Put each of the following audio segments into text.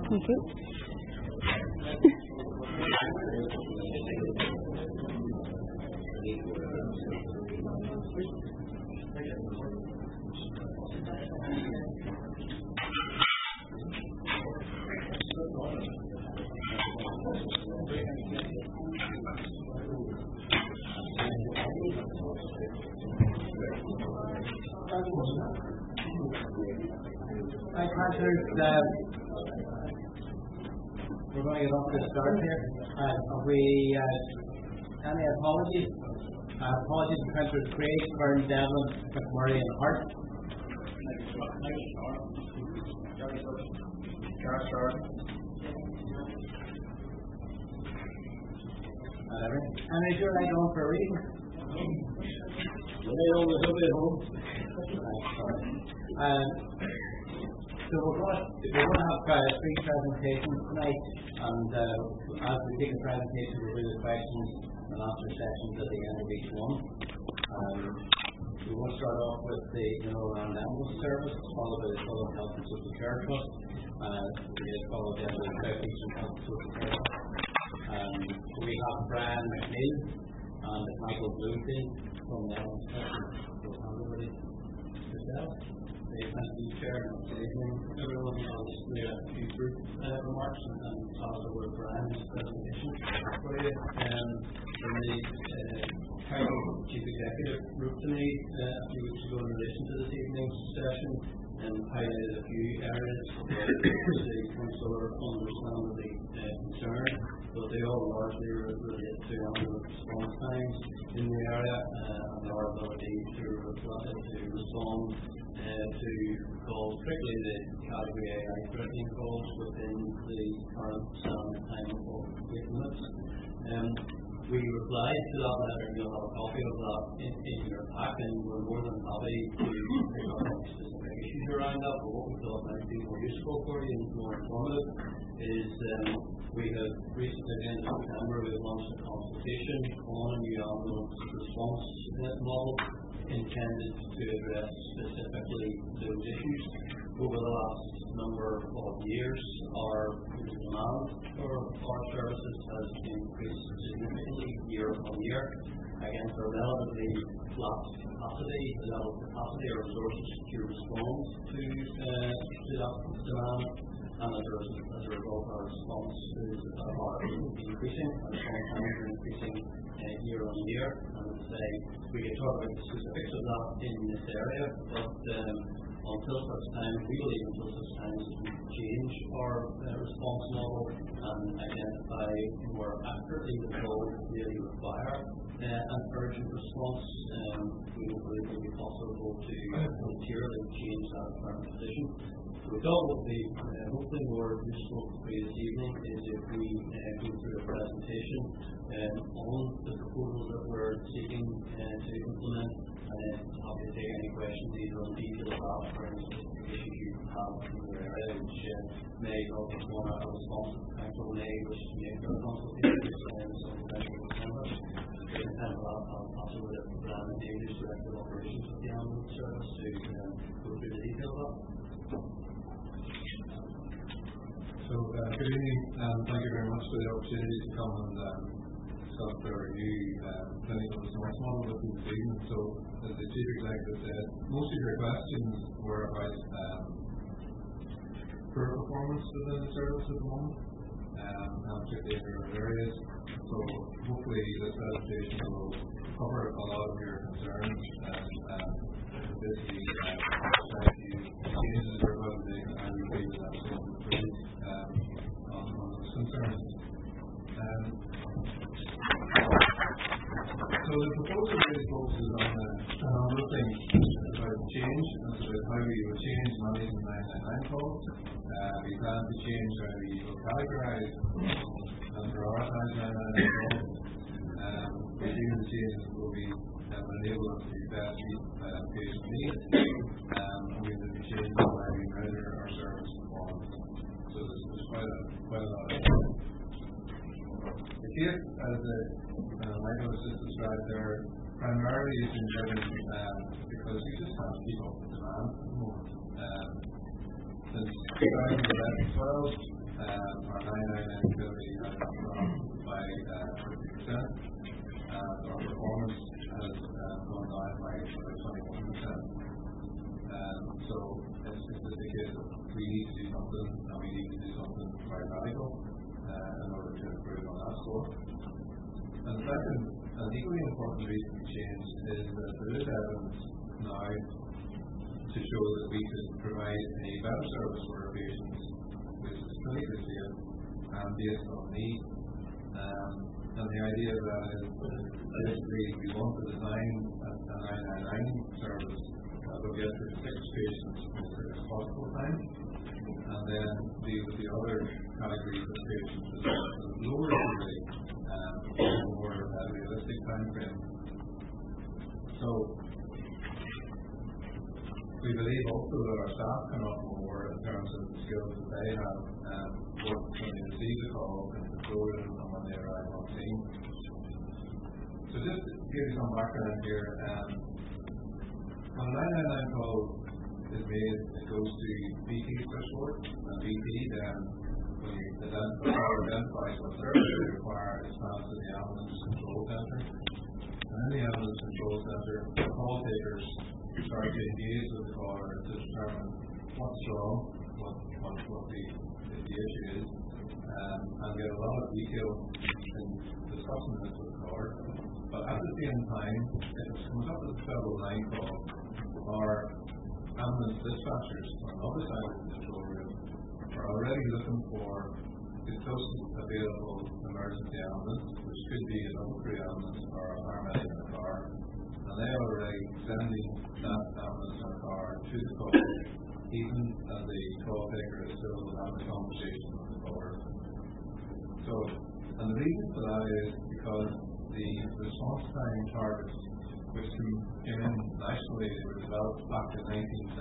Thank you. We're going to get off to the start here. Have we any apologies? Apologies to Councillors Craig, Byrne, Devlin, McMurray and Hart. And is your light on for a reading? The light on is over at home. So we're going to have three presentations tonight, and as we take the presentation, we'll do the questions and answer sessions at the end of each one. We want to start off with the Northern Ireland Ambulance Service, followed by the Southern Health and Social Care Trust, followed by the South Eastern Health and Social Care Trust. We have Brian McNeil and Michael Bloomfield from the Ambulance Service. Thank you, Chair. Good evening, everyone. I'll just make a few brief remarks and pass over to Brian's presentation for you. From the Council Chief Executive wrote to me a few weeks ago in relation to this evening's session and highlighted a few areas where the Councillor understandably concerned, but they all largely relate to ambulance response times in the area and our ability to respond to calls, particularly the category AI threatening calls within the current standard time of wait limits. We replied to that letter, and you'll have a copy of that in your pack, and we're more than happy to pick up any specific issues around that, but what we thought might be more useful for you and more informative is we have recently, at the end of September, we've launched a consultation on a new ambulance response model intended to address specifically those issues. Over the last number of years, our demand for our services has increased significantly year on year against a relatively flat capacity, level of capacity or resources to respond to that demand. And as a result, our response is increasing, our response times are increasing year on year. And as I say, we can talk about the specifics of that in this area, but until such time, we believe until such time as we change our response model and identify more accurately the role that really require an urgent response, we don't believe it will be possible to materially change that current position. So we thought what would be hopefully more useful for you this evening is if we go through a presentation on the proposals that we're seeking to implement, and then happy to take any questions either on detail about or any specific issues you have in your area, which may help us on a response to the Council may wish to make their consultations and some potential members. In terms of that, I'll pass over to Brian Davies, Director of Operations of the Ambulance Service, to go through the detail of that. So, good evening, and thank you very much for the opportunity to come and discuss our new clinical response model with you this evening. So, as the Chief Executive said, most of your questions were about poor performance within the service at the moment, and particularly in your areas. So, hopefully this presentation will cover a lot of your concerns and basically changes we're going to make and how we feel that we can improve on those concerns. So the proposal really focuses on a number of things. It's about change, and it's about how we will change managing 999 calls. We plan to change how we will categorize and prioritize 999 calls. We think the changes will enable us to best meet patient needs, and we will be changing how we measure our service performance. So there's quite a lot of things. The case, as Michael has just described there, primarily is been driven because we just have to keep up with demand at the moment. Since 2012, our 999 activity has gone by 50%. Our performance has gone down by about 21%. So it's just a case of we need to do something, and we need to do something quite radical in order to improve on that score. And the second, and equally important reason for change is that there is evidence now to show that we could provide a better service for our patients, which is clinically safe and based on need. And the idea of that is basically we want to design a 999 service that will get to 6 patients in the quickest possible time, and then deal with the other categories of patients with lower acuity and more realistic time frame. So we believe also that our staff can offer more in terms of the skills that they have, both when they receive the call and control it and when they arrive on scene. So just to give you some background here, when a 999 call is made, it goes to BT switchboard, and BT then, when you identify what service they require, is passed to the ambulance control centre. And in the ambulance control centre, the call takers start to engage with the caller to determine what's wrong, what the issue is, and get a lot of detail in discussing this with the caller. But at the same time, if it comes up as a federal line call, our ambulance dispatchers on the other side of the control room are already looking for the closest available emergency ambulance, which could be a level 3 ambulance or a paramedic in a car, and they are already sending that ambulance or car to the caller, even as the call taker is still having a conversation with the caller. So, and the reason for that is because the response time targets, which came in nationally, they were developed back in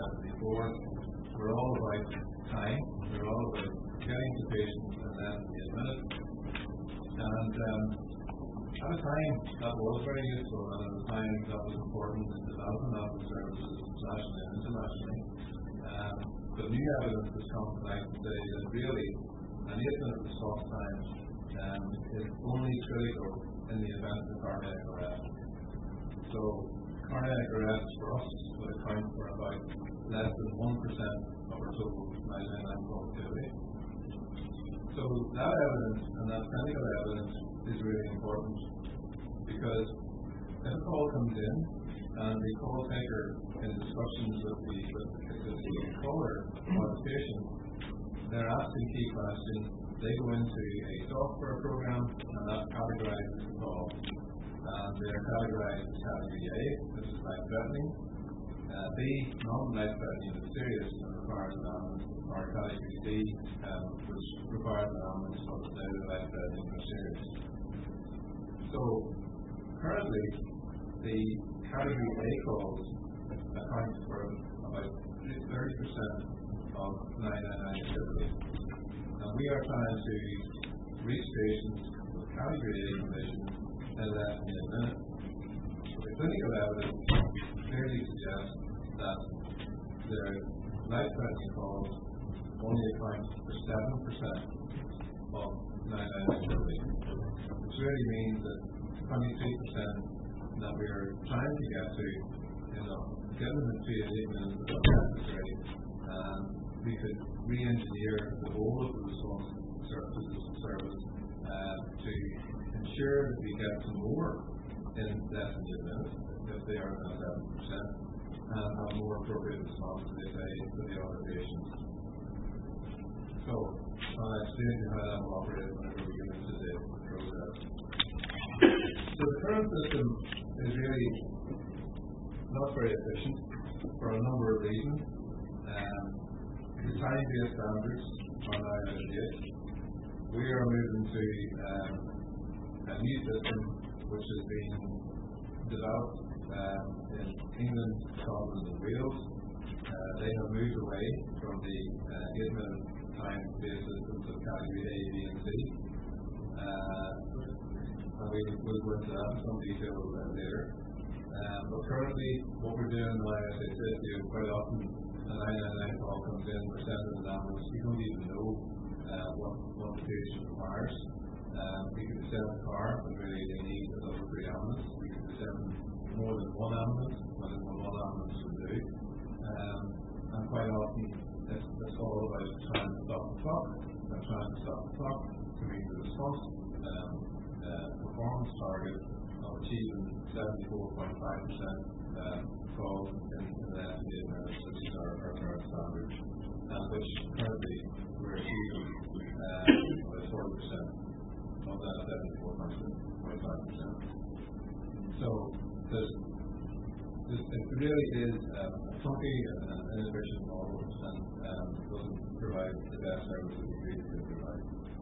1974, were all about time. They were all about getting to patients and then the admitted. And at a time that was very useful, and at a time that was important in developing ambulance services nationally and internationally. But new evidence has come to light to say that really an 8-minute response time is only critical in the event of cardiac arrest. So cardiac arrest for us would account for about less than 1% of our total 999 call activity. So that evidence and that clinical evidence is really important, because if a call comes in and the call taker in discussions with the caller or the patient, they're asking key questions. They go into a software program and that categorizes the call. And they're categorized as category A, this is life-threatening, B, non-life-threatening but serious and requires an ambulance, or category C, which requires an ambulance but is neither life-threatening or serious. So currently, the category A calls account for about 30% of 999 activity. And we are trying to reach patients with category A conditions in less than a minute. The clinical evidence clearly suggests that the life-threatening calls only account for 7% of 999 activity, which really means that 23% that we are trying to get to, given the 3 to 8 minutes of necessary, we could re-engineer the whole of the response service to ensure that we get some more in less than 8 minutes, if they are at 7%, and have more appropriate response, as they say, to the other patients. So, I'll explain to you how that will operate whenever we get into the process. So the current system is really not very efficient for a number of reasons. The time-based standards are now out of date. We are moving to a new system which is being developed in England, Scotland and Wales. They have moved away from the 8-minute time-based systems of category A, B and C. And we'll go into that in some detail later. But currently what we're doing now, as I said to you, quite often a 999 call comes in, we're sending an ambulance, we don't even know what documentation requires. We could send a car when really they need a level 3 ambulance. We could send more than one ambulance when one ambulance would do. And quite often it's all about trying to stop the clock to meet the response performance target of achieving 74.5% calls in the estimated minutes, which is our current standard, and which currently we're achieving about 40% of that 74.5%. So it really is a funky and inefficient model, and doesn't provide the best service that we really could provide.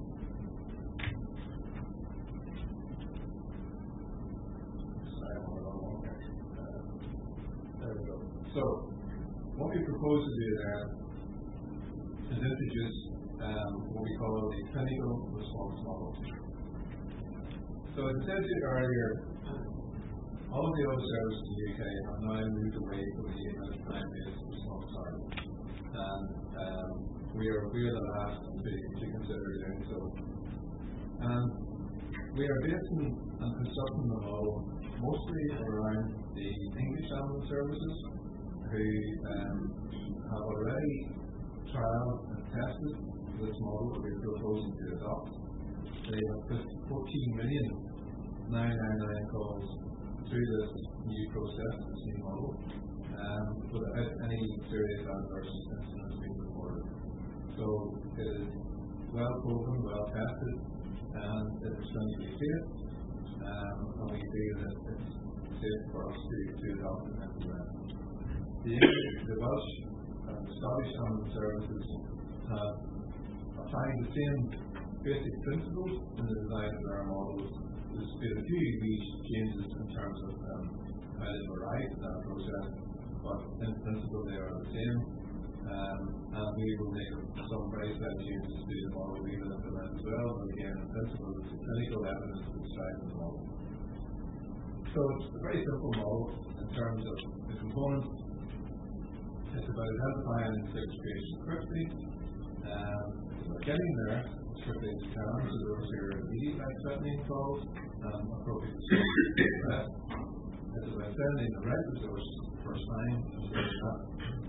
There we go. So what we propose to do there is introduce what we call the clinical response model. So as I said to you earlier, all of the other services in the UK have now moved away from the time-based response target, and we are the last to consider doing so. And we are basing and constructing the model mostly around the English ambulance services, who have already trialled and tested this model that we're proposing to adopt. They have put 14 million 999 calls through this new process, this new model, without any serious adverse incidents being reported. So it is well proven, well tested, and it is going to be safe, and we feel that it's safe for us to adopt and implement. The Welsh and the Scottish ambulance services have applied the same basic principles in the design of their models. There's been a few wee changes in terms of how they arrive at that process, but in principle they are the same, and we will make some very slight changes to the model we will implement as well, but again in principle it's the clinical evidence that drives the model. So it's a very simple model in terms of the components. It's about identifying and fixing patients quickly, it's about getting there as quickly as you can to those who are immediate life-threatening calls, appropriate rest. It's about sending the right resources first time to that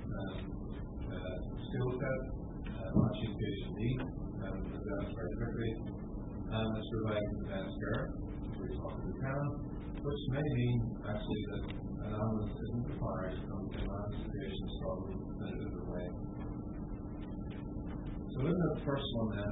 skill set, matching patient needs, and address very quickly. And it's providing the best care as often as we can, which may mean actually that an ambulance isn't required to come to manage the patient's problem in a different way. So looking at the first one then,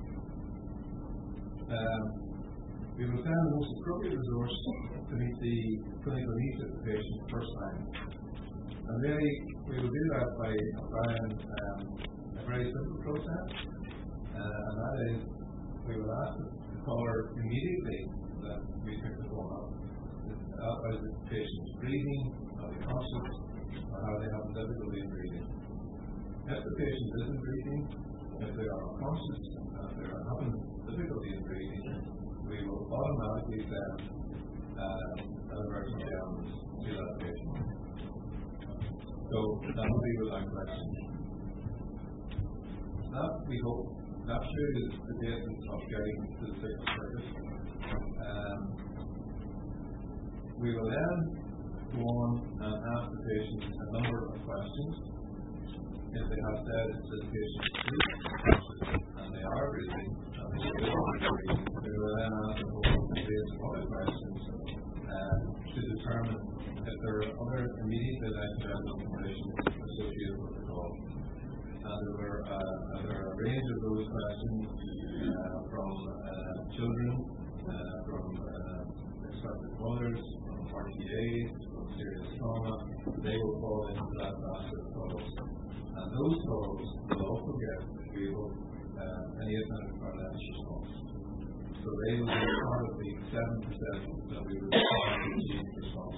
we will send the most appropriate resource to meet the clinical needs of the patient the first time. And really, we will do that by applying a very simple process, and that is, we will ask the caller immediately that we pick the phone up. How is the patient's breathing, are they conscious, or how they have difficulty in breathing. If the patient isn't breathing, if they are unconscious, and if they are having difficulty in breathing, we will automatically send an emergency ambulance to that patient. So that will be without question. That, we hope, that really is the basis of getting to the signal service. We will then go on and ask the patient a number of questions. If they have said that the patient is breathing, and they are breathing, and they will be breathing, we will then ask them a series of other questions to determine if there are other immediate life-threatening conditions associated with the call. And there are a range of those questions from children, from expected mothers, from RTAs, from serious trauma. They will fall into that basket of calls. And those calls will also get, we hope, an 800 financial response. So they will be part of the 7% that we would achieve response.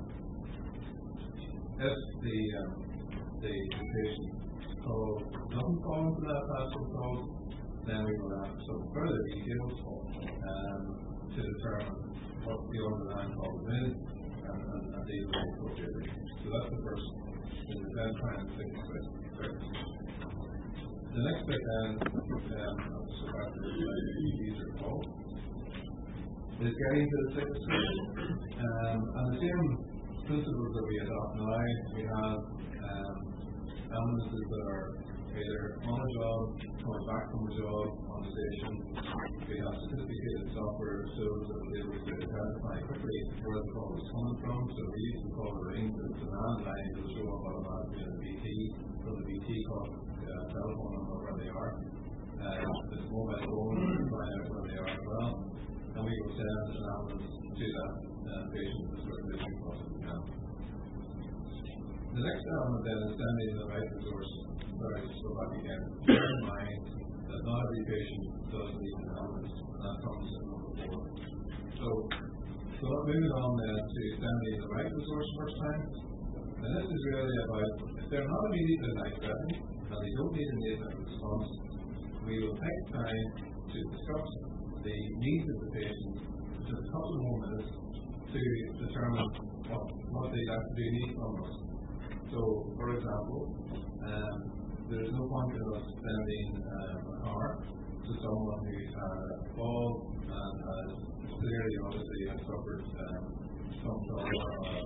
If the patient call doesn't fall into that basket of calls, then we will ask some further details to determine what the underlying problem is and deal with it appropriately. So that's the first thing, is then trying to fix it. The next bit then, so back EDs are called, is getting to the sickness stage. And the same principles that we adopt now, we have ambulances that are either on a job, coming back from a job, on the station. We have sophisticated software tools that will be able to identify quickly where the call is coming from. So we use the call ring, it's a landline that will show up automatically in the BT, from the BT call telephone number where they are. There's a mobile phone to find out where they are as well. And we will send an ambulance to that patient as quickly as we possibly can. The next element then is sending the right resource. Sorry, just go back again. Bear in mind that not every patient does need an ambulance, and that comes in number 4. So moving on then to sending the right resource first time. And this is really about, if they're not immediately life-threatening, and they don't need an immediate response, we will take time to discuss the needs of the patient just a couple more minutes to determine what they actually need from us. So, for example, there's no point in us sending a car to someone who's had a fall and has clearly, obviously, suffered some trauma,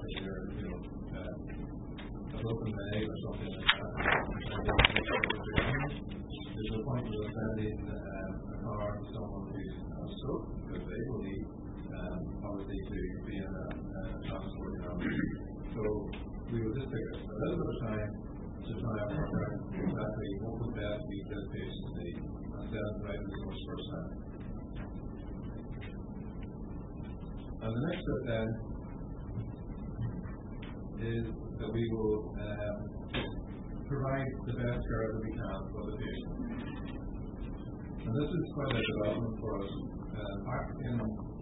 a broken leg or something like that. There's no point in us sending a car to someone who's had a stroke, because they will need, obviously, to be in a transport environment. So, we will just take a little bit of time to try and work out exactly what would best meet this patient's need and send the right resource first time. And the next step then is that we will provide the best care that we can for the patient. And this is quite a development for us. Back in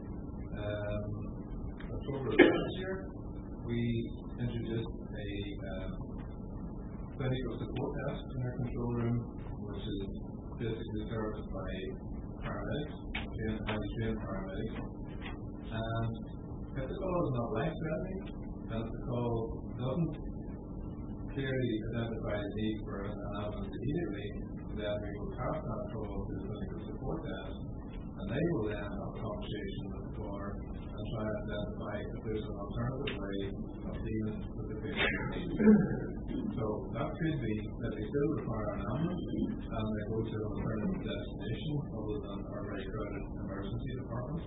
October of last year, we introduced a clinical support desk in our control room, which is basically serviced by paramedics, highly trained paramedics. And if the call is not life-threatening, and if the call doesn't clearly identify the need for an ambulance immediately, then we will pass that call to the clinical support desk, and they will then have a conversation with the caller and try to identify if there's an alternative way of dealing with the patient. So that could be that they still require an ambulance and they go to an alternative destination other than our very crowded emergency department.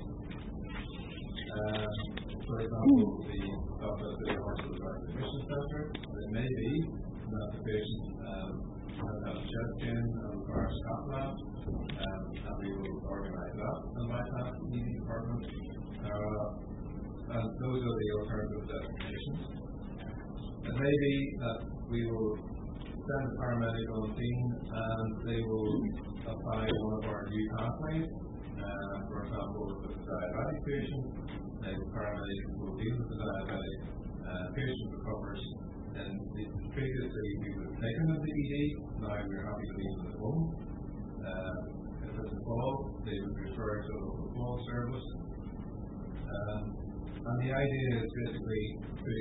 For example, the Belfast Hospital Admission Centre, it may be that the patient has had a chest pain and requires a cath lab, and we will organise that and bypass the ED department. And those are the alternative destinations. It may be that we will send a paramedic on the scene and they will apply one of our new pathways. For example, if it's a diabetic patient, then the paramedic will deal with the diabetic patient recovers. And previously we would have taken them to ED, now we're happy to leave them at home. If it's a fall, they would refer to a local fall service. And the idea is basically to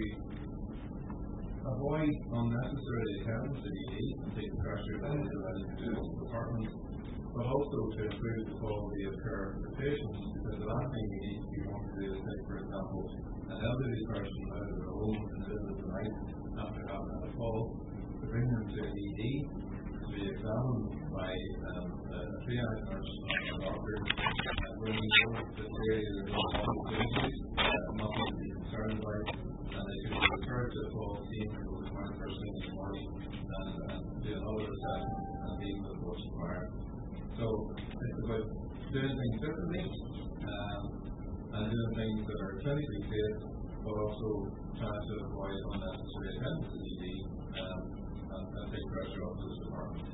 avoid unnecessary attendance to ED and take the pressure down to the individual department, but also to improve the quality of care for the patients, because the last thing we want to do is take, for example, an elderly person out of their home in the middle of the night after having had a fall, to bring them to ED to be examined by a triage nurse or a doctor, when we know that clearly there are no injuries, nothing to be concerned about, and they could be referred to a fall team who will come out first thing in the morning and do another assessment and deal with what's required. So it's about doing things differently and doing things that are clinically safe, but also trying to avoid unnecessary attendance to ED and take pressure off this department.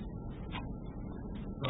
So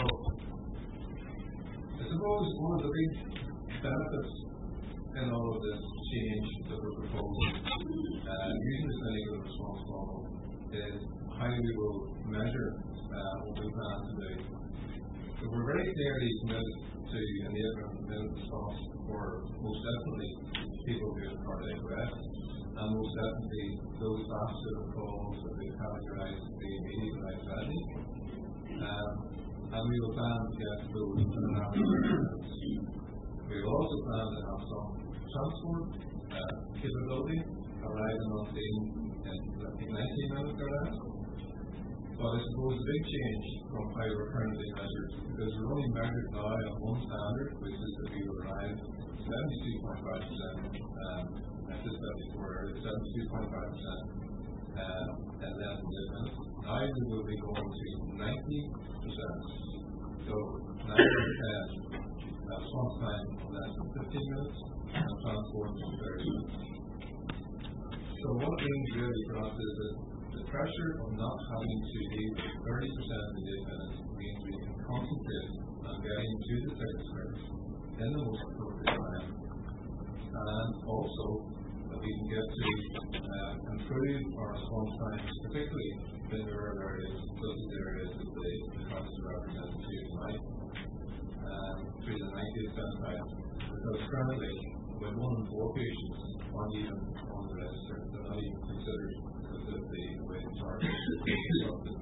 I suppose one of the big benefits in all of this change that we're proposing using the clinical response model is how we will measure what we plan to do. So we're very clearly committed to enabling immediate response for most definitely people who have cardiac arrest, and most definitely those last set of calls that we've categorised as being immediate life-threatening. and we will plan to get those in an hour. We will also plan to have some transport capability arriving on scene in 19 minutes or less. But I suppose the big change from how we're currently measured, because we're only measured now at one standard, which is that we will arrive 72.5%, I said 74, 72.5%, and then now we will be going to 90%. So 90% response time of less than 15 minutes, and transport in 30 minutes. So what it means really for us is that the pressure of not having to leave 30% of the day minutes means we can concentrate on getting to the ticket service in the most appropriate time, and also that we can get to improve our response times, particularly in the rural areas, such as areas that the council represents tonight, through the 90th census, because currently when 1 in 4 patients aren't even on the register, they're not even considered because of the way the target is constructed.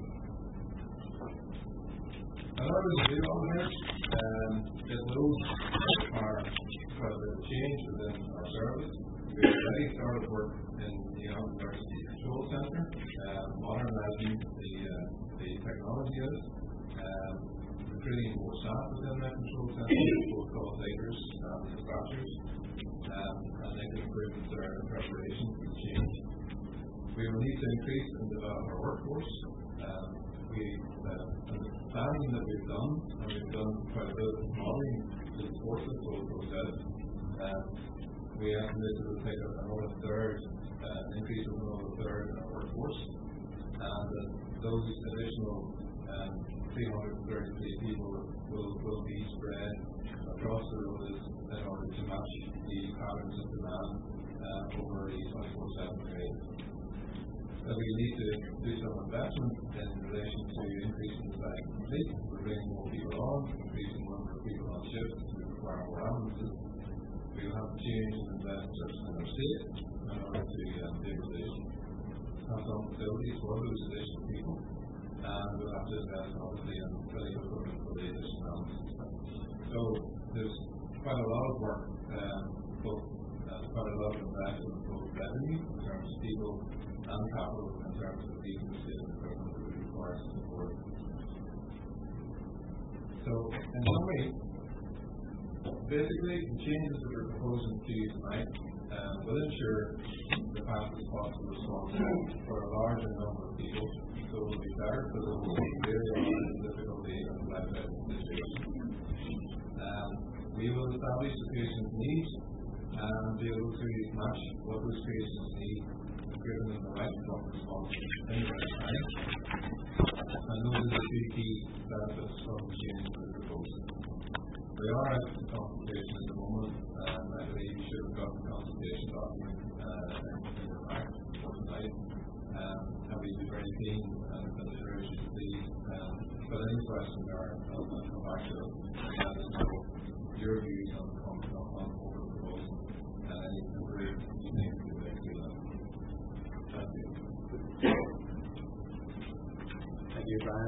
Another review on this, it will require quite a bit of change within our service. We already started work in the University Control Centre, modernising the technology of it, recruiting more staff within that control centre, both call takers and dispatchers, and making improvements there in preparation for the change. We will need to increase and develop our workforce. The planning that we've done, and we've done quite a bit of modelling to support this whole process, we estimate it will take another third, increase of another third in our workforce, and that those additional 333 people will be spread across the road in order to match the patterns of demand over the 24/7 period. We need to do some investment in relation to increasing the size of the fleet. We're bringing more people on, increasing the number of people on shift, we require more ambulances. We will have to change and invest just in our state in order to be able to have some facilities for those additional people. And we'll have to invest obviously in clinical equipment for the additional ambulances. So there's quite a lot of work, quite a lot of investment in both revenue in terms of people and capital in terms of the state and equipment that we require to support. So in summary, basically the changes that we're proposing to you tonight will ensure the fastest possible response for a larger number of people, so it will be better for those who really are in difficulty and life-threatening situations. We will establish the patient's needs and be able to match what those patients need, giving them the right response in the right time. And those are the 2 key benefits of the change that we're proposing. We are out in consultation at the moment, and I believe you should have got the consultation document in your back for tonight. And we'd be very keen and encourage you to please fill any questions there and come back to us and let us know your views on the proposal and any improvements you think we would make to them. Thank you. Thank you, Brian.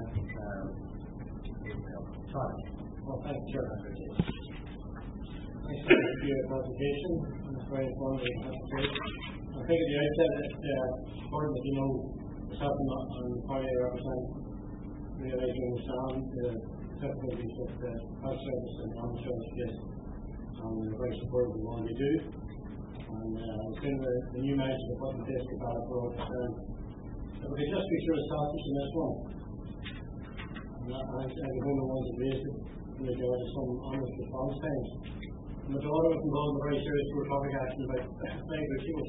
Todd. Well, thank you, Chairman. Thanks for your presentation. It's very informative presentation. I think at the outset it's important that you know what's happening on the party I represent, realising and understand the difficulties with the health service and the armed service case, and we're very supportive of what we do. And it's been the new measures that put in place to battle for all concern. If we could just be sure it's selfish in this one, and I think the only ones that raised it in regard to some honest response times. And the daughter was involved in a very serious topic action about people,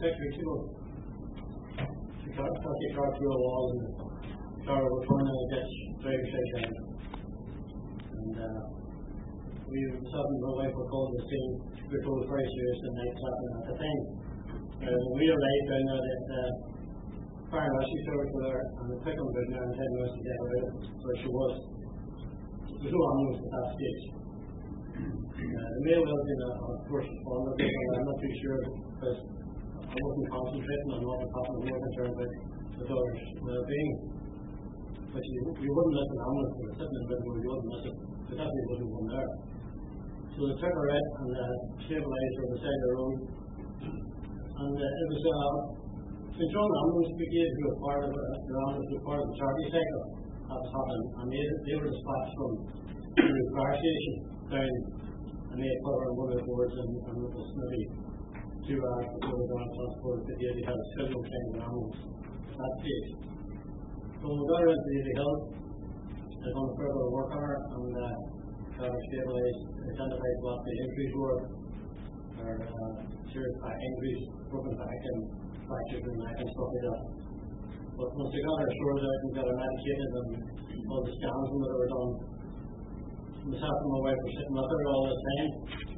she got a car through a wall and the car was running and it gets driver's side down. And we myself and my wife were called to the scene. We were told it was very serious and nights happening at the time. When we arrived down there, the fire and rescue service were there and they took them down there and had us to get her out where she was. There's no ambulance at that stage. The male was in a first responder, but I'm not too sure because I wasn't concentrating on what was happening. I was more concerned about the daughter's well-being. But but you wouldn't miss an ambulance if you're sitting in the middle where you wouldn't miss it. But definitely wasn't one there. So they took her out and stabilised her on the side of the road. And it was St. John Ambulance Brigade who were part of the charity cycle at the time, and they were dispatched from the fire station down, and they had put her on one of the boards and it was maybe 2 hours before they got transported to Daisy Hill, still no kind of ambulance at that stage. So when we got her into Daisy Hill, I done a fair bit of work on her and got her stabilised, identified what the injuries were, her serious back injuries, broken back and fractures in the neck and stuff like that. But once they got her shores out and got her medicated and all the scans that were done, myself and my wife were sitting with her all the time.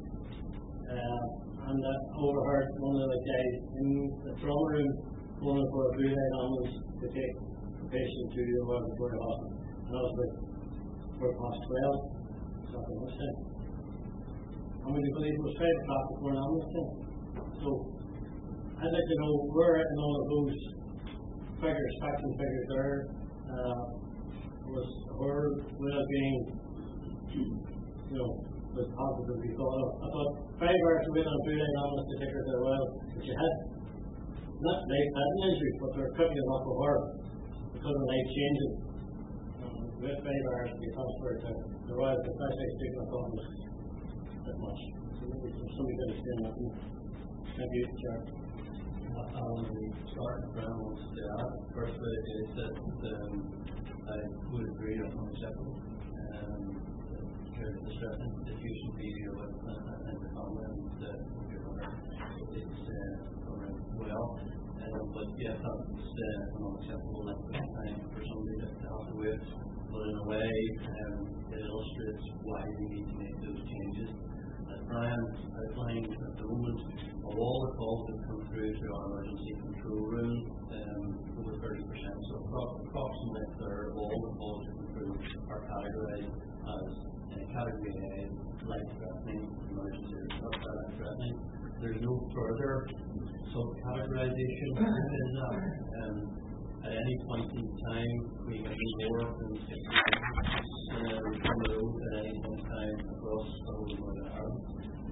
And overheard one of the guys in the trauma room going for a blue light ambulance to take the patient to the Royal Victoria Hospital. And that was about 12:15, something like that. And would you believe it was 5 o'clock before an ambulance came? So I'd like to know where in all of those figures, facts and figures there, was her well-being, was positively thought of. I thought 5 hours to wait on a blue light ambulance to take her to the Royal, but she had not life-threatening injuries, but they're critical enough for her because of life changes. Wait 5 hours to be transferred to the Royal, especially speaking of thought that much. So maybe somebody could explain that. Thank you, Chair. I want to start from first is that I would agree on unacceptable. The stress and diffusion video and the comment that you're it's well. But yeah, that's unacceptable length of time for somebody to have to wait. But in a way, it illustrates why we need to make those changes. As Brian outlined at the moment, of all the calls that come through to our emergency control room, over 30%, so approximately a third of all the calls that come through are categorized as category A, life-threatening, emergency or life-threatening. There's no further sub-categorization in that. At any point in time, we have more than 6 on the road at any point in time across the whole of Northern Ireland.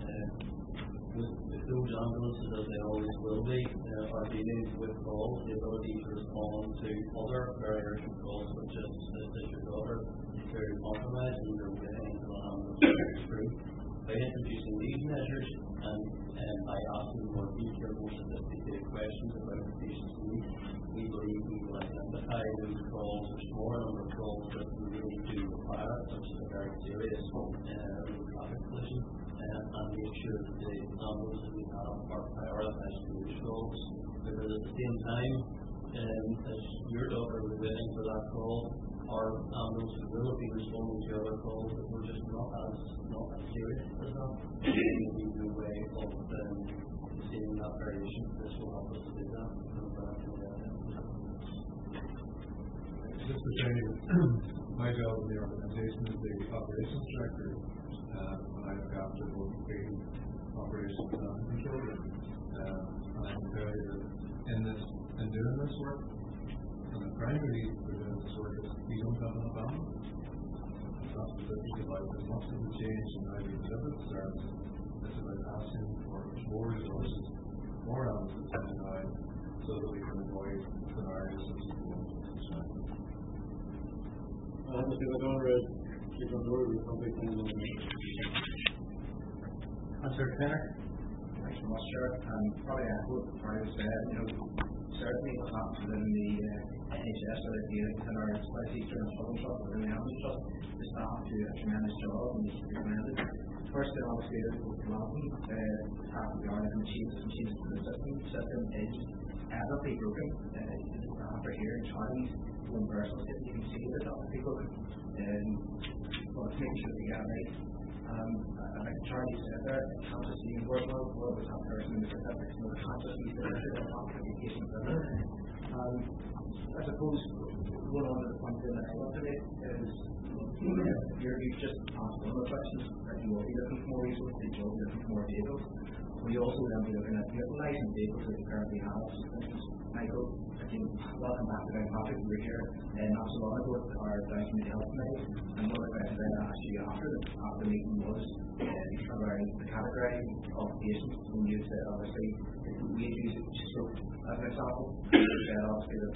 With those ambulances, as they always will be, are dealing with calls, the ability to respond to other very urgent calls, such as your daughter is very compromised and you're waiting until an ambulance goes through. By introducing these measures and by asking more detailed, more sophisticated questions about the patient's needs, we believe we will identify those calls, a smaller number of calls that we really do require, such as a very serious traffic collision, and make sure that the ambulances we have are prioritised for those calls. Because at the same time, as your daughter was waiting for that call, our ambulances will be responding to other calls that were just not as serious as that. There will be no way of seeing that variation. This will help us to do that. Just to say, my job in the organisation is the operations director. When I look after both the operations and control room. And I can tell you that in doing this work, and the primary reason for doing this work is we don't have enough ambulance. It's not specifically about as much as the change in how we deliver the service. It's about asking for more resources, more ambulances in the line, so that we can avoid scenarios such as the one we're concerned. I think we're going to keep on board with something. Councillor Fenner. Thanks so much, Chair. Probably echo what Brian said. Certainly what happens within the NHS or the data within our South Eastern and Southern Trust within the Ambulance Trust, the staff do a tremendous job and needs to be commended. First thing obviously is with development, half of the Ireland machines to the system is evidently broken. After here in Chinese, one person you can see that other people want to make sure they get it right. Like Charlie said there, it can't just be work well with that person in the statistics, it can't just be the complication of it. I suppose one other point that I want to make is you've just asked one of the questions that you will be looking for more resources, you will be looking for more vehicles. We also then be looking at utilising vehicles that we currently have. So for instance, Michael, again, welcome back to Downpatrick. We were here not so long ago at our Down Community Health Committee, and one of the questions I asked you after the meeting was around the category of patients. And you said obviously we use it stroke as an example. You said obviously that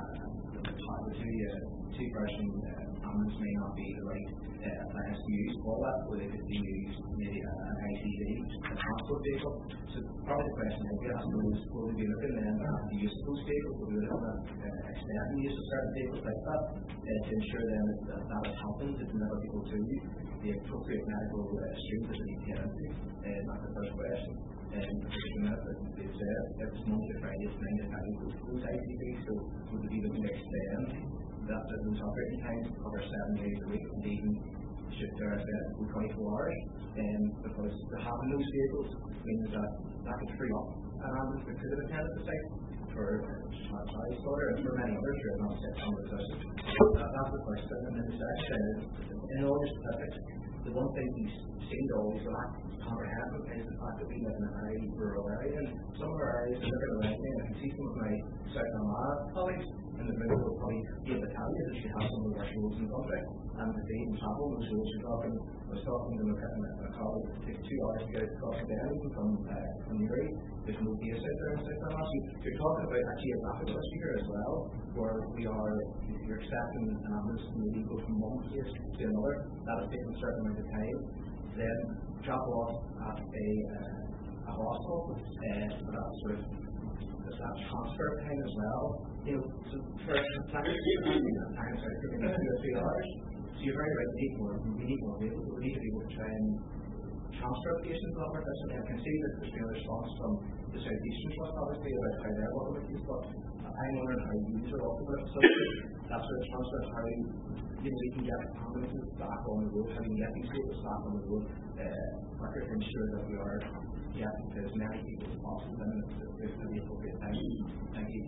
the two-person ambulance may not be the right appliance to use for that, or they could be used maybe an ICD, a transport vehicle. So probably the question I guess is, will we be looking then at the use of those vehicles? Will we be looking at extending the use of certain vehicles like that to ensure then that is happening to deliver people to the appropriate medical stream that they need to get into? That's the first question. They've said it's Monday to Friday, it's 9 to 5, those ICDs, so would we be looking to extend those operating times to cover 7 days a week, and even should there go 24 hours, because having those vehicles means that could free up an ambulance that could have attended the site for Salisbury and for many others who are not set on the position. That's the first thing. And then the second thing is, in all your statistics, the one thing we seem to always lack comprehensive is the fact that we live in a very rural area, and some of our areas are looking around me, and I can see some of my South Armagh colleagues in the middle will probably be able to tell you that you have some of the worst roads in the country, and if they even travel those roads you're talking, I was talking to a colleague, it takes 2 hours to get across the down from Newry. There's no base out there in South Armagh. You're talking about a geographical issue here as well, where you're accepting an ambulance to maybe go from one place to another. That has taken a certain amount of time. Then drop off at a hospital, for that sort of that transfer time as well. So for times it could be 2 or 3 hours. So you're very right, we need more vehicles, but we need to be able to try and transfer patients off our system. I can see that there's been a response from the South Eastern Trust, obviously, about how they're working with these, but I'm wondering how you are also with it. So that sort of transfer, how we can get ambulances back on the road, how we can get these vehicles back on the road quicker to ensure that we are getting to as many people as possible and there's the appropriate time. Thank you.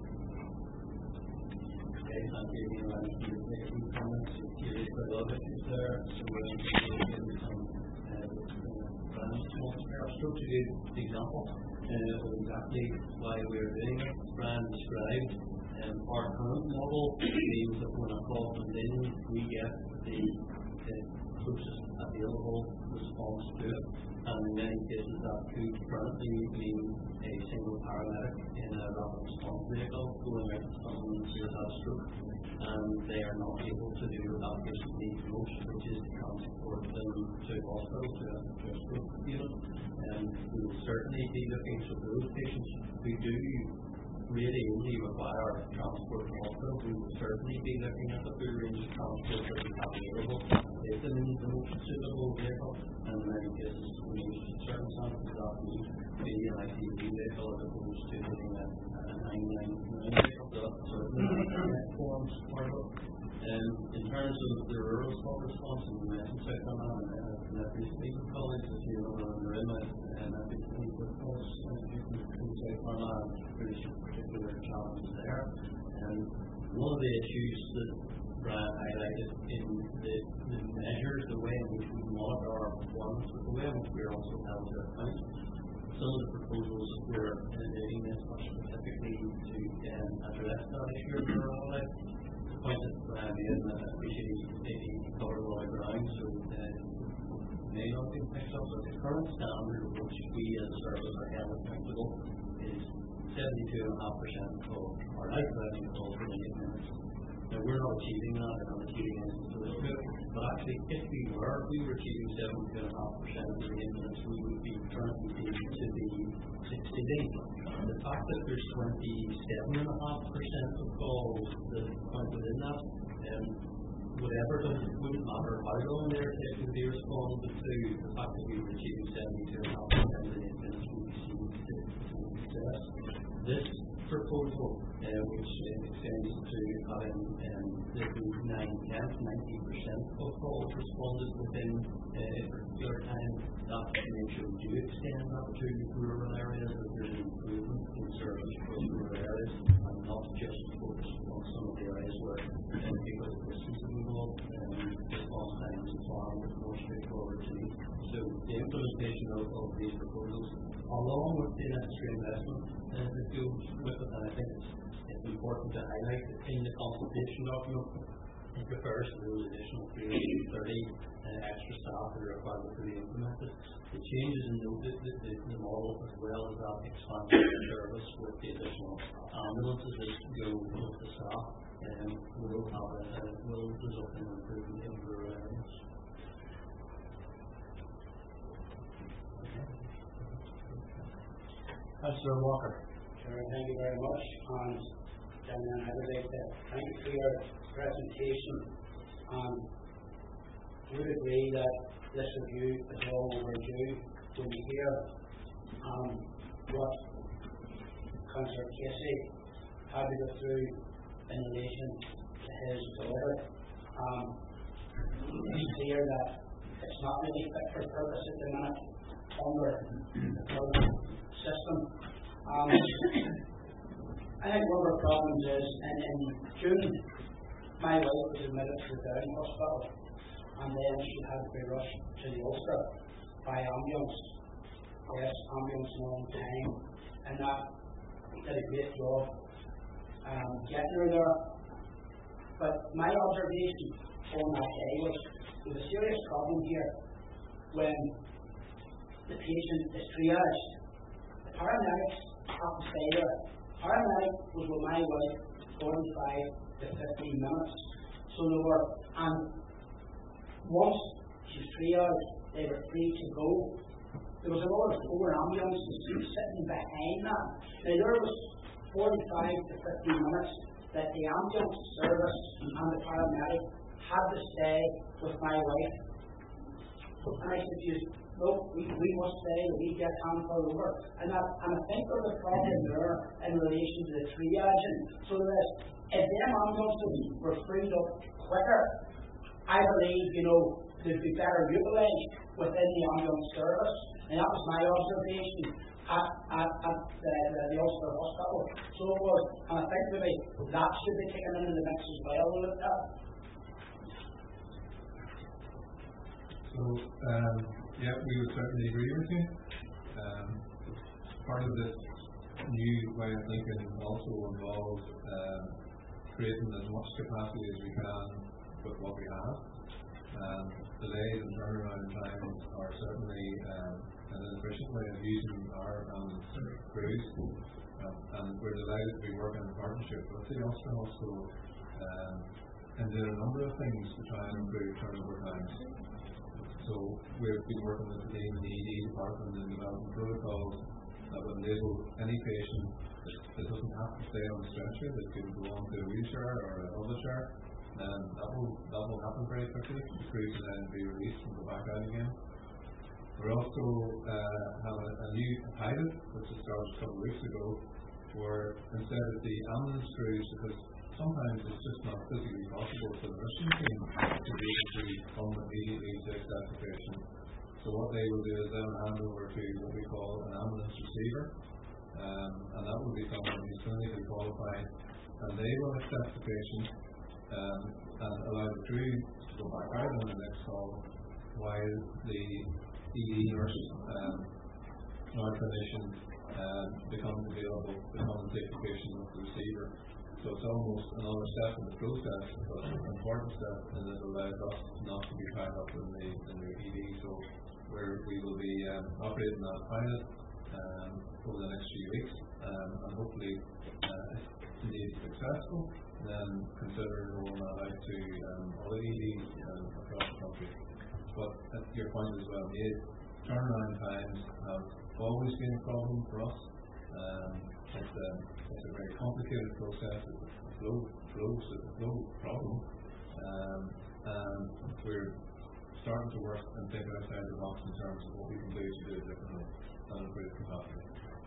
Okay, thank you. Any comments? Curious for the other issues there. So we're going to give some I'll still to give the example of exactly why we're doing it. Brian described our current model means that when a call comes in, we get the closest available response to it, and in many cases that could currently mean a single paramedic in a rapid response vehicle going out to someone who has a stroke, and they are not able to do what that patient needs most, which is to transport them to hospital, to a stroke unit. We will certainly be looking for those patients who do really only require transport to hospital. We will certainly be looking at the full range of transport that we have available, if them in the most suitable vehicle, and in many cases, in most circumstances, that would be an ICD vehicle as opposed to being a 999 vehicle. That certainly forms part of it. In terms of the rural response, and you mentioned South Armagh, and I've recently with colleagues, as you know, in the room, and I've been speaking with folks from South Armagh, there's particular challenges there. And one of the issues that Brian highlighted in the measures, the way in which we monitor our performance, but the way in which we're also held to account. Some of the proposals that we're doing this are specifically to address that issue of rural life. The point that Brian made, and I appreciate he covered a lot of ground, so may not be picked up, but the current standard which we as a service are held accountable is 72.5% of our life revenue calls within 8 minutes. Now we're not achieving that, we're not achieving anything close to it, but actually if we were achieving 72.5% within 8 minutes, we would be currently able to be succeeding. And the fact that there's 27.5% of calls that count within that, whatever, it wouldn't matter how long they're taking to be responded to, the fact that we were achieving 72.5% within 8 minutes would be seen to success. This proposal, which extends to having the 90% of calls responded within a particular time, that should make sure we do extend that to rural areas, that there's an improvement in service for rural areas, and not just focus on some of the areas where people have distance involved, response times and so on, with more straightforward to meet. So the implementation of these proposals, along with the necessary investment that goes with it. And I think it's important to highlight that in the consultation document, in comparison to those additional 330 extra staff that are required to be implemented, the changes in the model, as well as that expansion of the service with the additional ambulances that go with the staff, will result in improvement in rural areas. Councillor Walker. Sure, thank you very much. And I would like to thank you for your presentation. I would agree that this review is long overdue. When you hear what Councillor Casey had to go through in relation to his daughter, it's clear that it's not really fit for purpose at the minute under the current system. I think one of our problems is, in June, my wife was admitted to the Down Hospital, and then she had to be rushed to the Ulster by ambulance. Yes, ambulance on time, and that did a great job getting her there. But my observation on that day was there's a serious problem here when the patient is triaged. The paramedics have to stay there. Paramedic was with my wife 45 to 15 minutes. So they were, and once she was triaged, they were free to go. There was another 4 ambulances sitting behind that. Now there was 45 to 15 minutes that the ambulance service and the paramedic had to stay with my wife. And I said to you, no, we must stay, we get handful over. And I think there's a problem there in relation to the triaging. So that if them ambulances were freed up quicker, I believe, they'd be better utilised within the ambulance service. And that was my observation at the Ulster Hospital. So it was, and I think maybe that should be taken into the mix as well. So, yeah, we would certainly agree with you. Part of this new way of thinking also involves creating as much capacity as we can with what we have. Delays and turnaround times are certainly an inefficient way of using our crews, and we're delighted to be working in partnership with the Ulster Hospital and doing a number of things to try and improve turnover times. So we've been working with the team in the ED department and developing protocols that will enable any patient that doesn't have to stay on the stretcher, that can go on to a wheelchair or a wheelchair, and that will happen very quickly. The crews will then be released and go back out again. We're also have a new pilot which was started a couple of weeks ago, where instead of the ambulance crews, because sometimes it's just not physically possible for the nursing team to be able to come immediately to access the patient. So what they will do is then hand over to what we call an ambulance receiver, and that will be someone who's clinically qualified, and they will access the patient and allow the crew to go back out on the next call while the ED nurse or clinician becomes available to come and take the patient with the receiver. So it's almost another step in the process, but an important step, and it allows us not to be tied up in the ED. So we will be operating that pilot over the next few weeks, and hopefully, if indeed successful, then consider rolling that out to other EDs across the country. But your point is well made. Turnaround times have always been a problem for us. It's a very complicated process. It's a flow problem, and we're starting to work and think outside the box in terms of what we can do to do it differently and improve capacity.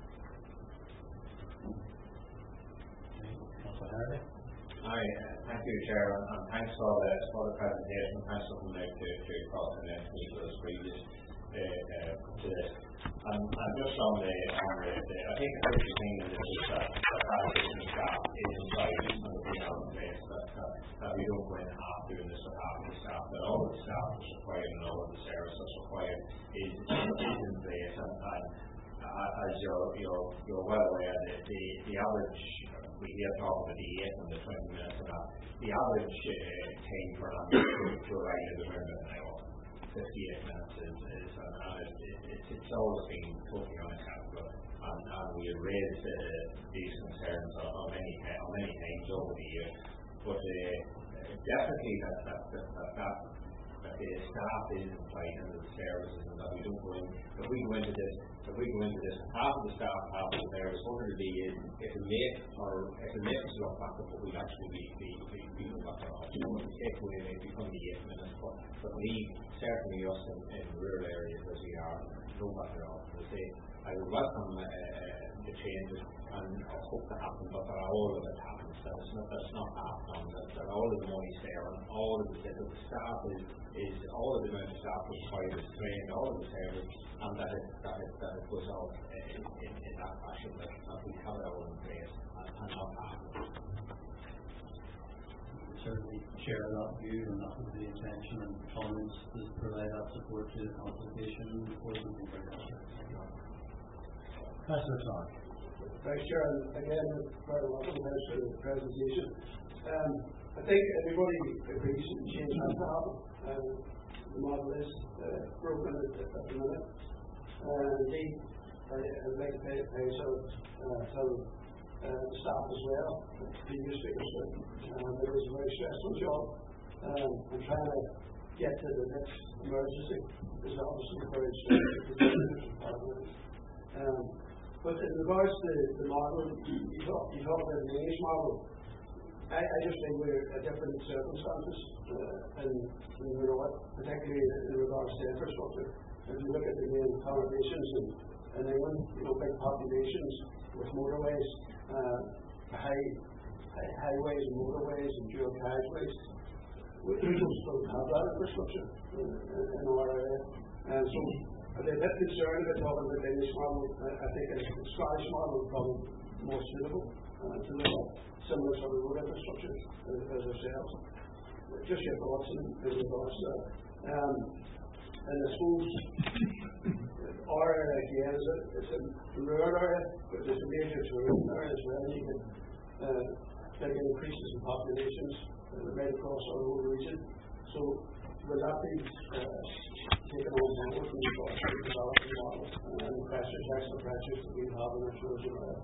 Hi, thank you, Chair, and thanks for the presentation. Thanks for coming out to cross and then meet with us previous to this. just on the, I think the first thing is that the practice staff is invited and the on the place that we don't go in half doing this or half of the staff, that all of the staff is required and all of the service that's required is in place. And as you're well aware, the average, we hear talk about the 8 and the 20 minutes and that, the average time for an ambulance to arrive is around an hour. 58 minutes it's always been totally unacceptable, and we have raised these concerns on many times over the years. But definitely that the staff is implied into the services, and that we don't go in. If we go into this, half of the staff, half of the service, what it be is it will make us look back at what we actually be look back at. You know, take away maybe from the 8 minutes, but leave certainly us in rural areas as we are, no matter all. I would welcome the changes and I hope to happen, but that all of it happens. That's not half done. That all of the money's there, and all of the staff is all of the amount of staff required is trained, all of the service, and that it goes out in that fashion, that we have it all in place and not half. Certainly share that view, and that was the intention and comments to provide that support to the consultation before the Professor Clark. Thanks, Chair. Again, very welcome. Thanks for the presentation. I think everybody agrees that change has to happen. The model is broken at the minute. Indeed, I'd like to pay some staff as well, previous speakers said. It is a very stressful job, and trying to get to the next emergency is obviously very stressful. But in regards to the model, you talk about the English model. I just think we're at different circumstances, and you know what, particularly in regards to infrastructure. If you look at the main congregations in England, you know, big populations with motorways, highways and motorways and dual carriageways, we just don't have that infrastructure in our area. And so I'm a bit concerned about talking about the English model. I think a Scottish model is probably more suitable to look at similar sort of road infrastructure as ourselves. Just your thoughts in regards to that. And I suppose our area again is a rural area, but there's a major tourism area as well. You get big increases in populations right across our whole region. So will that be taken on board from the development model and the pressures, extra pressures that we have in our tourism area?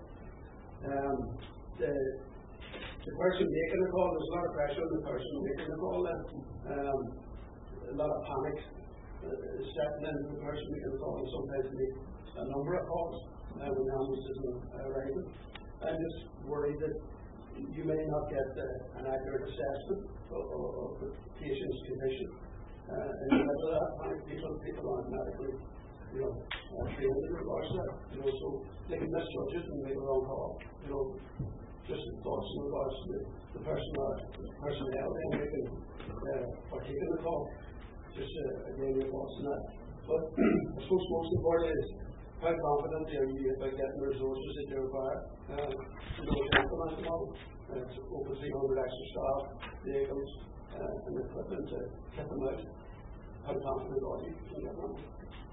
The person making the call, there's a lot of pressure on the person making the call then. A lot of panic is setting in the person making the call, and sometimes they make a number of calls when the ambulance isn't arriving. I'm just worried that you may not get an accurate assessment of the patient's condition. In the middle of that panic, people aren't medically, trained in regards to that. So they can misjudge it and make a wrong call. Just thoughts in regards to the personnel then making or taking the call. Just again your thoughts on that. But I suppose most important is how confident are you about getting the resources that you require to implement the model. It's over 300 extra staff, vehicles, and equipment to get them out. How confident are you in that one?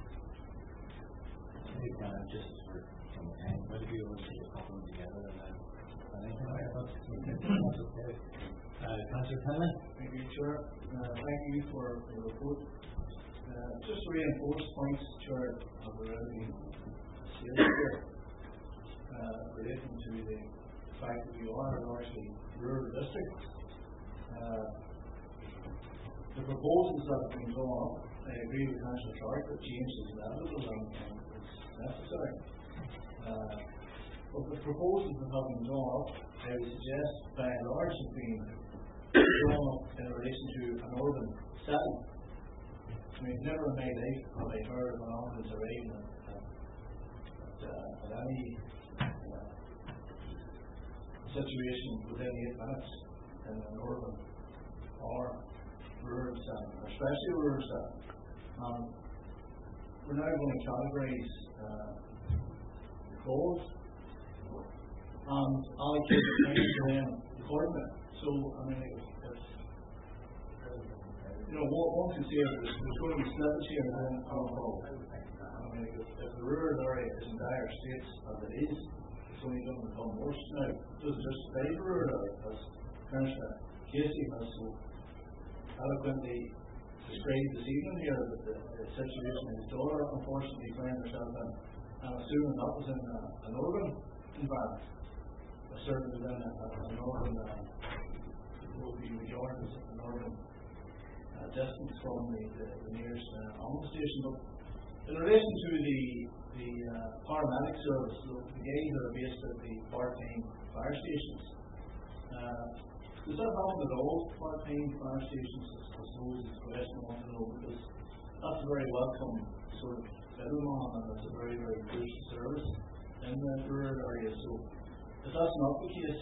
I think just from a time point of view, we'll see a couple together and then that's okay. Councillor Penley. Thank you, Chair. Thank you for the report. Just to reinforce points, Chair, have already been stated here relating to the fact that we are a largely rural district. The proposals that have been drawn up, I agree with Councillor Clark that change is inevitable and it's necessary. But the proposals that have been drawn up, I would suggest by and large have been drawn up in relation to an urban setting. I mean, never in my life have I heard of an ambulance arriving at any situation within 8 minutes in an urban or rural setting, especially rural setting. we're now going to categorize calls and allocate the time to them accordingly. So, I mean, one can say there's going to be slippage here and then I mean, if the rural area is in dire states as it is, it's only going to become worse now. It doesn't just stay the rural area, as Commissioner Casey has so eloquently described this evening here, that the situation in his daughter unfortunately found herself in, and assuming that was in a northern environment, certainly within a northern, what would be regarded as a northern distance from the nearest ambulance station. But in relation to the paramedic service, the guys that are based at the part-time fire stations, does that happen at all, part-time fire stations? I suppose is the question I want to know, because that's a very welcome sort of middleman, and it's a very, very crucial service in the rural area. So if that's not the case,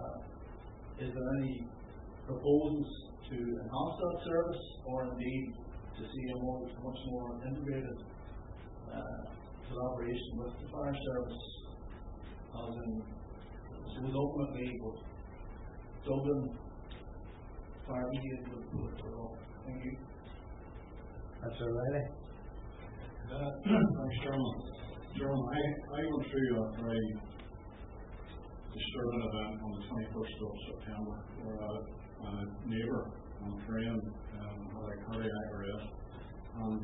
is there any proposals to enhance that service, or indeed to see a much more integrated collaboration with the fire service, as in, so ultimately with Dublin Fire Brigade would all. Thank you. That's all right. Thanks, Chairman. Chairman, I went through a very disturbing event on the 21st of September, where a neighbour and a friend had a cardiac arrest, and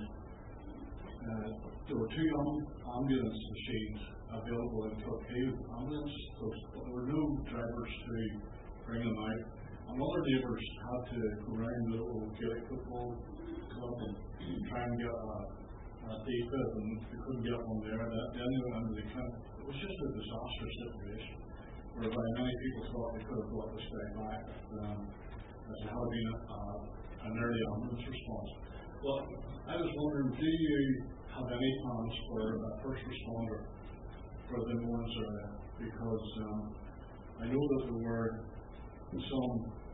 there were two ambulance machines available in Kilkeel ambulance. There were no drivers to bring them out, and other neighbours had to go around the little Gaelic football club and try and get a defib, and they couldn't get one there. Then they went into the clinic. It was just a disastrous situation, whereby many people thought they could have brought this guy back as there had been an early ambulance response. Well, I was wondering, do you have any plans for a first responder for the Mournes area? Because I know that there were some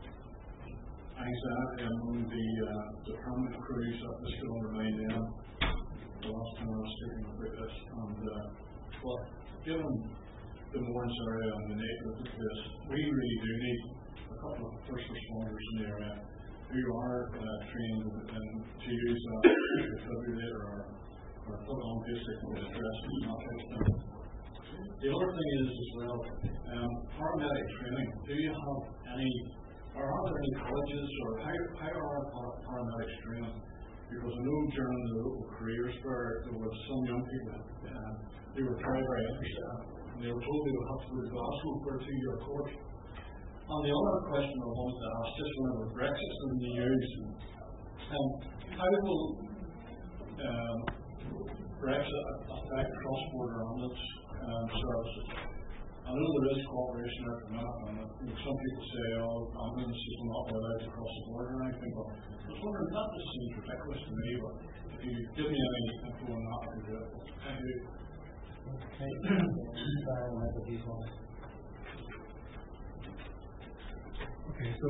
anxiety among the permanent crews that this could undermine them the last time I was speaking about this. And well, given the Mournes area and the nature of the place, we really do need a couple of first responders in the area who are trained to use a defibrillator or put on basic distress and not external. The other thing is as well, paramedic training. Do you have any, or are there any colleges, or how are paramedics trained? Because I know during the local careers fair there were some young people, they were very, very interested, and they were told they would have to go to Glasgow for a 2-year course. And the other question I wanted to ask, just whenever Brexit in the news, how will Brexit affect cross-border ambulance services? I know there is cooperation there at the minute, and some people say, ambulances will not be allowed to cross the border or anything, but I was wondering, that just seems ridiculous to me, but if you give me any info on that, I'd be grateful. Thank you. Okay, so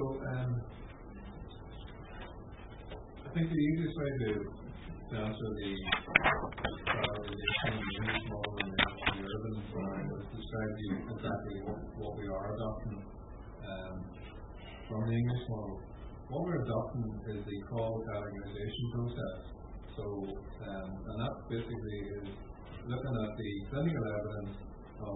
I think the easiest way to answer the prioritization of the English model and the urban model is to describe exactly what we are adopting from the English model. What we're adopting is the call categorization process. So, and that basically is looking at the clinical evidence of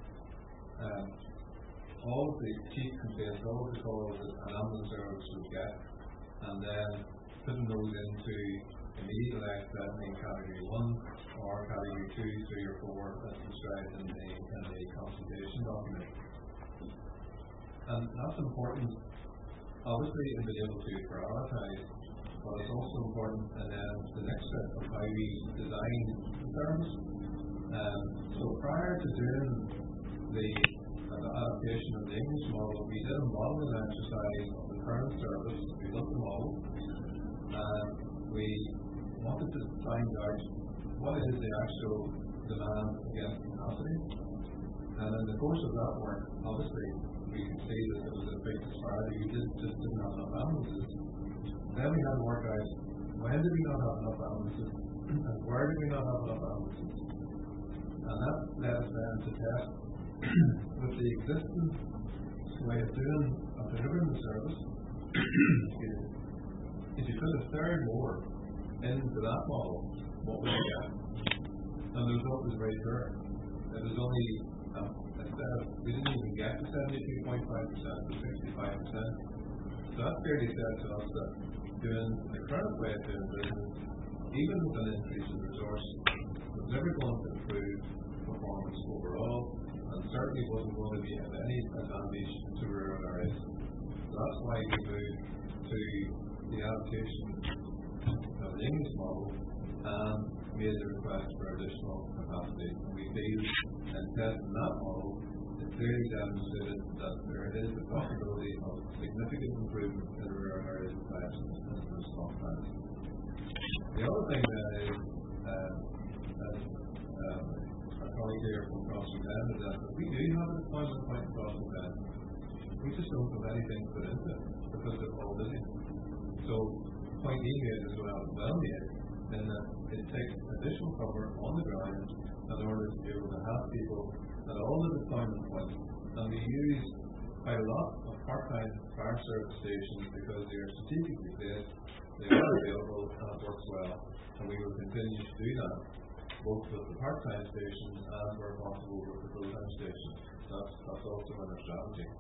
all of the chief complaints, all of the calls that an ambulance service would get, and then putting those into immediate threatening category 1 or category 2, 3 or 4 as described in the consultation document. And that's important, obviously, in being able to prioritise, but it's also important in the next step of how we design the service. So prior to doing the adaptation of the English model, we did a modelling exercise of the current service. We looked at the model, and we wanted to find out what is the actual demand against capacity. And in the course of that work, obviously, we could see that there was a big disparity. We just didn't have enough ambulances. Then we had to work out, when did we not have enough ambulances, and where did we not have enough ambulances? And that led us then to test with the existing way of delivering the service. If you put a third more into that model, what would you get? And the result was right there. It was only, we didn't even get to 72.5% to 65%. So that clearly said to us that doing the current way of doing business, even with an increase in resource, was never going to improve performance overall, and certainly wasn't going to be of any advantage to rural areas. So that's why we moved to the adaptation of the English model and made a request for additional capacity. We feel in testing that model, it clearly demonstrated that there is a possibility of significant improvement in rural areas of collections and response times. The other thing then is, as our colleague here from Crossing Bend is that we do have a deployment point in Crossing Bend. We just don't have anything put into it because they're all busy. So, point E made as well made, in that it takes additional cover on the ground in order to be able to have people at all the deployment points. And we use quite a lot of part-time fire service stations because they are strategically placed, they are available, and it works well. And we will continue to do that, both with the part-time stations and where possible with the full-time stations. That's also in our strategy.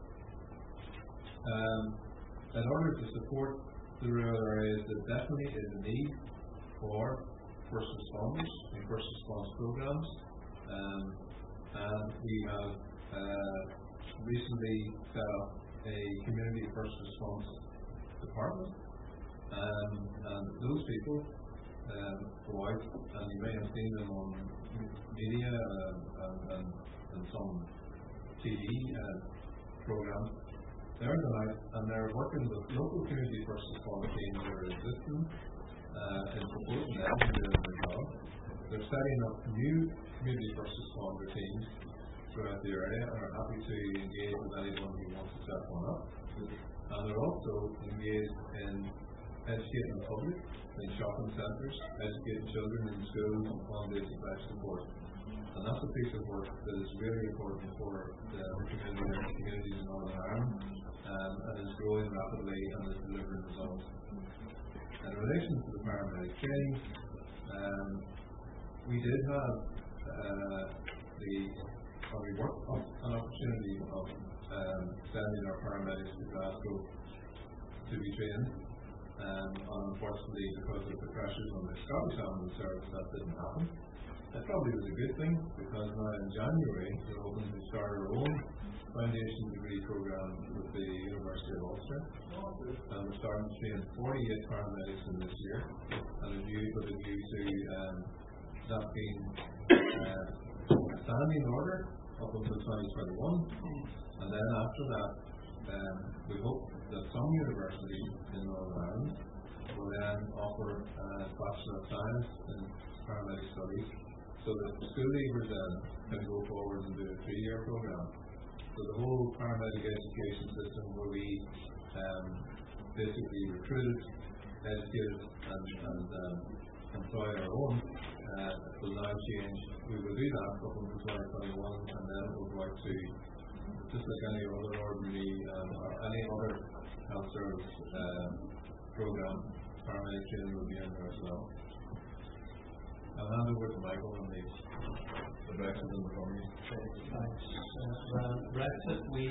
In order to support the rural areas, there definitely is a need for first responders and first response programs, and we have recently set up a community first response department, and those people go out, and you may have seen them on media and some TV programs. They're going out and they're working with local community first response teams that are existing and supporting them in doing their job. They're setting up new community first responder teams throughout the area and are happy to engage with anyone who wants to set one up. And they're also engaged in educating the public in shopping centres, educating children in schools on basic life support. And that's a piece of work that is really important for the communities in Northern Ireland, and is growing rapidly and is delivering results. In relation to the paramedic training, we did have we worked up an opportunity of sending our paramedics to Glasgow to be trained, and unfortunately because of the pressures on the Scottish Ambulance Service that didn't happen. That probably was a good thing, because now in January we're hoping to start our own foundation degree program with the University of Ulster, and we're starting to train 48 paramedics in this year, and with a view to that being a standing order up until 2021, and then after that we hope that some universities in Northern Ireland will then offer a Bachelor of Science in Paramedic Studies, so that school leavers then can go forward and do a 3-year program. So the whole paramedic education system, where we basically recruited, educated and employ our own, will now change. We will do that up until 2021, and then we'll go out to, just like any other ordinary or any other health service program, paramedic training will be in there as well. I'll hand over to Michael on the Brexit and the economy. Thanks. Brexit, we,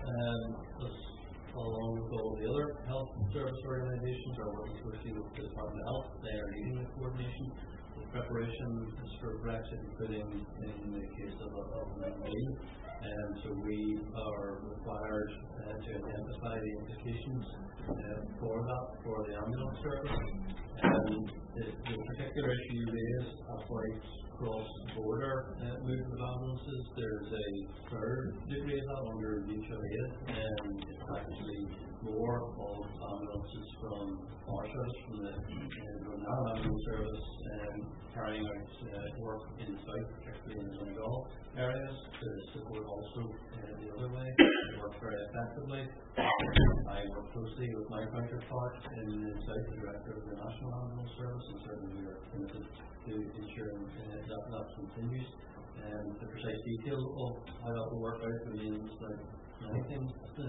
along with all the other health service organisations, are working closely with the Department of Health. They are leading the coordination of preparations for Brexit, including in the case of Maine. So we are required to identify the implications for that, for the ambulance service. The particular issue you raised about cross-border movement of ambulances, there's a third degree of that under mutual aid, and it's actually more of ambulances from our service, from the Northern Ambulance Service, carrying carrying out work in the south, particularly in the Donegal areas, to support also the other way. They work very effectively. I work closely with my counterpart in the south, the director of the National Ambulance Service, and certainly we are committed to ensuring that continues. The precise detail of how that will work out remains like anything to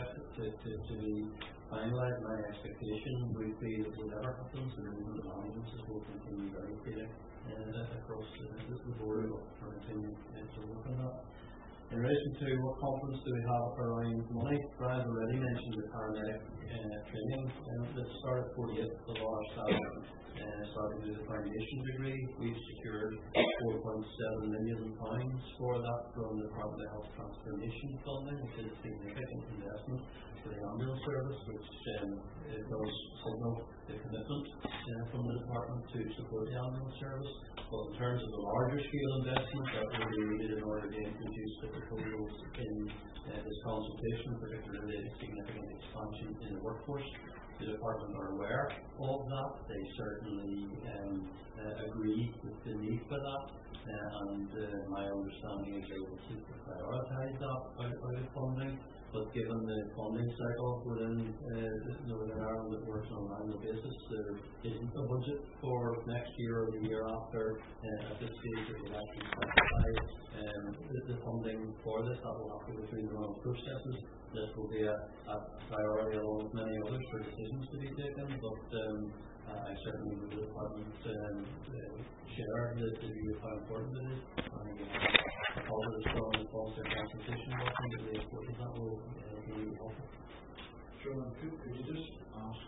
be finalised. My expectation would be that whatever happens, the movement of ambulances will continue very clearly across the board for continuing to work on that. In relation to what confidence do we have around money, Brian already mentioned the paramedic training that started 48 of our staff starting with the foundation degree. We've secured £4.7 million for that from the Department of Health Transformation funding, which is a significant investment for the ambulance service, which does signal the commitment from the department to support the ambulance service. But in terms of the larger scale investment that will be needed in order to introduce the proposals in this consultation, particularly the significant expansion in the workforce, the department are aware of that. They certainly agree with the need for that, and my understanding is they will seek to prioritise that out of funding. But given the funding cycle within Northern Ireland that works on an annual basis, there isn't a budget for next year or the year after. At this stage, it will actually specify the funding for this. That will have to go through the normal processes. This will be a priority along with many others for decisions to be taken, but I certainly with the department share the view of how important it is. A positive, strong response to consultation work and the important that will be really helpful. John, could you just ask,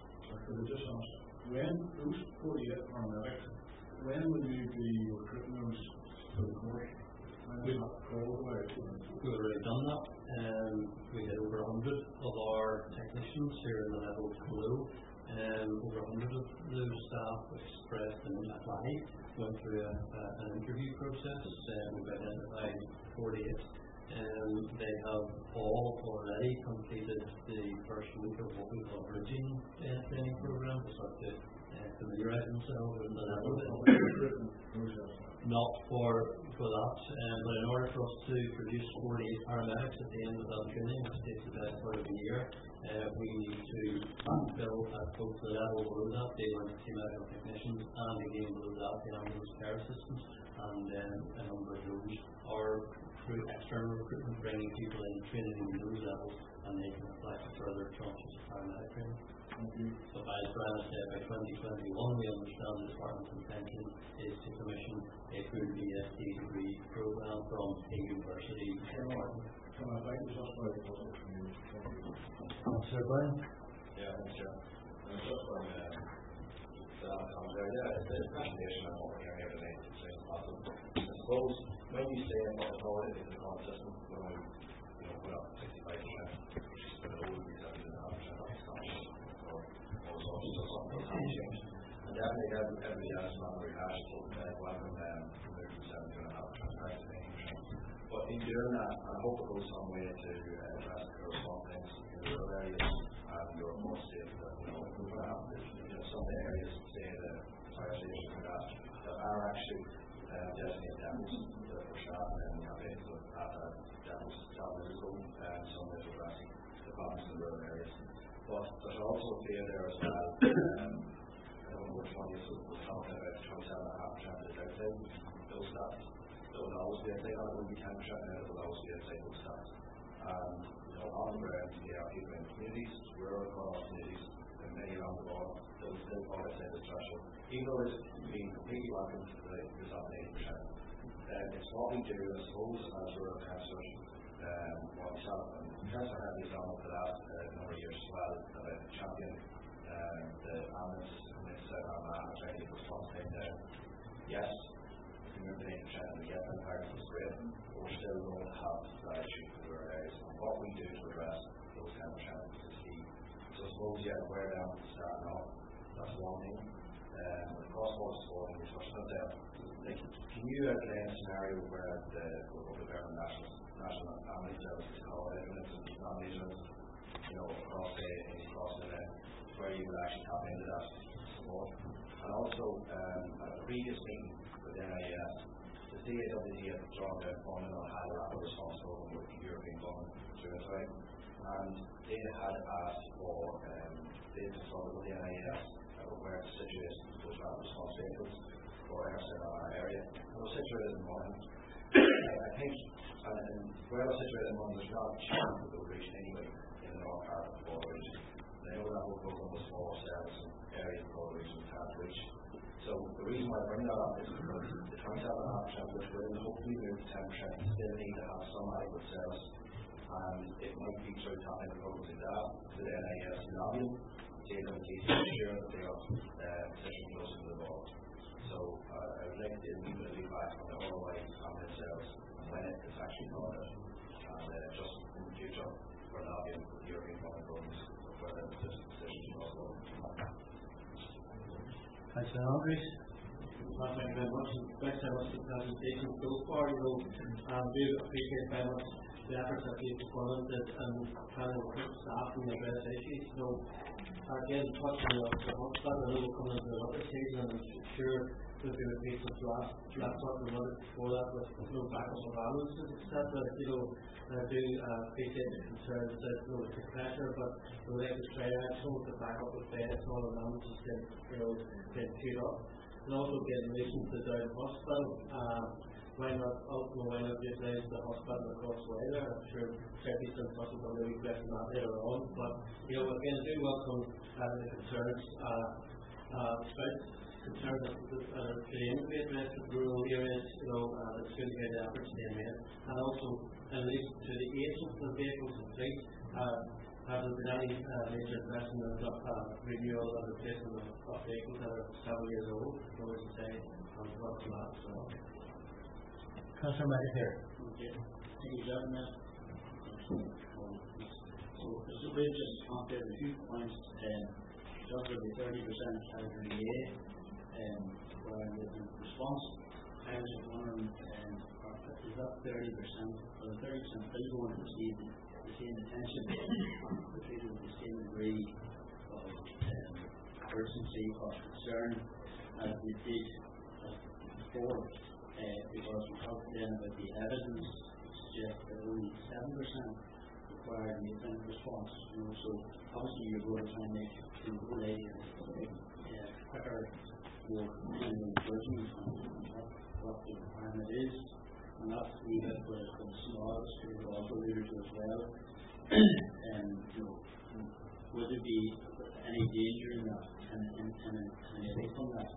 when those 48 paramedics, when will you be recruiting those to the course? We've already done that. We had over 100 of our technicians here in the levels below. Over 100 of those staff expressed and applied, went through an interview process. We've identified 48. They have all already completed the first week of what we call bridging training program to start to familiarise themselves with the level of not for that, but in order for us to produce 48 paramedics at the end of that training, which takes the best part of a year, we need to build at both the level below that, the emergency medical technicians, and again below that, the ambulance care assistants, and then a number of those are through external recruitment, bringing people in, training in those levels, and they can apply for further tranches of paramedic training. So as Brian said, by 2021 we understand the department's intention is to commission a full BSc degree program from a university department. Sir Brian? Yeah, thanks, Joe. Just on the presentation and what we're hearing here today, it's awesome. I suppose when you say about the quality of the common system, when we put up 65%, which is below the 70.5% of expansion, and definitely everybody else is not very hash, so welcome them to move from 7.5% back to 80%. But in doing that, I hope it goes some way to address the corresponding things in the rural areas and your more safe. We're going to have some areas, say the fire stations and that are actually designated depots for staff, and we have it at depots as well, and some ways addressing the problems in the rural areas. But there's also a fear there as well. I don't know which one you was talking about, 27.5% is outside those stats. There will always be, I think, it will be 10% now, there will always be outside those stats. On the ground, we have people in communities, rural communities, and many around the world that will still fall outside the threshold. Even though it's being completely welcome to the top 80%. It's what we do, I suppose, as rural councillors. Myself and Councillor had the example for the last number of years as well, about champion the ambulance in this trying to get response time down. Yes, if we move to 80% and we get them back, it's great, but we're still going to have that issue in the rural areas. And what we do to address those 10% is key. So I suppose, where down to start off, that's one thing. With cross-border supporting, we touched on that. Can you outline a scenario where the local government national family services call evidence and nominations, across the net, where you would actually tap into that support. And also, at the previous meeting, the NIS. The CAWD has drawn down funding on how they're responsible with the European funding through the time. And they had asked for, they consulted with the NIS about where to situate those rapid response vehicles for our area. And we're situated in Monaghan. I think, and where we're situated in Monaghan, there's not a chance that we'll reach anyway in the North Carolina border region. I know that will go on the small cells and areas of the border region can't reach. So the reason why I bring that up is because the 27.5% which we're in, hopefully move to 10%, still need to have some adequate cells. And it might be through time proposing that to the NIS lobbying, JWT to ensure that they are positioned close to the ball. So I would like to immediately feedback on the ROI family cells and when it is actually done it. And just in the future, we're lobbying with the European Common Funds of whether this decision is possible. Councillor Andrews. Thank you very much. Thanks very much for the presentation so far. We do appreciate very much the efforts that you've implemented and trying to recruit staff and address issues. So, again, touching on the hospital, I know we're coming into another season, and I'm sure there'll be repeats of last talk and another before that with backup of ambulances, etc. I do appreciate the concerns that it's a pressure, but we would like to try out some of the backup with beds and all the ambulances get queued up. And also get in relation to the Down Hospital, why not utilise the hospital across the way there? I'm sure Jeffrey's been talking about the request on that later on, but again, I do welcome the concerns, concerns that being addressed in rural areas, it's going to get the efforts being made, and also in relation to the age of the vehicles and fleet. Has there been any major investment in renewal and replacement of vehicles that are several years old? I would say, welcome that as well. Councillor Medicare. Okay. Thank you, Chairman. So, Mr. Bridge just commented a few points, just with the 30% category A, where the response, I was wondering, is that 30%, or the 30% still going to receive the same attention, treated with the same degree of urgency or concern as we did before? Because we talked then about the evidence suggests that only 7% require an independent response. So obviously you're going to try and make the whole area quicker, more dependent versions on what the requirement is. And that's the bit where it's been smallest, we would also alluded to as well. Would there be any danger in that and away from that?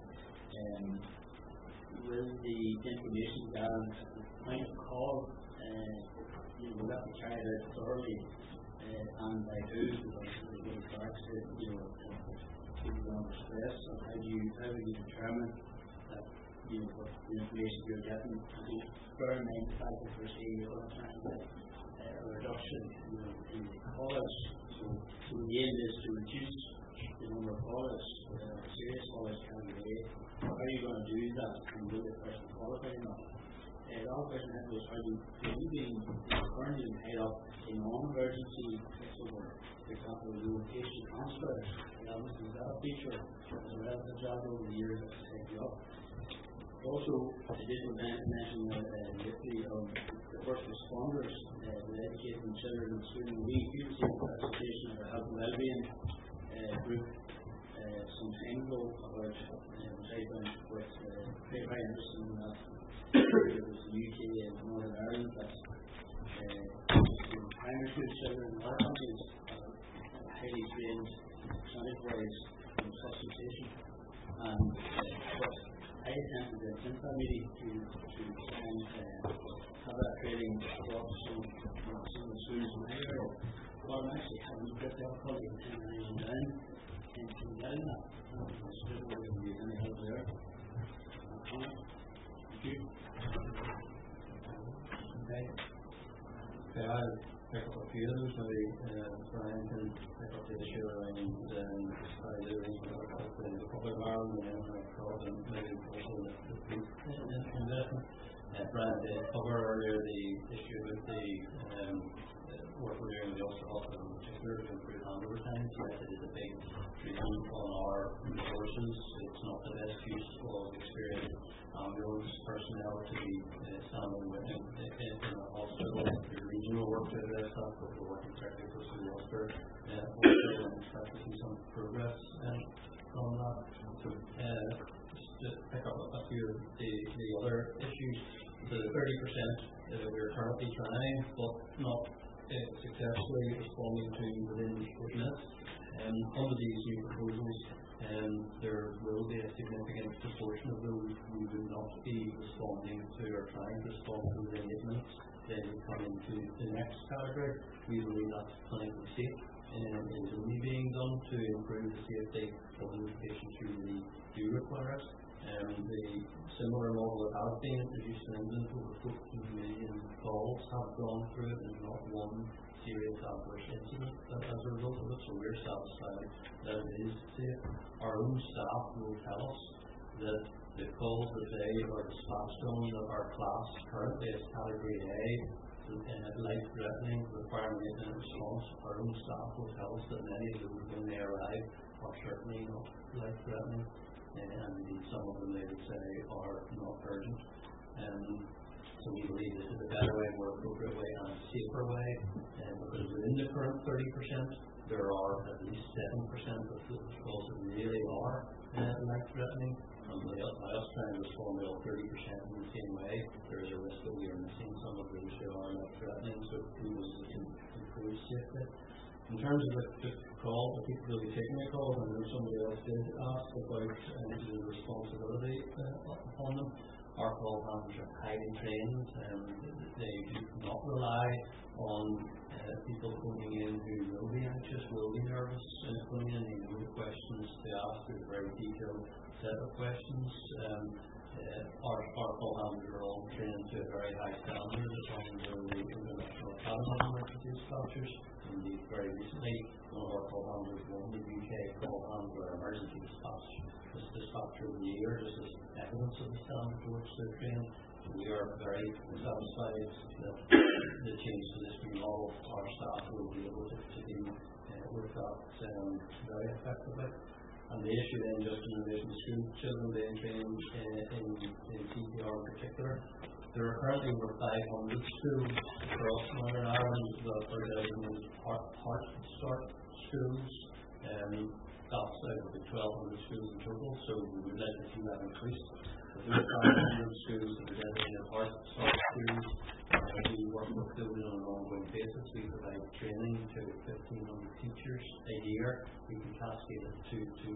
Will the information gathered at the point of call, will that be carried out thoroughly and by who? Because it goes back to people under stress. So how do you determine that what the information you're getting? Bear in mind the fact that we're seeing you're going to try and get a reduction in the callers. So the aim is to reduce the number of callers, serious callers can be made. How are you going to do that? And will the person qualify or not? The other question I have is, are you being currently paid up a non-emergency fixable, for example, relocation transfers? Is that a feature as a relative job over the years that's taken you up? Also, I did mention yesterday of the first responders with educating children and students. We received a presentation of a health and wellbeing group some time ago about which I found very interesting in that it was the UK and Northern Ireland that's primary school children in our countries highly trained percentage-wise in substitution. And I attempted the Simpa meeting to try and have that training across some of the schools in my area. But I'm actually having a bit difficulty in analysing down and getting that. It's just whether there be any help there. Thank you. Okay. I'll pick up a few of those. Maybe Brian can pick up the issue around the arrangement of the public environment and then maybe also the investment. Brian did cover earlier the issue with the work we're doing with the Ulster Hospital in particular to improve handover times. Yes, it is a big treatment on our resources. It's not the best use of experienced ambulance personnel to be standing in the hospital. There's regional work to address that, but we're working directly with the Ulster Hospital and expect to see some progress on that. So, just to pick up a few of the other issues, the 30% that we're currently trying, but not successfully responding to within 8 minutes. Under these new proposals, there will be a significant proportion of those we would not be responding to or trying to respond to within 8 minutes. Then we come into the next category. We believe that's clinically safe and is only being done to improve the safety of those patients who really do require it. The similar model that has been introduced in England, over 14 million calls have gone through it and not one serious adverse incident as a result of it, so we're satisfied that it is safe. Our own staff will tell us that the calls that they are dispatched on that our class currently is category A, life-threatening, requiring immediate response. Our own staff will tell us that many of those when they arrive are certainly not life-threatening, and indeed some of them they would say are not urgent. So we believe this is a better way, more appropriate way, and a safer way, because within the current 30%, there are at least 7% of those calls that really are life-threatening. And by us trying to respond to all 30% in the same way, there is a risk that we are missing some of those who are life-threatening, so we will improve safety. In terms of the call, the people who will be taking the calls, I know somebody else did ask about the responsibility upon them. Our call handlers are highly trained, they do not rely on people coming in who will be anxious, will be nervous, coming in, they know the questions to ask. There's a very detailed set of questions. Our call handlers are all trained to a very high standard under the International Academy of Emergency Dispatchers. Indeed, very recently, one of our call handlers won the UK Call Handler Emergency Dispatcher of the Year, just as evidence of the standard to which they're trained. So we are very satisfied that the change to this new model, our staff will be able to deal with that very effectively. And the issue then, just in relation to school children being trained in CPR in particular, there are currently over 500 schools across Northern Ireland that are designated Heart Start schools. That's out of the 1,200 schools in total, so we would like to see that increase. But there are 500 schools that are designated Heart Start schools. We work with those on an ongoing basis. We provide training to 1,500 teachers a year. We can cascade it to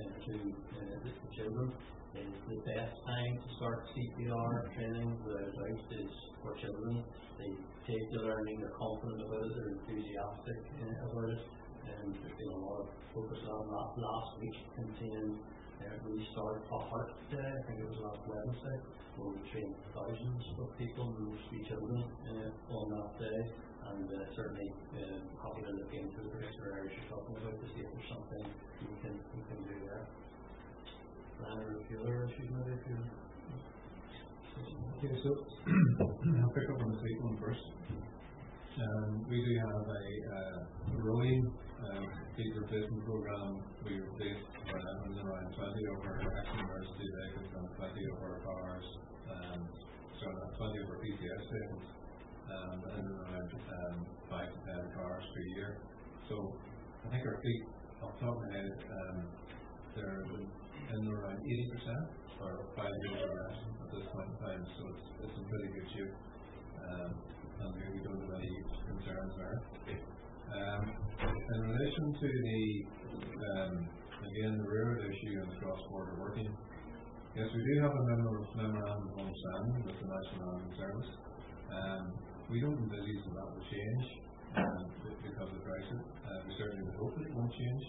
the children. The best time to start CPR training without doubt is for children. They take the learning, they're confident about it, they're enthusiastic about it, and there's been a lot of focus on that. Last week contained Restart a Heart Day, I think it was last Wednesday, where we trained thousands of people, mostly children, on that day, and certainly happy to look into the particular areas you're talking about to see if there's something we can do there. Or a few other issues maybe if you... Okay, so I'll pick up on the second one first. We do have a rolling peak replacement program. We replaced around 20 of our ex-university vehicles and 20 of our cars, 20 of our PCS vehicles, and around 5 to 10 cars per year. So I think our fleet, off the top of my head, they're in around 80% or 5 years or less at this point in time, so it's in pretty good shape, and we don't have any concerns there. In relation to the again the railroad issue and the cross-border working, yes, we do have a memorandum of understanding with the National Ambulance Service. We don't envisage that will change because of Brexit. We certainly would hope that it won't change.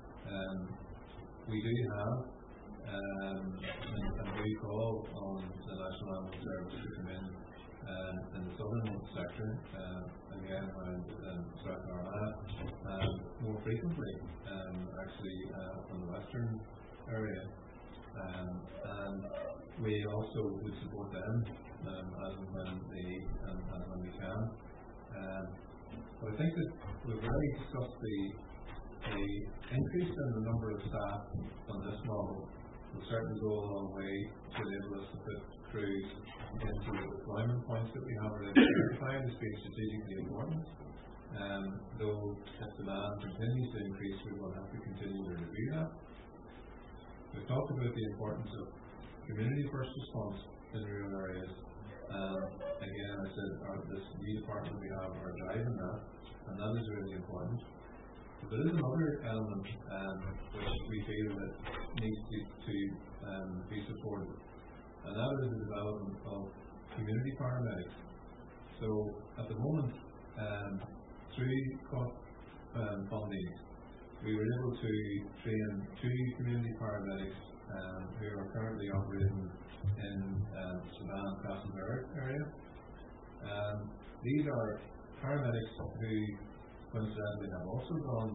We do have a big call on the National Ambulance Service to come in the southern sector, again around South Carolina, more frequently actually from the western area, and we also would support them can. But I think that we've already discussed the increase in the number of staff on this model will certainly go a long way to enable us to put crews into the deployment points that we have already identified as being strategically important. Though if demand continues to increase, we will have to continue to review that. We've talked about the importance of community first response in rural areas. Again, I said this new department we have are driving that, and that is really important. But there is another element which we feel that needs to be supported, and that is the development of community paramedics. So at the moment, through COP funding, we were able to train 2 community paramedics who are currently operating in Sudan, Castleberg area. These are paramedics who coincidentally have also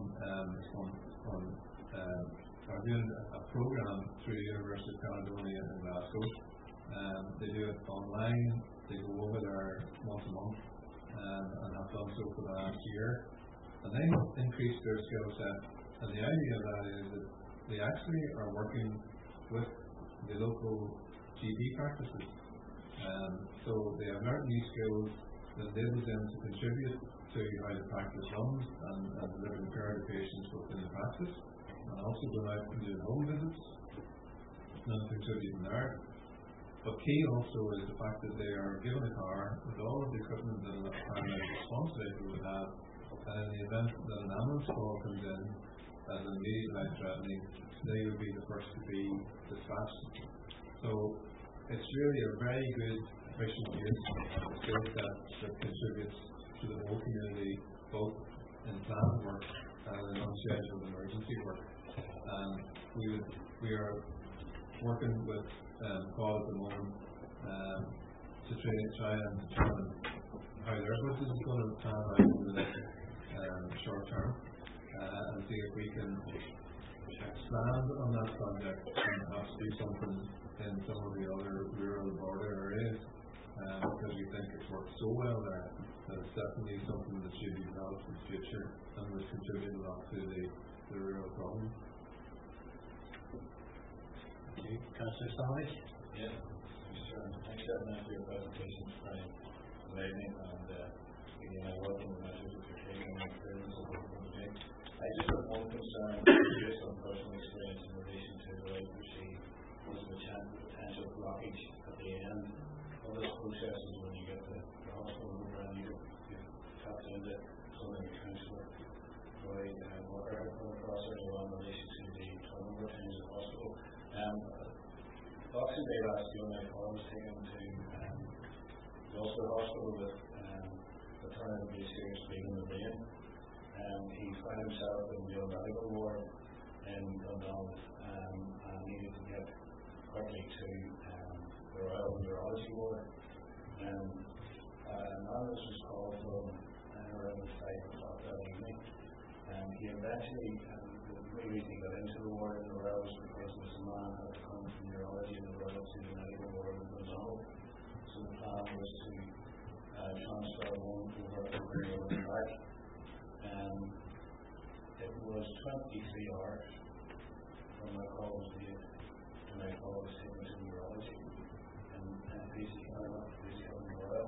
are doing a program through the University of Caledonia in Glasgow. They do it online. They go over there once a month and have done so for the last year. And they increase their skill set. And the idea of that is that they actually are working with the local GP practices. So they have learned new skills that enables them to contribute to how the practice runs and delivering care to patients within the practice, and also going out and doing home visits and contributing there. But key also is the fact that they are given a car with all of the equipment that a paramedic response vehicle would have, and in the event that an ambulance call comes in as an immediate life-threatening, they would be the first to be dispatched. So it's really a very good, efficient use of the skill set that contributes to the whole community, both in planned work and in unscheduled emergency work. We are working with COD at the moment to try and determine how their budget is going to pan out over the next short term, and see if we can expand on that project and perhaps do something in some of the other rural border areas, because we think it's worked so well there that it's definitely something that should be developed in the future and would contribute a lot to the rural problem. Councillor Savage? Yes, Mr. Chairman. Thanks very much for your presentation tonight. Amazing, and again, I welcome the measures that you're taking and the experience of what you're doing. I just have one concern based on personal experience in relation to the way we see most of the potential blockage at the end of this process is when you get the hospital over and you tapped into some of the council provide water across there as well in relation to the turnover times of the hospital. Boxing Day last year, my father was taken to the Ulster Hospital with alternatively serious bleeding in the brain. He found himself in the medical ward in Dundalk and needed to get quickly to the Royal Neurology ward. An ambulance was called from around 5 o'clock that evening. He eventually, the reason he got into the ward in the Royal was because this man had come from neurology in the Royal to the medical ward in Dundalk. So the plan was to transfer one over to the Royal and back. It was 23 hours from my call was made to my call was taken to neurology and basically I went to basically in the Royal.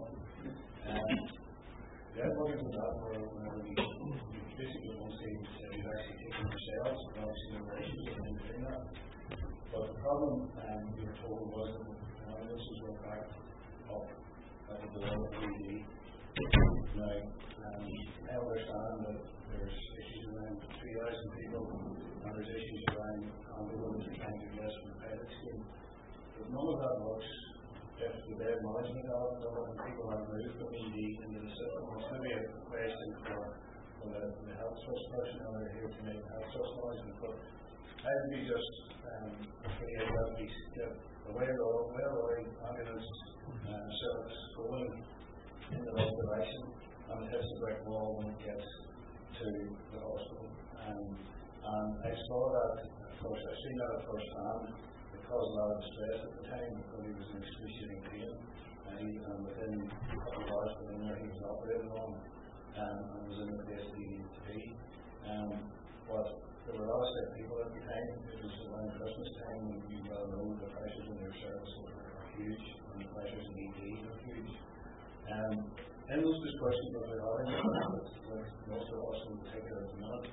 The outworkings of that were whenever we basically once they said we've actually taken ourselves and obviously the operations and doing that. But the problem we were told was that the ambulances were backed up at the door of the ED. Now, I understand that there's issues around 3,000 people and there's issues around ambulance trying to get from the pilot scheme. But none of that works if the bed management element of it and people are moved from ED into the system. It's maybe a question for the health source personnel that are here to make health source management. But I would be just pretty that we get the railway ambulance service going in the right direction and it hits the brick wall when it gets to the hospital. And I saw that, of course, I've seen that at first hand. It caused a lot of distress at the time because he was in excruciating pain. And within a couple of hours within there, he was operated. was in the place that he needed to be. But there were a lot of sick people at the time. It was around Christmas time, and you well know the pressures in their service are huge, and the pressures in ED are huge. In those discussions that we're having with most of us in particular at the minute,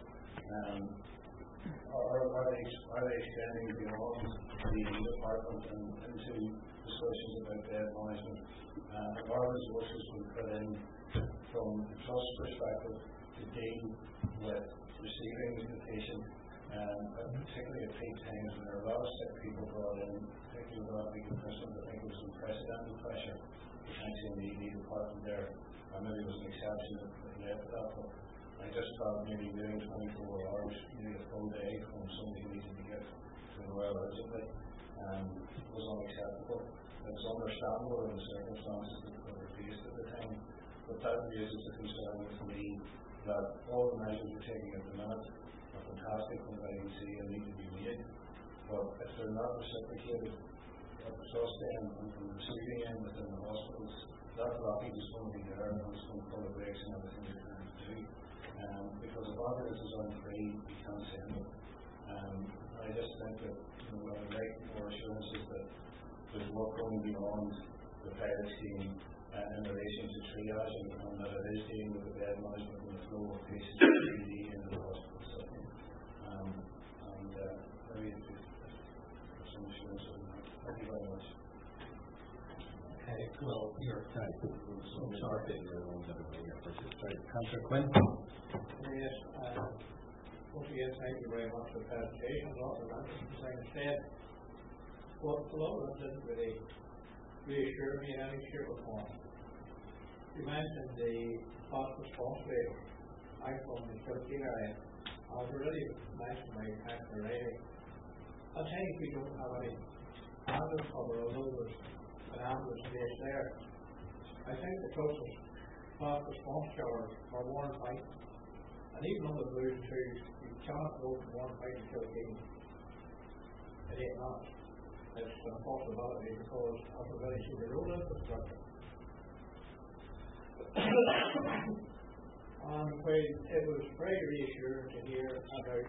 are they extending beyond the ED department and into discussions about bed management? Our resources we put in from the trust perspective to deal with receiving the patient, particularly at peak times when there are a lot of sick people brought in, particularly with that week of Christmas. I think there was unprecedented pressure potentially in the ED department there. Maybe it was an exception that led to that, but I just felt maybe waiting 24 hours, maybe a full day from somebody who needed to get to the Royal urgently was unacceptable. It was understandable in the circumstances that were faced at the time, but that raises a concern with me that all the measures we're taking at the minute are fantastic from what I can see and need to be made, but if they're not reciprocated at the trust end and from the receiving end within the hospitals, that blockage is going to be there and it's going to pull the brakes on everything you're trying to do. Because if ambulances aren't free, you can't send them. I just think that I'd like more assurances that there's work going beyond the pilot scheme in relation to triage and that it is dealing with the bed management and the flow of patients to ED into the hospital setting. Maybe some assurance on that. Thank you very much. Okay, well, your time was so short that you're the ones that are here. Councillor Quinn. Yes, once again, thank you very much for the presentation. A lot of the answers I said, but a lot of them didn't really reassure me in any shape or form. You mentioned the fast response rate. I'm from the Kilkeel area. I've already mentioned my passion already. I think we don't have any ambulance cover, although there's an ambulance base there. I think the closest fast response towers are Warren Pike. And even on the Blue 2, you cannot go from Warren Pike to Kilkeel. It ain't not. It's an impossibility because of the very super road infrastructure. And it was very reassuring to hear about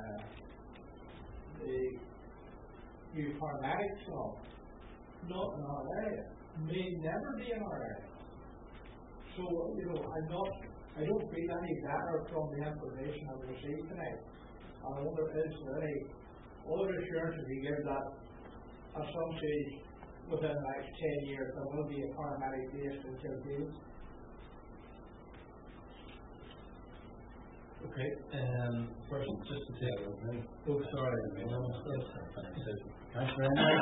the new paramedics now, not in our area, may never be in our area. So, I don't feel any better from the information I've received tonight. And I wonder, is there any other assurances you give that at some stage within the next 10 years there will be a paramedic based in Kilkeel? Okay, first, just to take a minute. Oh, sorry, Councillor Henry.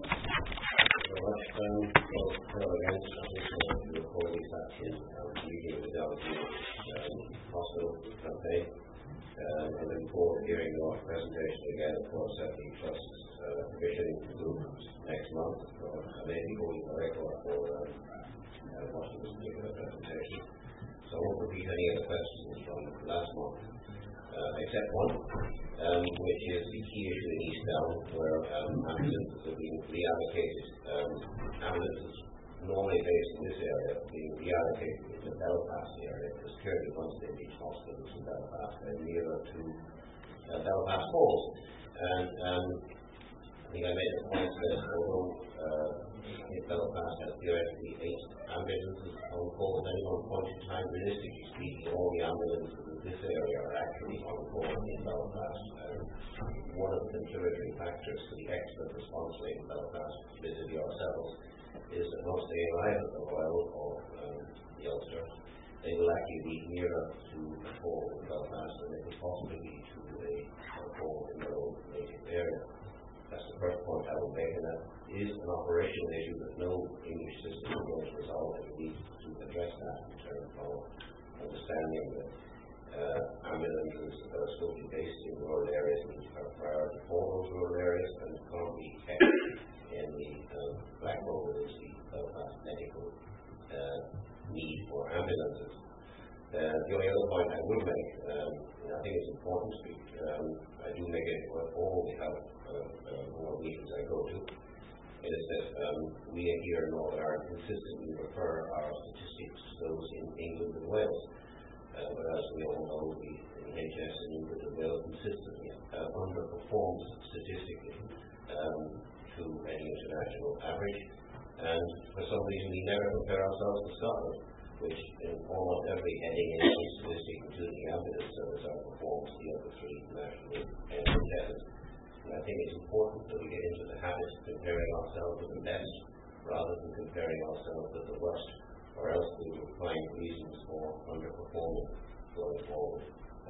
Hospital campaign. I look forward to hearing your presentation again, of course, at the Trust's commissioning group next month. I may be going to the record for Washington's particular presentation. So I won't repeat any of the questions from last month, except one, which is the key issue in East Down, where ambulances have been reallocated. Ambulances normally based in this area being reallocated in the Belfast area, because currently Munster Beach Hospital is in Belfast and nearer to Belfast Falls. And I think I made a point that although Belfast has theoretically 8 ambulances on call at any one point in time, realistically speaking, all the ambulances in this area are actually on call in Belfast. One of the contributory factors to the excellent response rate in Belfast, specifically ourselves, is that once they arrive at the Royal or the Ulster, they will actually be nearer to a call in Belfast than they could possibly be to a call in their own native area. That's the first point I will make, and that is an operational issue that no English system is going to resolve. It needs to address that in terms of understanding that ambulances that are supposed to be based in rural areas are priority for those rural areas and can't be kept in the Blackpool, that is the Belfast medical need for ambulances. The only other point I would make, and I think it's important to speak, I do make it for all the health board meetings I go to, is that we here in Northern Ireland consistently refer our statistics to those in England and Wales. but as we all know, the NHS in England has well consistently underperformed statistically to any international average, and for some reason we never compare ourselves to Scotland, which in almost every heading in every statistic, including the ambulance service, outperforms the other three national NHSs. And I think it's important that we get into the habit of comparing ourselves with the best rather than comparing ourselves with the worst, or else we will find reasons for underperforming going forward.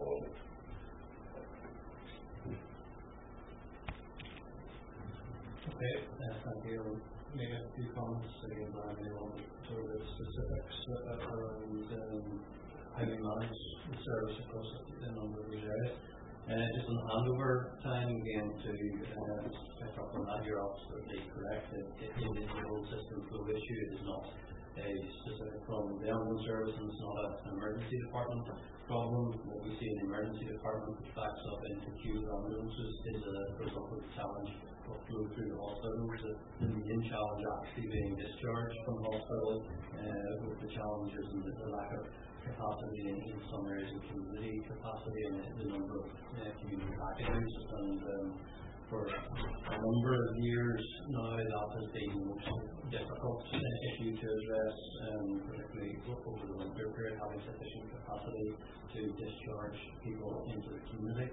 Okay, thank you. Maybe a few comments again, Brian, on sort of the specifics around how we manage the service across a number of these areas. Just on handover time again to pick up on that, you're absolutely correct. It is the whole system flow issue. It is not a specific problem with the ambulance service, and it's not an emergency department problem. What we see in the emergency department, which backs up into queues of ambulances, is a result of the challenge of flow through the hospital. The main challenge actually being discharged from the hospital, with the challenges and the lack of capacity in some areas of community capacity and the number of community packages. And for a number of years now, that has been the most difficult issue to address, particularly over the winter period, having sufficient capacity to discharge people into the community.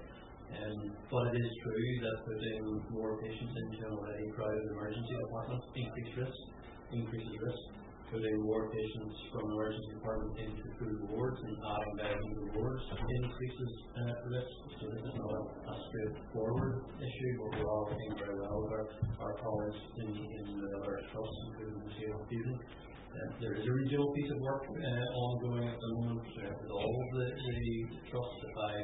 But it is true that putting more patients into an already crowded emergency department increases risk. Putting more patients from the emergency department into food wards and adding beds into wards increases risk. So this is not a straightforward issue, but we are working very well with our colleagues in the other trusts, including the Museum of Fusion. There is a regional piece of work ongoing at the moment with all of the trusts, the five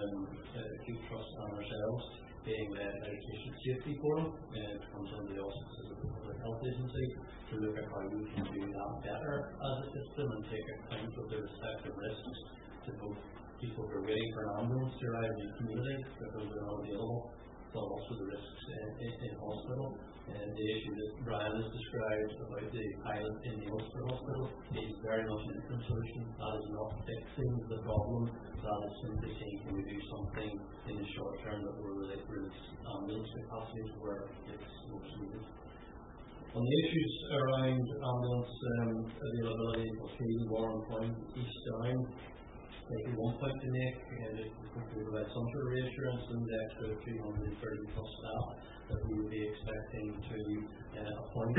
acute trusts and ourselves, being led by the Patient Safety Forum. It comes under the auspices of the Public Health Agency to look at how we can do that better as a system and take account of the respective risks to both people who are waiting for an ambulance to arrive in the community because they're not available, but also the risks in hospital. The issue that Brian has described about the pilot in the hospital is very much an interim solution. That is not fixing the problem. That is simply saying, can we do something in the short term that will release ambulance capacity to where it's most needed. On the issues around ambulance availability for Keele, Warren Point, East Down, maybe one point to make, just to provide some sort of reassurance in the extra 330 plus staff that we would be expecting to appoint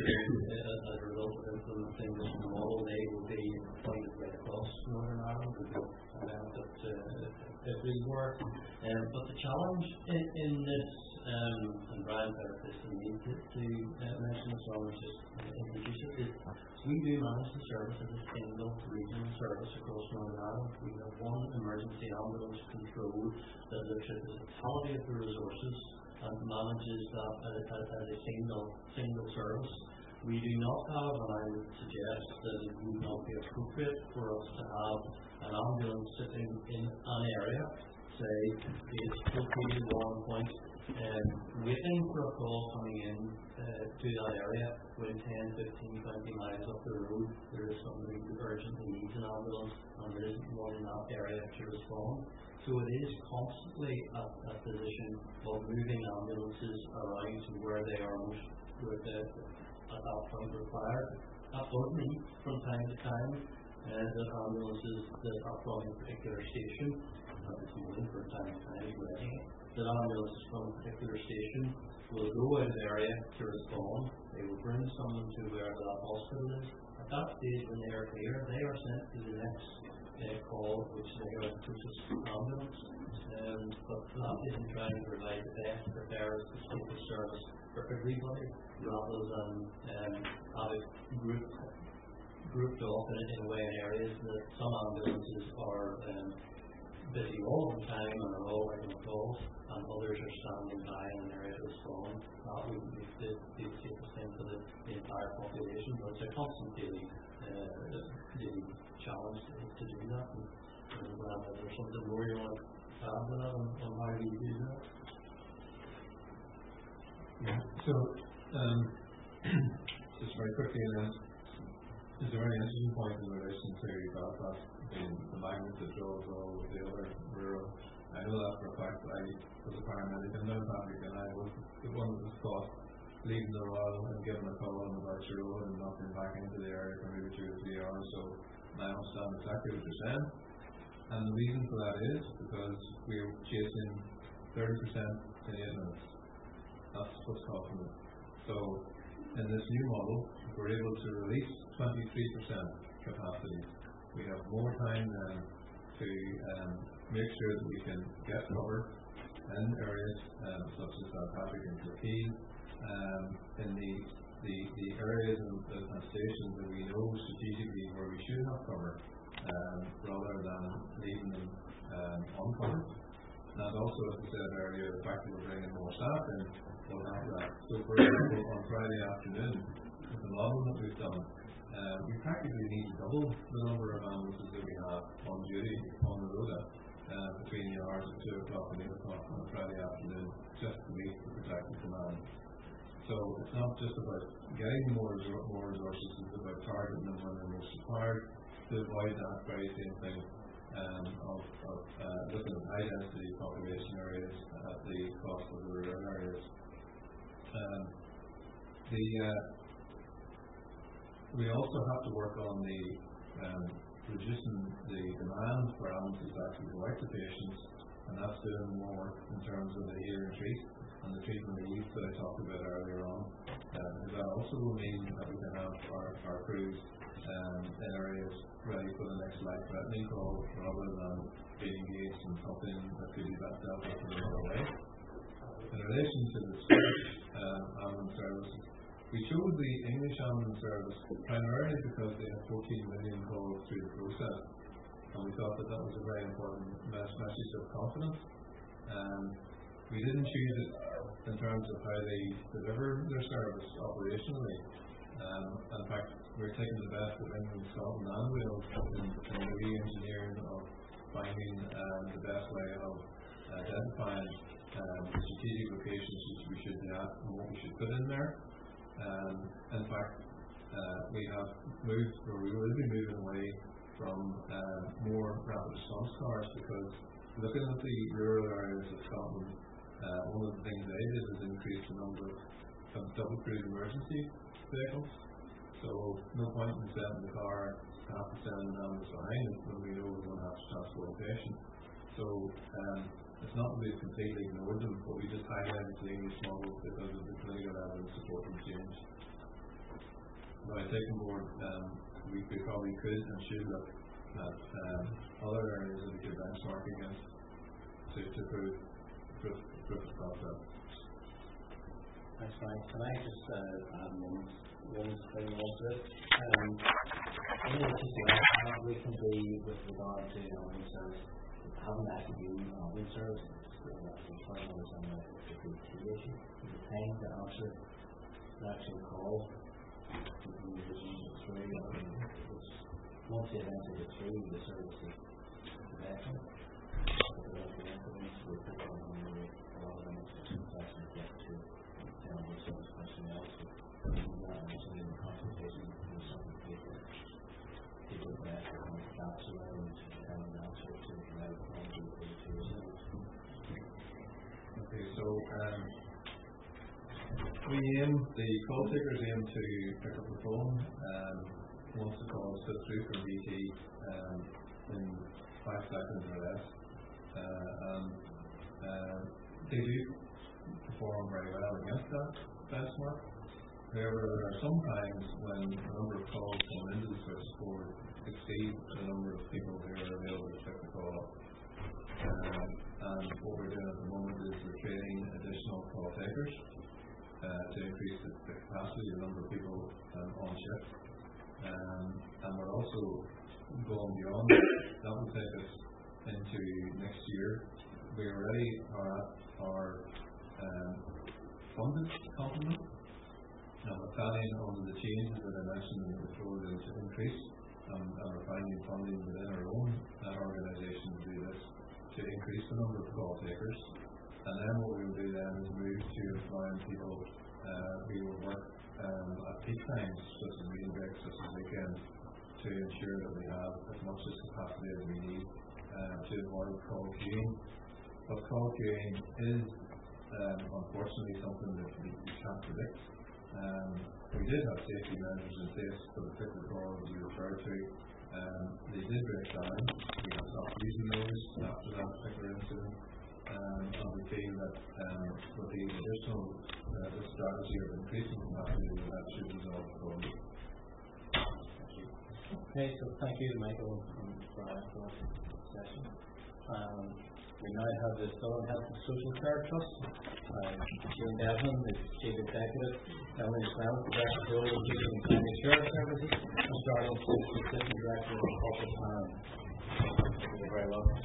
as a result of implementing this model. They will be appointed right across Northern Ireland, with the benefit everywhere. But the challenge in this, and Brian said this to me to mention this one, was just introduce it, is we do manage the service as a single regional service across Northern Ireland. We have one emergency ambulance control that looks at the totality of the resources and manages that as a single service. We do not have, and I would suggest that it would not be appropriate for us to have an ambulance sitting in an area, say, it's located at one point, waiting for a call coming in to that area when 10, 15, 20 miles up the road there is somebody who urgently needs an ambulance and there isn't one in that area to respond. So it is constantly a position of moving ambulances around to where they are most at that point required. That does mean from time to time that ambulances that are from a particular station, from time to time, that ambulances from a particular station will go out of the area to respond. They will bring someone to wherever that hospital is. At that stage, when they are clear, they are sent to the next call, which they are the closest ambulance. But that isn't trying to provide the best, the fairest, the safest service for everybody, rather than have it grouped off in a way in areas that some ambulances are busy all the time and are all making calls, and others are standing by in an area to respond. That wouldn't be the safest thing for the entire population, but it's a constant daily challenge to do that. And is there something more you want to add to that on how we do that? Yeah, so just very quickly, Is there any interesting point in relation to Belfast being the magnet that draws all of the other rural? I know that for a fact. I was a paramedic in North Africa, and I was the one that was caught leaving the Royal and giving a call on the Berkshire Road and knocking back into the area for maybe 2 or 3 hours. So I understand exactly what you're saying. And the reason for that is because we're chasing 30% in 8 minutes. That's what's costing it. So in this new model, we're able to release 23% capacity. We have more time then to make sure that we can get cover in areas such as South Africa and Turkey, in the areas and stations that we know strategically where we should have cover, rather than leaving them uncovered. And also, as I said earlier, the fact that we're bringing more staff in will have that. So, for example, on Friday afternoon, with the model that we've done, we practically need to double the number of ambulances that we have on duty on the road between the hours of 2 o'clock and 8 o'clock on a Friday afternoon, just to meet the protected demand. So it's not just about getting more resources, it's about targeting them when they're most required to avoid that very same thing of looking at high density population areas at the cost of the rural areas. We also have to work on the reducing the demand for ambulances to actually go out to patients, and that's doing more in terms of the hear and treat and the treatment of youth that I talked about earlier on. That also will mean that we can have our crews in areas ready for the next life-threatening call rather than being engaged in something that could be dealt with in another way. In relation to the Scottish ambulance services, we chose the English ambulance service primarily because they had 14 million calls through the process, and we thought that was a very important message of confidence. We didn't choose it in terms of how they deliver their service operationally. In fact, we're taking the best of England, Scotland and Wales in the re-engineering of finding the best way of identifying the strategic locations which we should be at and what we should put in there. In fact, we have moved, or we will be moving away from more rapid response cars, because looking at the rural areas of Scotland, one of the things they did was increase the number of double cruise emergency vehicles. So no point in setting the car half a cent ambulance behind it when we know we're going to have to transport a patient. So it's not that we've completely ignored them, but we just highlighted the English model because of the clinical evidence supporting change. But I take on board, we probably could and should look at other areas that we could benchmark against to prove the concept. Thanks, Mike. Can I just add one thing also? Recently, with regard to ambulance service, having actually used ambulance service, it's quite understand that it's a big key issue. The time to answer the actual call, once the event is through, the service is better. Okay, so the call takers aim to pick up the phone once the call is put through from BT in 5 seconds or less. They do perform very well against that benchmark. However, there are some times when the number of calls coming into the switchboard exceeds the number of people who are available to pick the call up. And what we're doing at the moment is we're training additional call takers to increase the capacity, the number of people on shift. And we're also going beyond that. That will take us into next year. We already are at our funded complement. Now, we're planning on the changes that I mentioned in the report to increase, and we're finding funding within our own organisation to do this, to increase the number of call takers. And then what we will do then is move to employing people who will work at peak times, such as meal breaks, such as weekends, to ensure that we have as much as capacity as we need to avoid call queuing. But call queuing is unfortunately something that we can't predict. We did have safety measures in place for the particular calls you referred to. They did break down. We have stopped using those after that particular incident. And we feel that with the additional strategy of increasing capacity, that should resolve the problem. Okay, so thank you to Michael and Brian for this session. We now have the Southern Health and Social Care Trust. Jane Devlin, the Chief Executive, Emily Snell, Director of Rural Education and Family Care Services, and Charlie Smith, the Assistant Director of Corporate Planning. You're very welcome.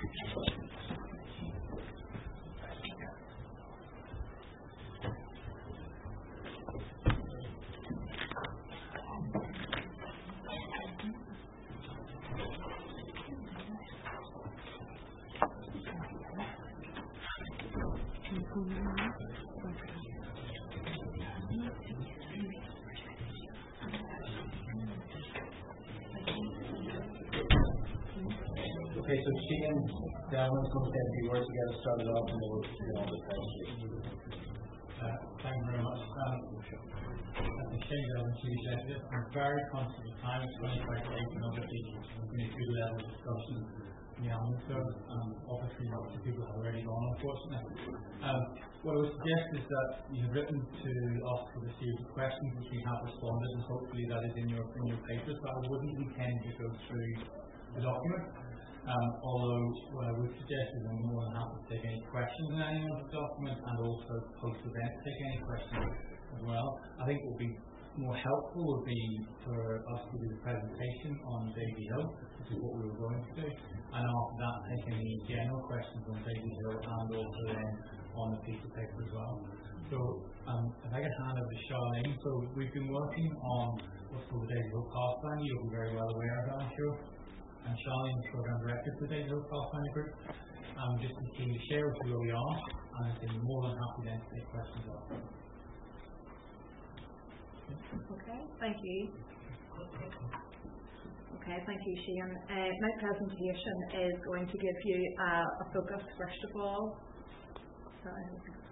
Okay, so Shane Devlin's going to say a few words to get us started off, and then we'll get on to the presentation. Thank you very much. I'm Shane Devlin, Chief Executive. I'm very conscious of the time. It's 25 days, and obviously we've been a good level of discussion in the Ambulance Service, and obviously lots of people have already gone, unfortunately. What I would suggest is that you have written to us with a series of questions which we have responded, and hopefully that is in your papers, but I wouldn't intend to go through the document. Although what I would suggest is I'm more than happy to take any questions on any of the document, and also post-event take any questions as well. I think what would be more helpful would be for us to do the presentation on Davy Hill, which is what we were going to do, and after that take any general questions on Davy Hill and also then on the piece of paper as well. So if I could hand over to Charlene. So we've been working on what's called the Davy Hill Pathfinder. You'll be very well aware of that, I'm sure. And Charlene is Program Director for the Davy Hill Pathfinder Group. Just to share with you where we are, and I'd be more than happy then to take questions after. Okay, thank you. Okay, thank you, Shane. My presentation is going to give you a focus, first of all. Sorry.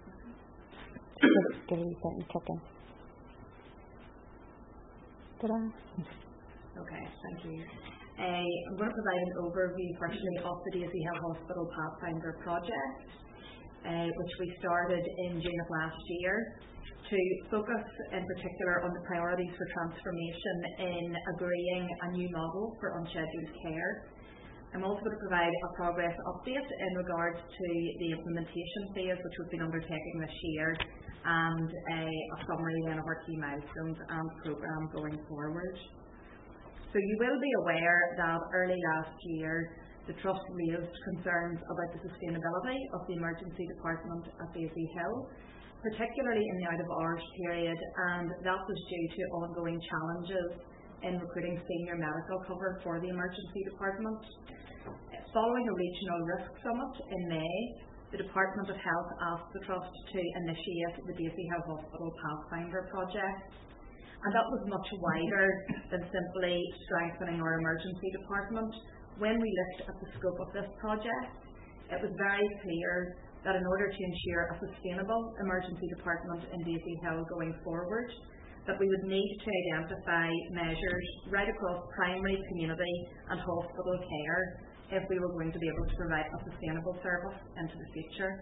Okay, thank you. I'm going to provide an overview firstly of the Daisy Hill Hospital Pathfinder project, which we started in June of last year, to focus in particular on the priorities for transformation in agreeing a new model for unscheduled care. I'm also going to provide a progress update in regards to the implementation phase which we've been undertaking this year, and a summary then of our key milestones and programme going forward. So you will be aware that early last year the Trust raised concerns about the sustainability of the emergency department at Daisy Hill, particularly in the out of hours period, and that was due to ongoing challenges in recruiting senior medical cover for the emergency department. Following a regional risk summit in May, the Department of Health asked the Trust to initiate the Daisy Hill Hospital Pathfinder project, and that was much wider than simply strengthening our emergency department. When we looked at the scope of this project, it was very clear that in order to ensure a sustainable emergency department in Daisy Hill going forward, that we would need to identify measures right across primary, community and hospital care if we were going to be able to provide a sustainable service into the future.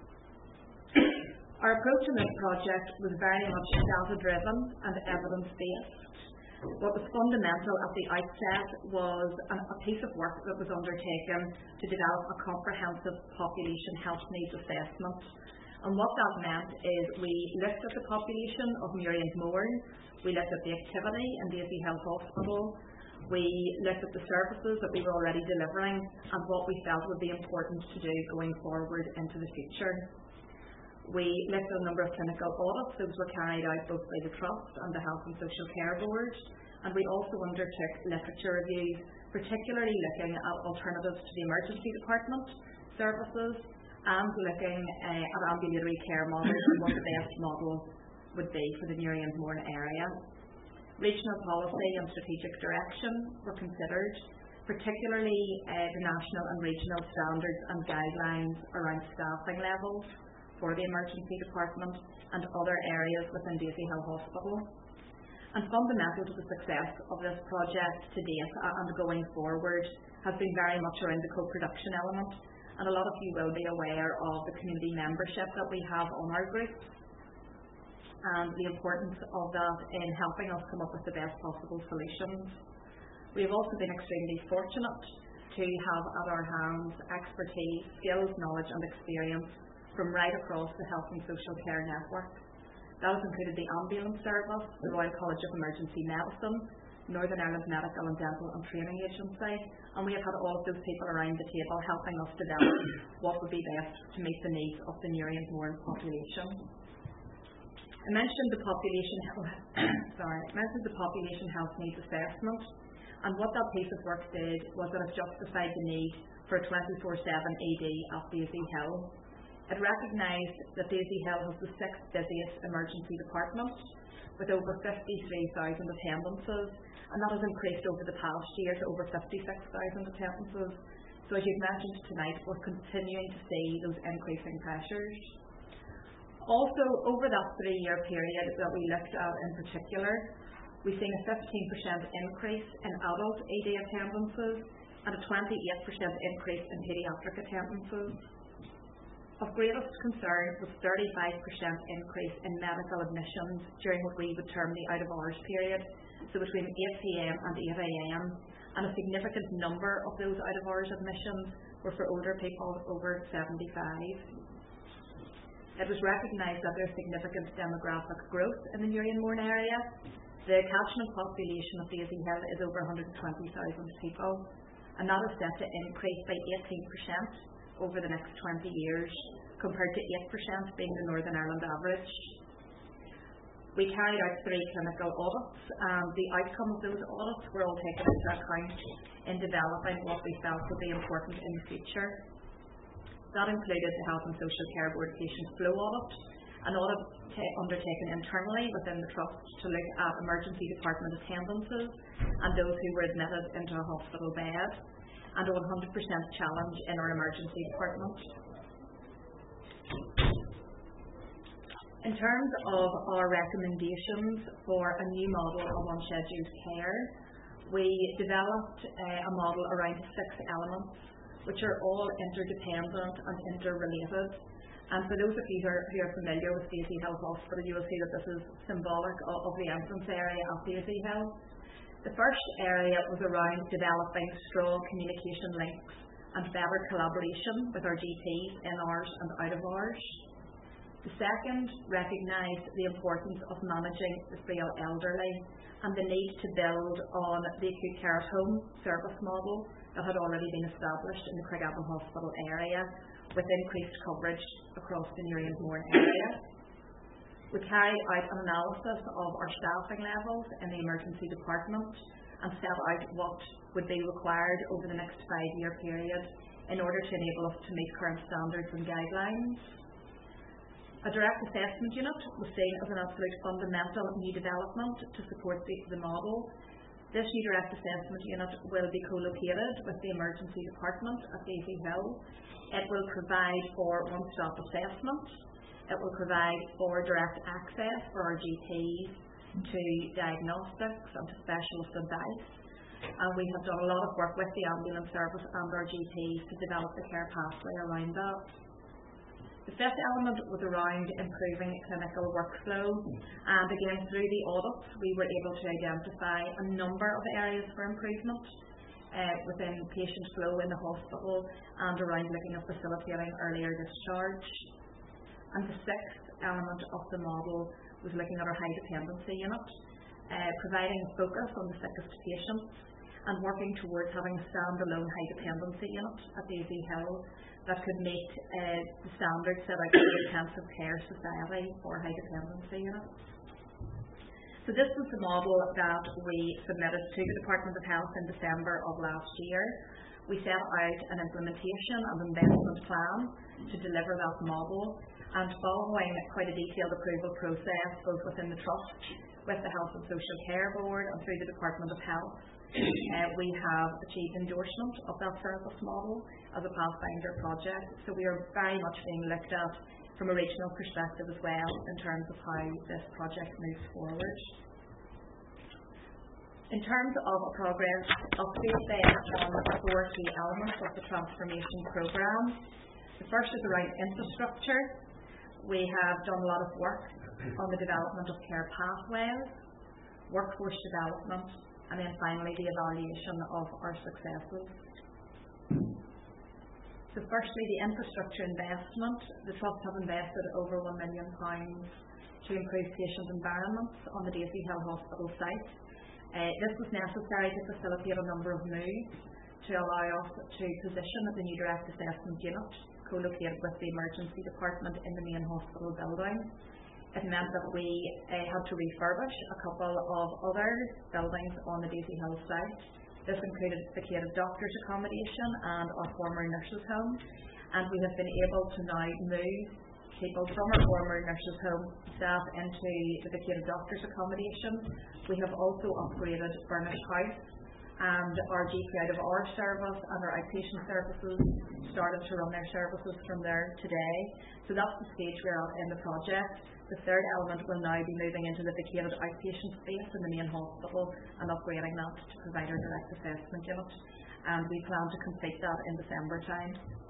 Our approach in this project was very much data-driven and evidence-based. What was fundamental at the outset was a piece of work that was undertaken to develop a comprehensive population health needs assessment. And what that meant is we looked at the population of Murray's-Mourne, we looked at the activity in Daisy Hill Hospital, we looked at the services that we were already delivering and what we felt would be important to do going forward into the future. We looked at a number of clinical audits. Those were carried out both by the Trust and the Health and Social Care Board, and we also undertook literature reviews, particularly looking at alternatives to the emergency department services and looking at ambulatory care models and what the best model would be for the Murray's-Mourne area. Regional policy and strategic direction were considered, particularly the national and regional standards and guidelines around staffing levels for the emergency department and other areas within Daisy Hill Hospital. And fundamental to the success of this project to date and going forward has been very much around the co-production element, and a lot of you will be aware of the community membership that we have on our groups and the importance of that in helping us come up with the best possible solutions. We have also been extremely fortunate to have at our hands expertise, skills, knowledge and experience from right across the health and social care network. That has included the Ambulance Service, the Royal College of Emergency Medicine, Northern Ireland Medical and Dental and Training Agency, and we have had all of those people around the table helping us develop what would be best to meet the needs of the Newry and Mourne population. I mentioned the population health needs assessment, and what that piece of work did was that it justified the need for a 24/7 ED at Daisy Hill. It recognised that Daisy Hill has the 6th busiest emergency department, with over 53,000 attendances, and that has increased over the past year to over 56,000 attendances. So as you've mentioned tonight, we're continuing to see those increasing pressures. Also, over that 3-year period that we looked at in particular, we've seen a 15% increase in adult ED attendances and a 28% increase in paediatric attendances. Of greatest concern was 35% increase in medical admissions during what we would term the out-of-hours period, so between 8 p.m. and 8 a.m, and a significant number of those out-of-hours admissions were for older people over 75. It was recognised that there is significant demographic growth in the Newry and Mourne area. The catchment population of Daisy Hill is over 120,000 people, and that is set to increase by 18% over the next 20 years, compared to 8% being the Northern Ireland average. We carried out 3 clinical audits, and the outcome of those audits were all taken into account in developing what we felt would be important in the future. That included the Health and Social Care Board patient flow audit, an audit undertaken internally within the Trust to look at emergency department attendances and those who were admitted into a hospital bed, and a 100% challenge in our emergency department. In terms of our recommendations for a new model of unscheduled care, we developed a model around 6 elements, which are all interdependent and interrelated. And for those of you who are familiar with Daisy Hill Hospital, you will see that this is symbolic of the entrance area of Daisy Hill. The first area was around developing strong communication links and better collaboration with our GPs in hours and out of hours. The second recognised the importance of managing the frail elderly and the need to build on the acute care at home service model that had already been established in the Craigavon Hospital area, with increased coverage across the Newry and Mourne area. We carried out an analysis of our staffing levels in the emergency department and set out what would be required over the next 5-year period in order to enable us to meet current standards and guidelines. A direct assessment unit was seen as an absolute fundamental new development to support the model. This new direct assessment unit will be co-located with the emergency department at Daisy Hill. It will provide for one-stop assessment. It will provide for direct access for our GPs to diagnostics and to specialist advice. And we have done a lot of work with the Ambulance Service and our GPs to develop the care pathway around that. The 5th element was around improving clinical workflow, and again through the audits we were able to identify a number of areas for improvement within patient flow in the hospital and around looking at facilitating earlier discharge. And the 6th element of the model was looking at our high dependency unit, providing focus on the sickest patients and working towards having a standalone high dependency unit at Daisy Hill that could meet the standards set out by the Intensive Care Society for high dependency units. So this was the model that we submitted to the Department of Health in December of last year. We set out an implementation and investment plan to deliver that model, and following quite a detailed approval process both within the Trust with the Health and Social Care Board and through the Department of Health. We have achieved endorsement of that service model as a Pathfinder project, so we are very much being looked at from a regional perspective as well in terms of how this project moves forward. In terms of a progress update then on the 4 key elements of the transformation programme, the first is around infrastructure. We have done a lot of work on the development of care pathways, workforce development, and then finally the evaluation of our successes. So firstly, the infrastructure investment. The Trust have invested over £1 million to improve patient environments on the Daisy Hill Hospital site. This was necessary to facilitate a number of moves to allow us to position the new direct assessment unit co-located with the emergency department in the main hospital building. It meant that we had to refurbish a couple of other buildings on the Daisy Hill site. This included vacated doctors' accommodation and our former nurses' home, and we have been able to now move people from our former nurses' home staff into the vacated doctors' accommodation. We have also upgraded Furnish House, and our GP out of our service and our outpatient services started to run their services from there today. So that's the stage we're at in the project. The third element will now be moving into the vacated outpatient space in the main hospital and upgrading that to provide our direct assessment unit. And we plan to complete that in December time.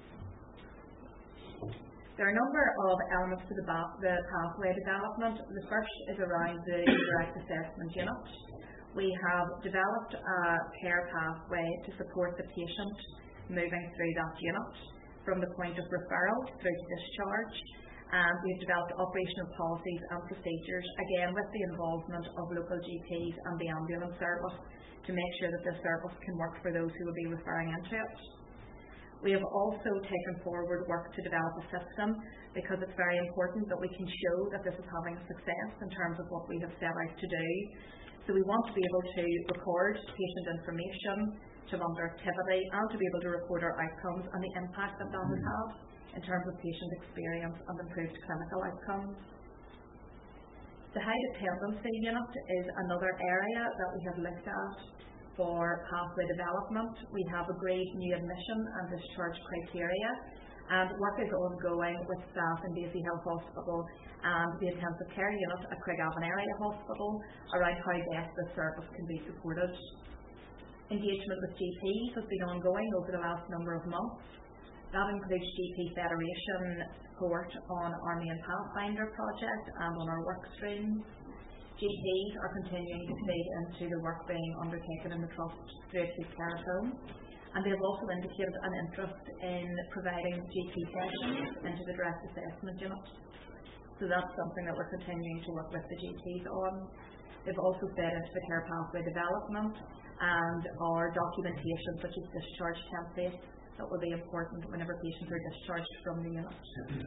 There are a number of elements to the pathway development. The first is around the direct assessment unit. We have developed a care pathway to support the patient moving through that unit from the point of referral through to discharge. And we've developed operational policies and procedures, again with the involvement of local GPs and the ambulance service, to make sure that this service can work for those who will be referring into it. We have also taken forward work to develop a system, because it's very important that we can show that this is having success in terms of what we have set out to do. So we want to be able to record patient information, to run their activity, and to be able to record our outcomes and the impact that that has had in terms of patient experience and improved clinical outcomes. The high dependency unit is another area that we have looked at for pathway development. We have agreed new admission and discharge criteria, and work is ongoing with staff in Daisy Hill Hospital and the intensive care unit at Craigavon Area Hospital around how best this service can be supported. Engagement with GPs has been ongoing over the last number of months. That includes GP Federation support on our main Pathfinder project and on our work streams. GPs are continuing to feed into the work being undertaken in the Trust through Acute Care at Home, and they have also indicated an interest in providing GP sessions into the direct assessment unit. So that's something that we're continuing to work with the GPs on. They've also fed into the care pathway development and our documentation, such as discharge templates, that will be important whenever patients are discharged from the unit.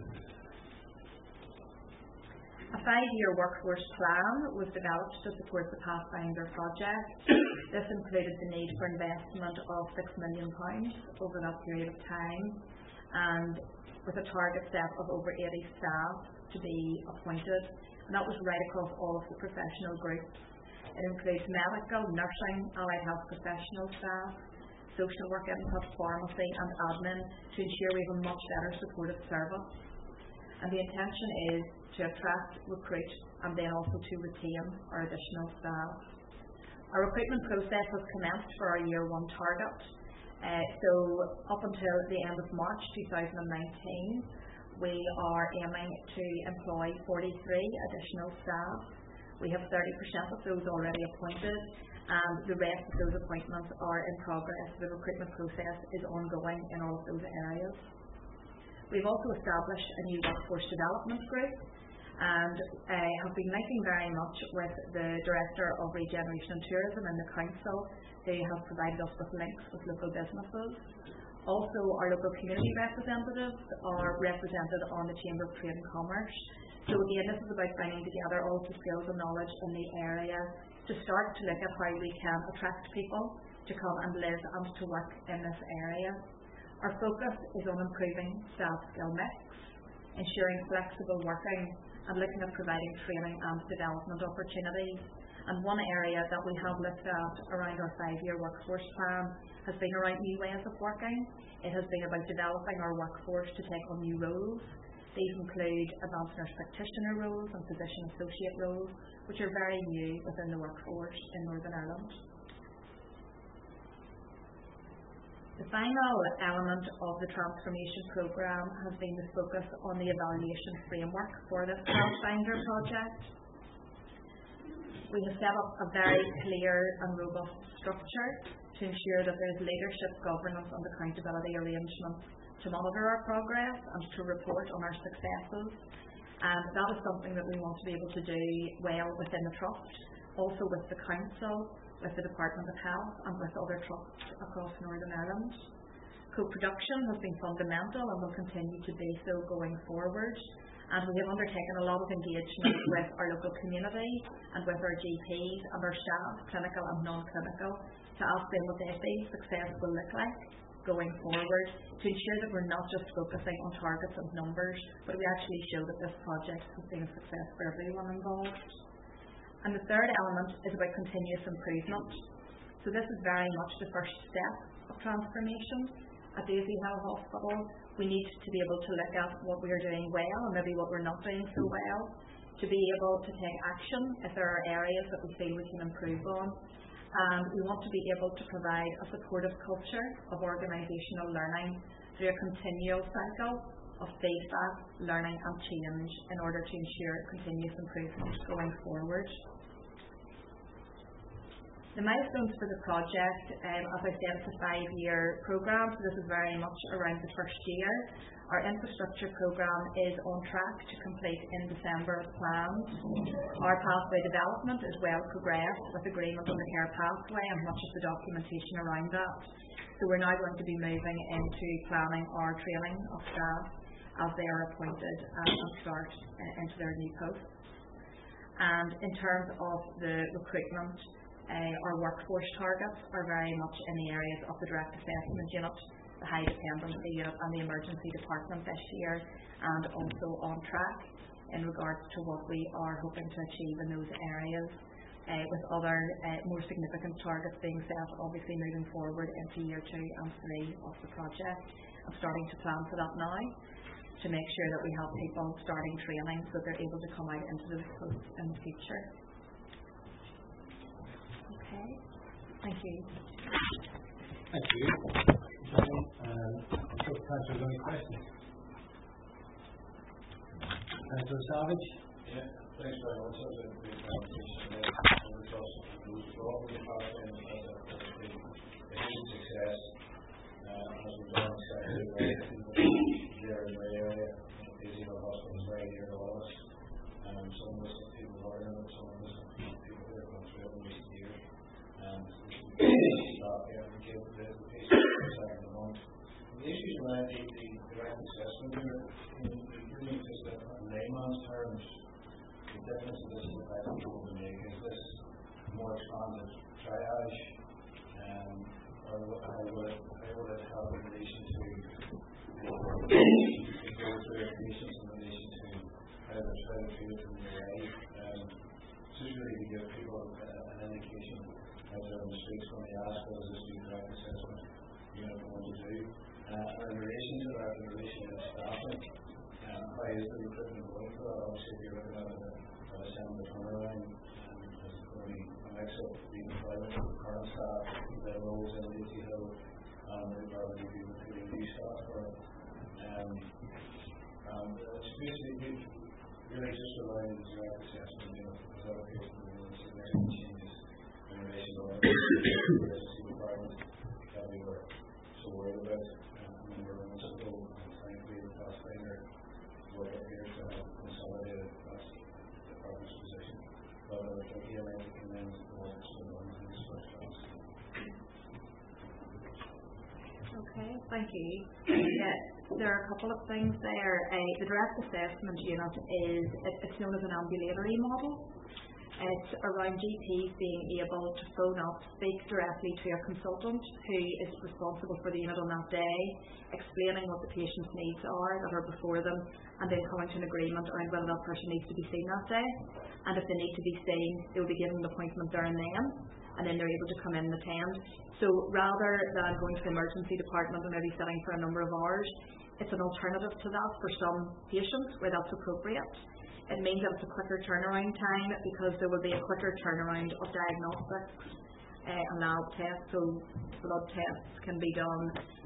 A 5-year workforce plan was developed to support the Pathfinder project. This included the need for investment of £6 million over that period of time, and with a target set of over 80 staff to be appointed. And that was right across all of the professional groups. It includes medical, nursing, allied health professional staff, social work input, pharmacy and admin, to ensure we have a much better supportive service. And the intention is to attract, recruit and then also to retain our additional staff. Our recruitment process has commenced for our year 1 target. So up until the end of March 2019, we are aiming to employ 43 additional staff. We have 30% of those already appointed, and the rest of those appointments are in progress. The recruitment process is ongoing in all of those areas. We've also established a new workforce development group, and have been linking very much with the Director of Regeneration and Tourism in the Council, who have provided us with links with local businesses. Also, our local community representatives are represented on the Chamber of Trade and Commerce. So again, this is about bringing together all the skills and knowledge in the area to start to look at how we can attract people to come and live and to work in this area. Our focus is on improving staff skill mix, ensuring flexible working, and looking at providing training and development opportunities And one area that we have looked at around our 5-year workforce plan has been around new ways of working. It has been about developing our workforce to take on new roles. These include advanced nurse practitioner roles and physician associate roles, which are very new within the workforce in Northern Ireland. The final element of the transformation programme has been the focus on the evaluation framework for this Pathfinder project. We have set up a very clear and robust structure to ensure that there is leadership, governance and accountability arrangements to monitor our progress and to report on our successes. And that is something that we want to be able to do well within the Trust, also with the Council, with the Department of Health and with other trusts across Northern Ireland. Co-production has been fundamental and will continue to be so going forward. And we have undertaken a lot of engagement with our local community and with our GPs and our staff, clinical and non-clinical, to ask them what they think success will look like going forward, to ensure that we're not just focusing on targets and numbers, but we actually show that this project has been a success for everyone involved. And the third element is about continuous improvement. So this is very much the first step of transformation at Daisy Hill Hospital. We need to be able to look at what we are doing well and maybe what we're not doing so well, to be able to take action if there are areas that we feel we can improve on. And we want to be able to provide a supportive culture of organisational learning through a continual cycle of feedback, learning and change in order to ensure continuous improvement going forward. The milestones for the project, as I said, it's a 5-year programme, so this is very much around the first year. Our infrastructure programme is on track to complete in December as planned. Our pathway development is well progressed with agreement on the care pathway and much of the documentation around that. So we're now going to be moving into planning our training of staff as they are appointed and start into their new posts. And in terms of the recruitment, our workforce targets are very much in the areas of the direct assessment unit, the high dependency unit and the emergency department this year, and also on track in regards to what we are hoping to achieve in those areas, with other more significant targets being set obviously moving forward into year 2 and 3 of the project. I'm starting to plan for that now to make sure that we have people starting training so they're able to come out into those posts in the future. Okay, thank you. Thank you. Councillor, any questions? Councillor Savage? Yeah, thanks very much. That was a great presentation. The Trust was brought with the Pathfinder as a huge success. As we've done exactly there in my area, Daisy Hill Hospital is very near to us. Some of us have people learning it, some of us have people who have gone through it in recent years. And staff advocate the patients for a second a month. The issues around the direct assessment unit, really just in layman's terms, the difference that this is effectively going to make is this more expanded triage, or how will it help in relation to the growth of their patients in relation to how they're treated from the eye. Just really to give people an indication as they're on the streets when they ask what is this new direct assessment unit going to do. In relation to that, in relation to staffing, how is the recruitment going for that? Obviously, if you're looking at a similar turnaround, there's going to be a mix of the employment of current staff, the roles in Daisy Hill, and we're probably be recruiting new staff for it. It's basically really just around the direct assessment unit, because that appears to be one of the significant changes in relation to our emergency department that we were so worried about a number of months ago. And thankfully, the Pathfinder work appears to have consolidated that department's position. But again, I recommend the work that's been done in this first class. Okay, thank you. There are a couple of things there. The direct assessment unit it's known as an ambulatory model. It's around GPs being able to phone up, speak directly to a consultant who is responsible for the unit on that day, explaining what the patient's needs are that are before them, and then coming to an agreement around whether that person needs to be seen that day. And if they need to be seen, they will be given an appointment there and then they're able to come in and attend. So rather than going to the emergency department and maybe sitting for a number of hours, it's an alternative to that for some patients where that's appropriate. It means that it's a quicker turnaround time because there will be a quicker turnaround of diagnostics and lab tests, so blood tests can be done.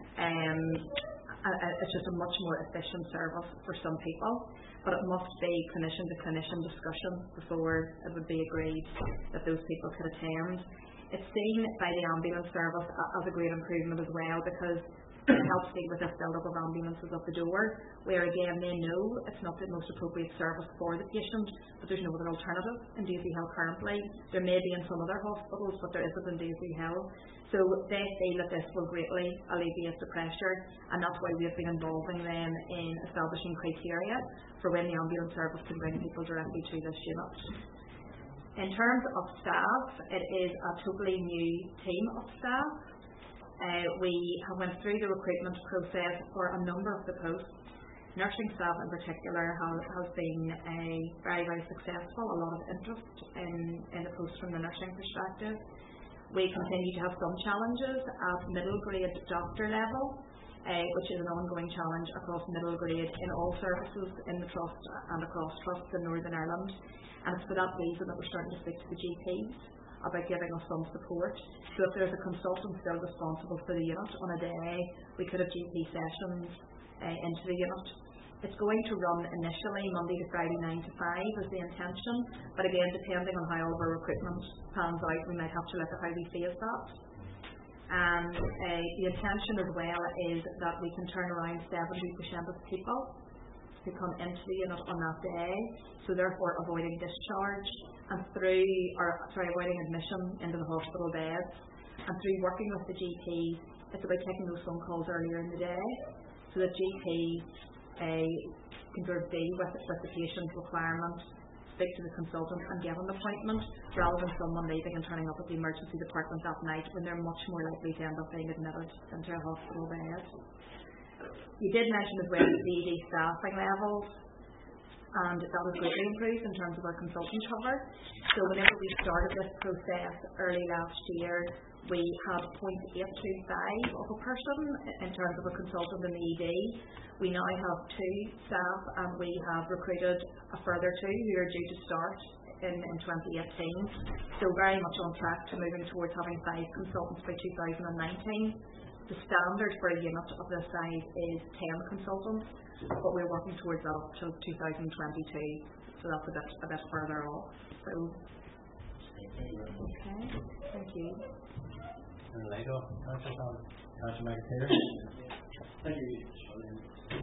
It's just a much more efficient service for some people, but it must be clinician to clinician discussion before it would be agreed that those people could attend. It's seen by the ambulance service as a great improvement as well because it helps deal with this build-up of ambulances at the door, where again they know it's not the most appropriate service for the patient, but there's no other alternative in Daisy Hill currently. There may be in some other hospitals, but there isn't in Daisy Hill. So they feel that this will greatly alleviate the pressure, and that's why we have been involving them in establishing criteria for when the ambulance service can bring people directly to this unit. In terms of staff, it is a totally new team of staff. We have went through the recruitment process for a number of the posts. Nursing staff in particular has been very, very successful, a lot of interest in the posts from the nursing perspective. We continue to have some challenges at middle grade doctor level, which is an ongoing challenge across middle grade in all services in the trust and across trusts in Northern Ireland. And it's for that reason that we're starting to speak to the GPs about giving us some support. So if there's a consultant still responsible for the unit on a day, we could have GP sessions into the unit. It's going to run initially Monday to Friday 9 to 5 is the intention, but again depending on how all of our recruitment pans out, we might have to look at how we phase that. And the intention as well is that we can turn around 70% of people who come into the unit on that day, so therefore avoiding discharge and avoiding admission into the hospital beds. And through working with the GPs, it's about taking those phone calls earlier in the day so that GPs can sort of deal with the patient's requirement, speak to the consultant and get an appointment, rather than someone leaving and turning up at the emergency department that night when they're much more likely to end up being admitted into a hospital bed. You did mention as well the ED staffing levels, and that was greatly improved in terms of our consultant cover. So whenever we started this process early last year, we had 0.825 of a person in terms of a consultant in the ED. We now have 2 staff, and we have recruited a further 2 who are due to start in 2018. So very much on track to moving towards having 5 consultants by 2019. The standard for a unit of this size is 10 consultants, but we're working towards that up till 2022, so that's a bit further off. So, okay, thank you. Thank you, Thank you, Charlene.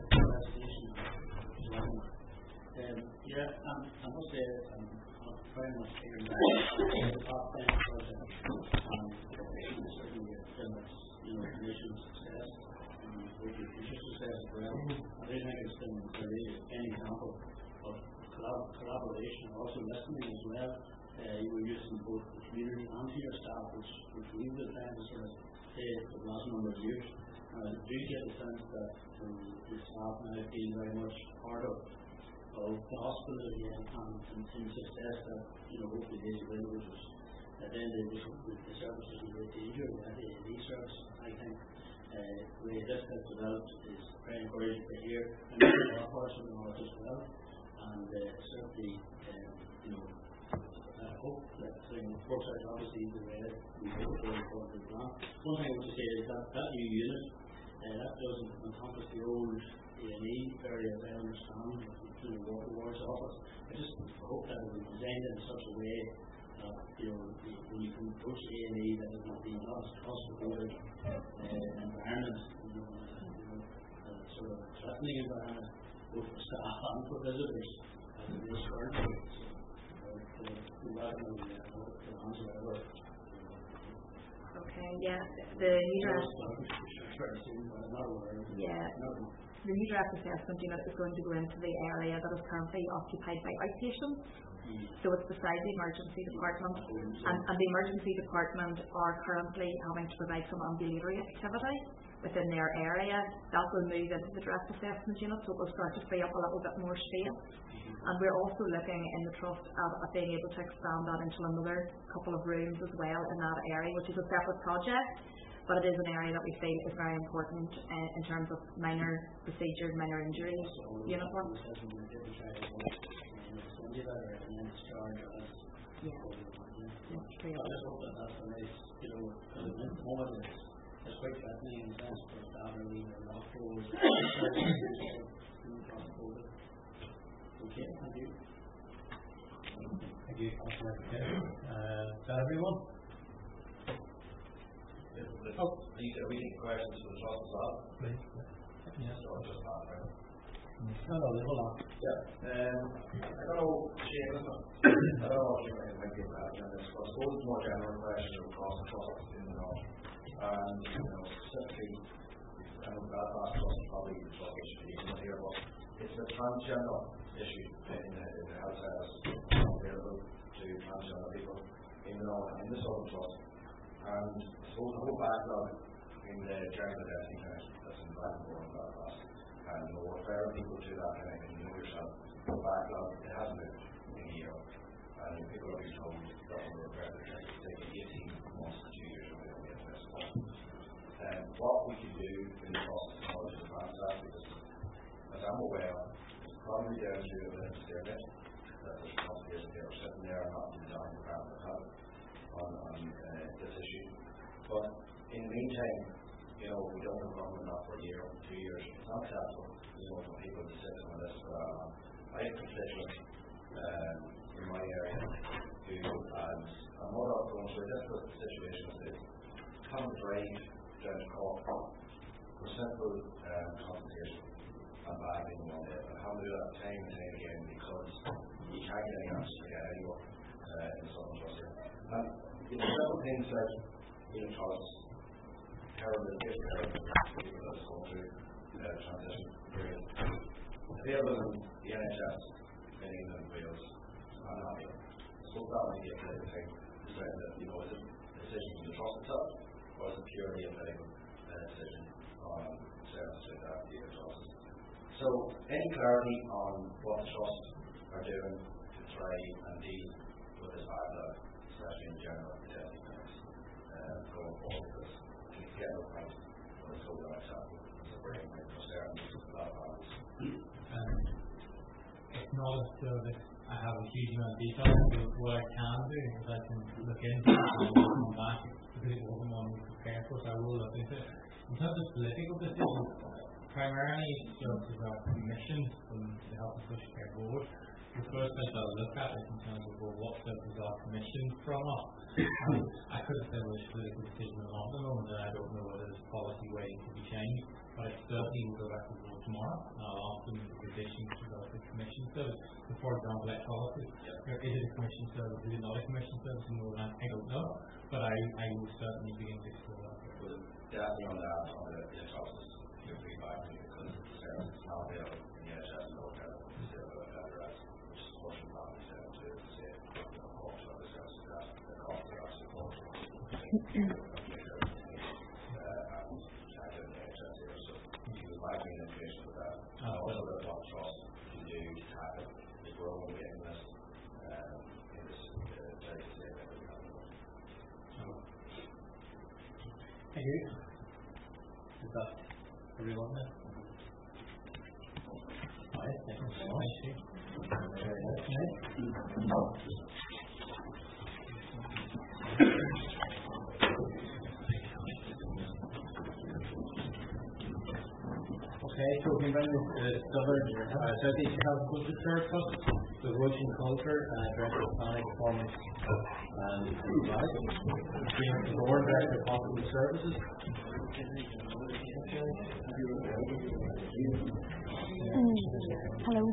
I must say I'm very much taken back to the top 10 project, and certainly initial success, and future success as well. I do think it's been an example of collaboration and also listening as well. You were using both the community and to your staff, which we've been trying to sort of say for the last number of years. I do get the sense that the staff now feel very much part of the hospital again, and in success that, hopefully Daisy Hill, which is at the end of the service is in great danger. We had the A&E service. I think the way this has developed is very encouraging to hear, and our parts of the north as well. And certainly, I hope that works out obviously the way that we hope it going forward to the plan. One thing I want to say is that new unit, that doesn't encompass the old A&E area, as I understand, the wards office. I just hope that it will be designed in such a way that, when you can approach A&E, that it will be not a claustrophobic environment, sort of threatening environment, both for staff and for visitors, as it is currently. Okay, yeah, the new draft. The new draft assessment unit is going to go into the area that is currently occupied by outpatients. So it's beside the emergency department, and the emergency department are currently having to provide some ambulatory activity within their area. That will move into the direct assessment unit, so it will start to free up a little bit more space. And we're also looking in the trust at being able to expand that into another couple of rooms as well in that area, which is a separate project, but it is an area that we feel is very important in terms of minor procedures, minor injuries unit work. It's quite threatening in the sense for staff and leaving their nostrils. Okay, thank you. Thank you, Councillor McKay. Is that everyone? These are reading questions for the trust as well. Please. Yes, so I'll just pass around. No, hold on. Yeah. I don't know, Shane, I don't know if you might be involved in this, but I suppose it's more general question across the trust in the north. And, specifically, I know Belfast Trust is probably the trust issue here, but it's a transgender issue in the health service available to transgender people in the north and in the southern trust. And I suppose the whole backlog in the gender identity clinic that's in Blackmore and Belfast. And we're referring people to that clinic, and you know yourself, the backlog, it hasn't moved in a year. And people are being told that we're referring to the clinic, it's taking 18 months to 2 years to get this. What we can do in the process of knowledge and advance that, because as I'm aware, it's probably down to a bit of steernet, that there's complications here sitting there and not design the department on this issue. But in the meantime, we don't have government now for a year, 2 years. It's not acceptable, for people to sit on this. I have constituents in my area who, as a mother going through a difficult situation as this, can't drive down to Cork for simple consultation and bagging one day. And how to do that time and time again because you can't get any answers to get anywhere in the Southern Trust here. And simple things like trusts, terrible people that are going through the transition period. Available in the NHS in England and Wales, I'm not here. So that would be a political thing to say that, is it a decision from the trust itself, or is it purely a political decision on services like that, the trust? So, any clarity on what the trust are doing to try and deal with this backlog, especially in general testing clinics, going forward, because to get the point when it's over unacceptable, it's a very big concern to a lot of families. It's not a service I have a huge amount of detail, but what I can do is I can look into it and come back because it wasn't one we prepared for, so I will look into it. In terms of political decisions, primarily services are commissioned from the Health and Social Care Board. The first thing I'll look at is in terms of what services are commissioned from us. I couldn't say whether it's a political decision or not at the moment, and I don't know whether there's policy waiting to be changed, but I certainly will go back to the board tomorrow and I'll ask them the additions to the commission service. So for example, electrolysis, is it a commission service, is it not a commission service, and more than I don't know, but I will certainly begin to explore that. Well, definitely on that, on the electrolysis, you'll be back because the service is not available in the NHS and local health, it's still available as which is portion of the service to say, cost of the services that the cost of our support. Information for that. Also, the what trust can do to tackle the growing witness in this very state that we have. Thank you. Is that everyone then? Alright, thank you so much. Okay, so we bring this covered Southeast Health Culture Care Trust, the Roisin Culture, Director of Planning, Performance and Advice, the Board Director of Hospital Services. Hello.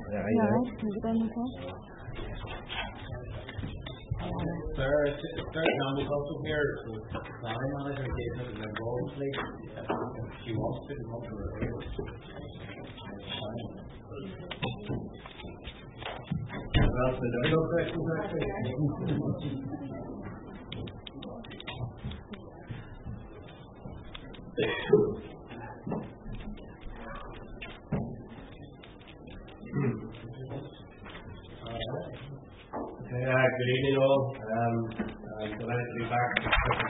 Third John is also here, so planning manager, David, and involved, please. she wants to come to her area. That's the difficult questions, actually. Good evening all. I'm delighted to be back to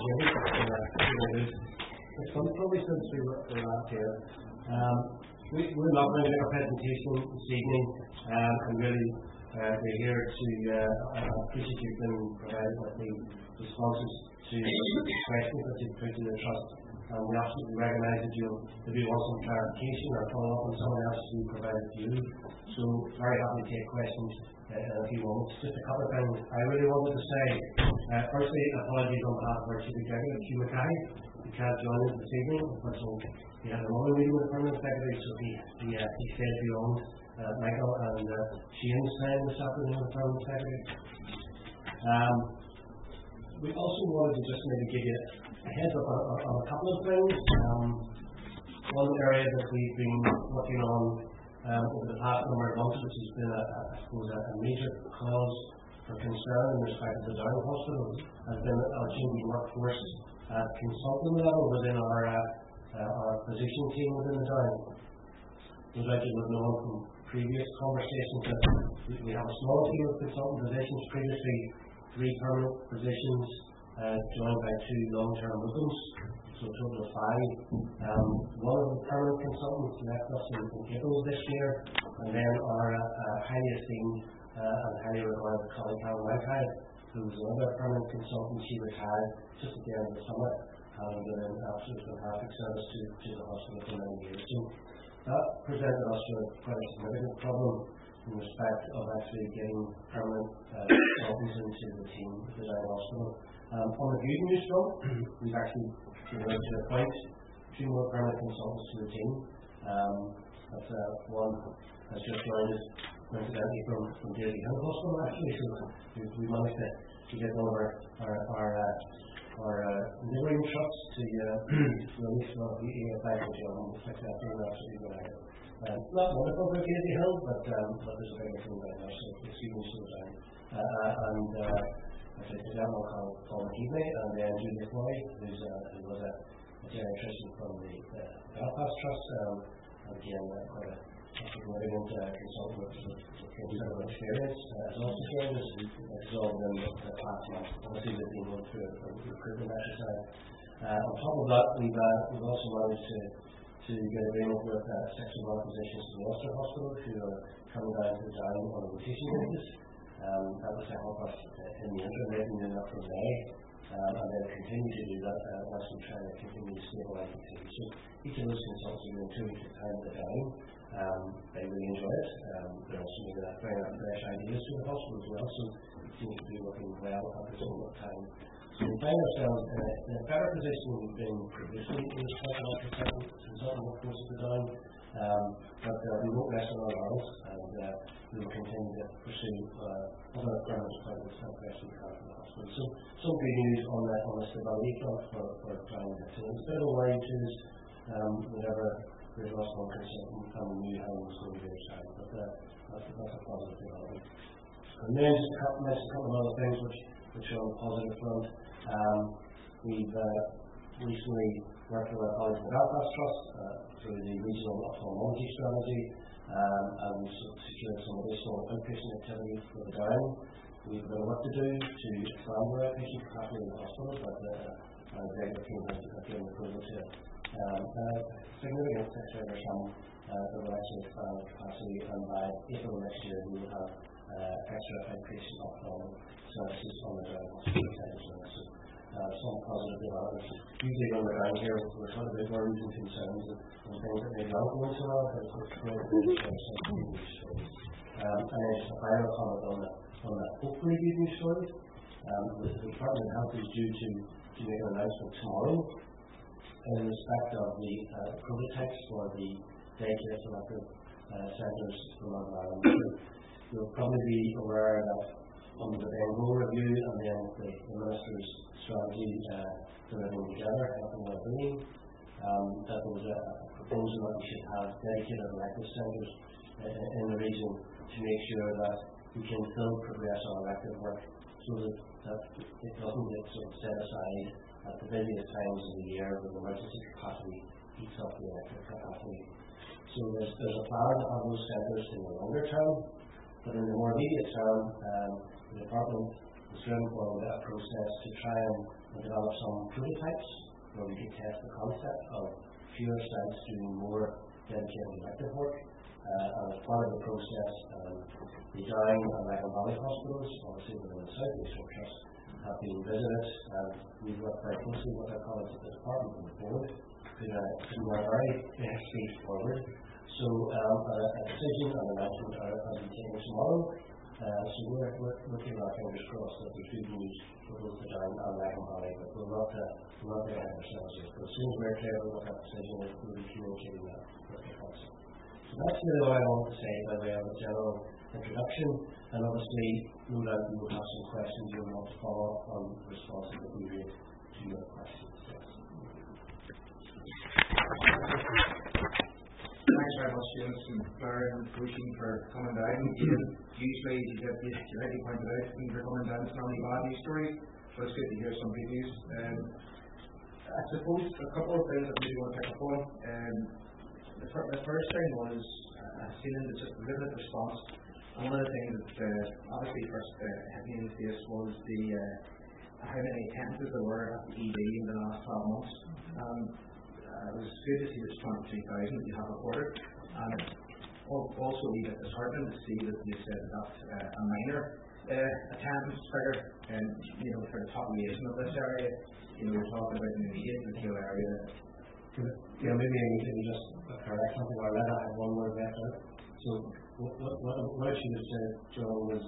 it's probably since we were last here. We're not going to make a presentation this evening, and really we're here to appreciate you've been provided with the responses to the questions that you've put to the Trust. And we absolutely recognise that you'll maybe want some clarification or follow up on something else we provided to you. So very happy to take questions in a few moments. Just a couple of things I really wanted to say. Firstly, apologies on behalf of our Chief Executive, Hugh Mackay. He can't join us this evening. He had another meeting with the Permanent Secretary, so he stayed beyond Michael and Shane's time this afternoon with the Permanent Secretary. We also wanted to just maybe give you a heads up on a couple of things. One area that we've been working on over the past number of months, which has been, I suppose, a major cause for concern in respect to the Down Hospital, has been our changing workforce at consultant level within our physician team within the Down. As I would know from previous conversations that we have a small team of consultant physicians, previously 3 permanent physicians joined by 2 long-term locums, so a total of 5. One of the permanent consultants left us in April this year, and then our highly esteemed and highly regarded colleague Helen Whitehead, who was another permanent consultant. She retired just at the end of the summer, having been an absolute fantastic service to the hospital for many years. So that presented us with quite a significant problem in respect of actually getting permanent consultants into the team at the Down Hospital. On the good news front, we've actually been able to appoint 2 more permanent consultants to the team. That's one has just joined us coincidentally from Daisy Hill Hospital actually, so we managed to get one of our neighbouring trucks to release one of the EFI job successfully and absolutely good at it. Not wonderful for Daisy Hill, but there's a big thing right now, so excuse me for the time. And I think the gentleman called Paul McKeebley, and then Julie Floyd, who was a geriatrician from the Belfast Trust, again, quite a significant consultant with considerable experience. As also joined us, it's all been the past month. Obviously, they've been going through a recruitment exercise. On top of that, we've also managed to get agreement with 6 of our physicians in the Ulster Hospital who are coming down to the Down on a rotation basis. That was to help us in the interim, making it up from May, and then continue to do that as we try to continue to stabilise the team. So each of those consultants are doing 2 weeks at a time at the Down. They really enjoy it. They're also bringing out fresh ideas to the hospital as well, so it seems to be working well at this moment of time. So we find ourselves in a better position than we've been previously in this consultant workforce at the Down. But we won't rest on our laurels, and we will continue to pursue other permanent appointments and questions we have from the hospital. So some good news on the stability front for Down. So it's a bit of a worry to us whenever there's lost one consultant and we knew how it was going to be this time, but that's a positive development. And then just a couple of other things which are on the positive front. We've recently worked with our colleagues in the Belfast Trust through the regional ophthalmology strategy, and we've secured some additional outpatient activity for the Down. We've got work to do to expand our outpatient capacity in the hospital, but our executive team has given approval to significant figure sum that will actually expand capacity, and by April next year we will have extra outpatient ophthalmic services on the Down Hospital side as well. So some positive developments. Usually when we're down here we're talking about worries and concerns and things that maybe aren't going so well, but it's great to share some good news stories. And then just a final comment on the hopefully good news stories. The Department of Health is due to make an announcement tomorrow in respect of the prototypes for the daycare selective centres from Northern Ireland. You'll probably be aware that under the Bengal review and then the Minister's strategy delivering together, health and well-being, that there was a proposal that we should have dedicated elective centres in the region to make sure that we can still progress on elective work so that it doesn't get sort of set aside at the busiest times of the year when the emergency capacity eats up the electric capacity. So there's a plan to have those centres in the longer term, but in the more immediate term, the department is driven forward with a process to try and develop some prototypes where we can test the concept of fewer sites doing more dedicated elective work. And as part of the process, the Down and Wrecking Valley hospitals, obviously within the South East Trust, have been visited, and we've worked very closely with our colleagues at the department and the board to work very speed forward. So a decision and announcement are being taken tomorrow. So we're keeping our fingers crossed that there's good news for both the Down and Wrecking Valley, but we're not get ahead of ourselves yet. But as soon as we're clear what that decision is, we'll be communicating that with the council. So that's really all I want to say by way of a general introduction, and obviously no doubt you will have some questions you will want to follow up on responses that we read to your questions. Thanks very much, James and Claire and Cushion for coming down. Usually, you rightly pointed out, things are coming down. It's not only bad news stories, but it's good to hear some good news. I suppose a couple of things I really want to pick up on. The first thing was, I've seen in just a little bit of response. One of the things that obviously first hit me in the face was how many attendances there were at the ED in the last 12 months. It was good to see this 23,000 that you have reported, and it's also a bit disheartening to see that you said that's a minor attendance figure, and for the population of this area, we're talking about an immediate and kill area. Maybe I need to just correct something or let I have one word better. So what I should have said, Joe, was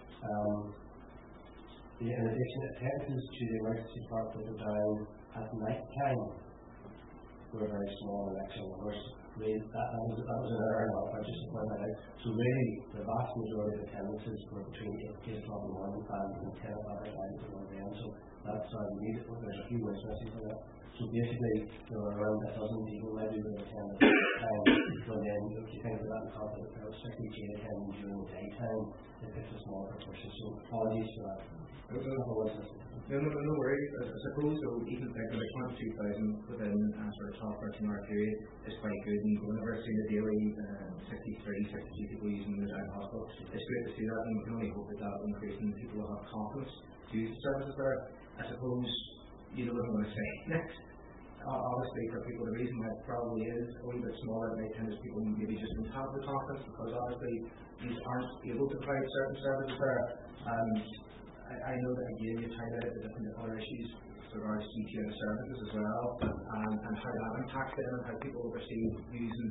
in addition, attendances to the emergency department were down at night time. Were very small election numbers. That was an error. I just point that out. So really, the vast majority of attendances were between 8 o'clock in the morning and 10 o'clock at night at 1 a.m. So that's how we need it. There's a few ways for that. So basically, there were around a dozen people maybe that attended at the time. When then, if you think of that in context, there was 60 attending during the daytime. It's a small proportion. So apologies for that. No worries. I suppose though, even thinking about 22,000 within a sort of 12-13 hour period is quite good. And we've never seen a daily 62 people using the Down hospital. It's great to see that, and we can only hope that that will increase and people will have confidence to use the services there. I suppose you know what I'm going to say next. Obviously, for people, the reason why it probably is a little bit smaller at night time is people maybe just don't have the confidence because obviously these aren't able to provide certain services there. And I know that again you've highlighted the different other issues with regards to ETO services as well, and how that impacts them and how people perceive using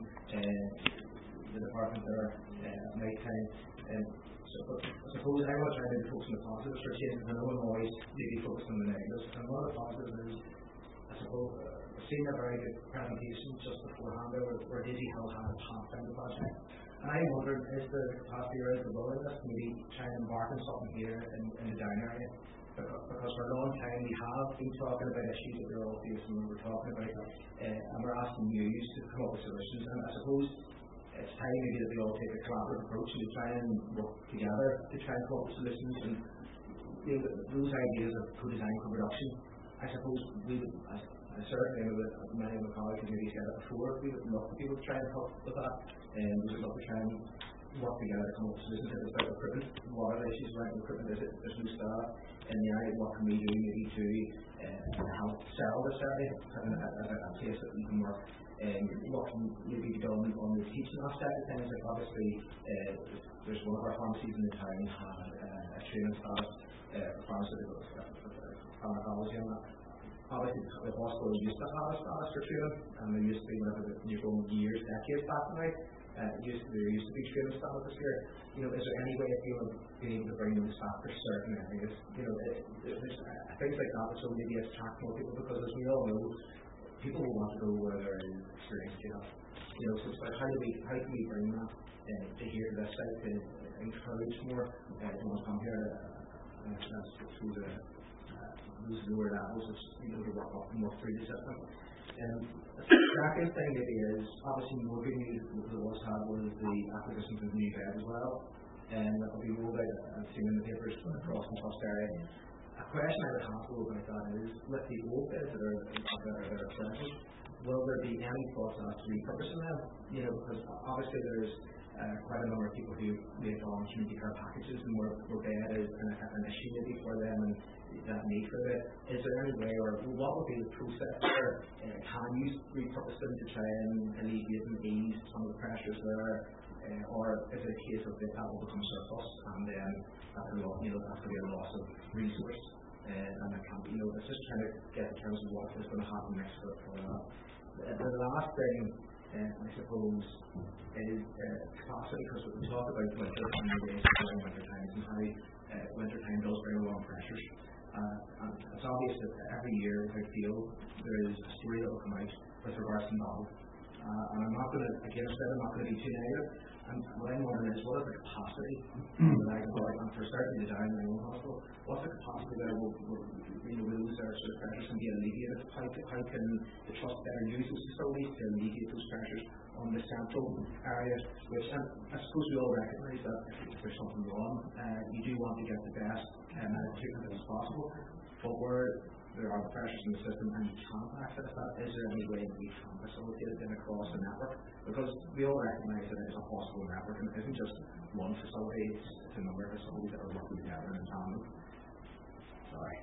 the department there at night time. So I suppose I want to try to focus on the positives for change, because I know I'm always maybe focused on the negatives. And one of the positives is, I suppose, I've seen a very good presentation just beforehand there where DigiHealth had a Pathfinder project. And I wondered, is the capacity or is the willingness to maybe try and embark on something here in the Down area? Because for a long time we have been talking about issues that we're all facing when we're talking about and we're asking you to come up with solutions. And I suppose it's time maybe that we all take a collaborative approach and try and work together to try and come up with solutions. And those ideas of co-design for production, I suppose we would, I certainly know that many of my colleagues have maybe said it before, we would love to be able to try and help with that, and we would love to try and work together to come up with solutions. If it's about recruitment, what are the issues around recruitment? There's no staff in the area, what can we do maybe to help sell this area as a place that we can work? What can maybe be done on the teaching aspect of things? Like obviously, there's one of our pharmacies in the town had a training status for pharmaceuticals, pharmacology and that. Obviously, the hospital used to have a status for training, and there used to be, whenever you're going years, decades back now, there used to be training statuses here. Is there any way of being able to bring in staff for certain areas? There's things like that, so maybe attract more people, because as we all know, people will want to go where there is experience. So it's like, how can we bring that to here to this site to encourage more people to come here through those lower levels, to work up more through the system. The second thing maybe is, obviously more good news that was had was the acquisition of the new bed as well, and that will be rolled out, I've seen in the papers across the Trust area. A question I would have about that is, with the old beds that are present, will there be any thoughts as to repurposing them? You know, because obviously there's quite a number of people who make on community care packages, and where bed is an issue maybe for them, and that need for it. Is there any way, or what would be the process there? Can you repurpose them to try and alleviate and ease some of the pressures there? Or is it a case of that will become surplus, and then that will be a loss of resource? And that can be, it's just trying to get in terms of what is going to happen next for that. The last thing, I suppose, is capacity, because we talk about winter during winter times and how winter time does bring along pressures. And it's obvious that every year, I feel, there is a story that will come out with regards to novel. And I'm not going to, again, I'm not going to be too negative. And what I'm wondering is, what is the capacity that I can put, and for certainly the down in my own hospital, what's the capacity that will those sort of pressures can be alleviated? How can the Trust better use those facilities to alleviate those pressures on the central areas, which I suppose we all recognise that if there's something wrong, you do want to get the best medical treatment as possible, but where there are the pressures in the system and you can't access that, is there any way that we can facilitate it across the network? Because we all recognise that it's a hospital network, and it isn't just one facility, it's a number of facilities that are working together in tandem. Sorry.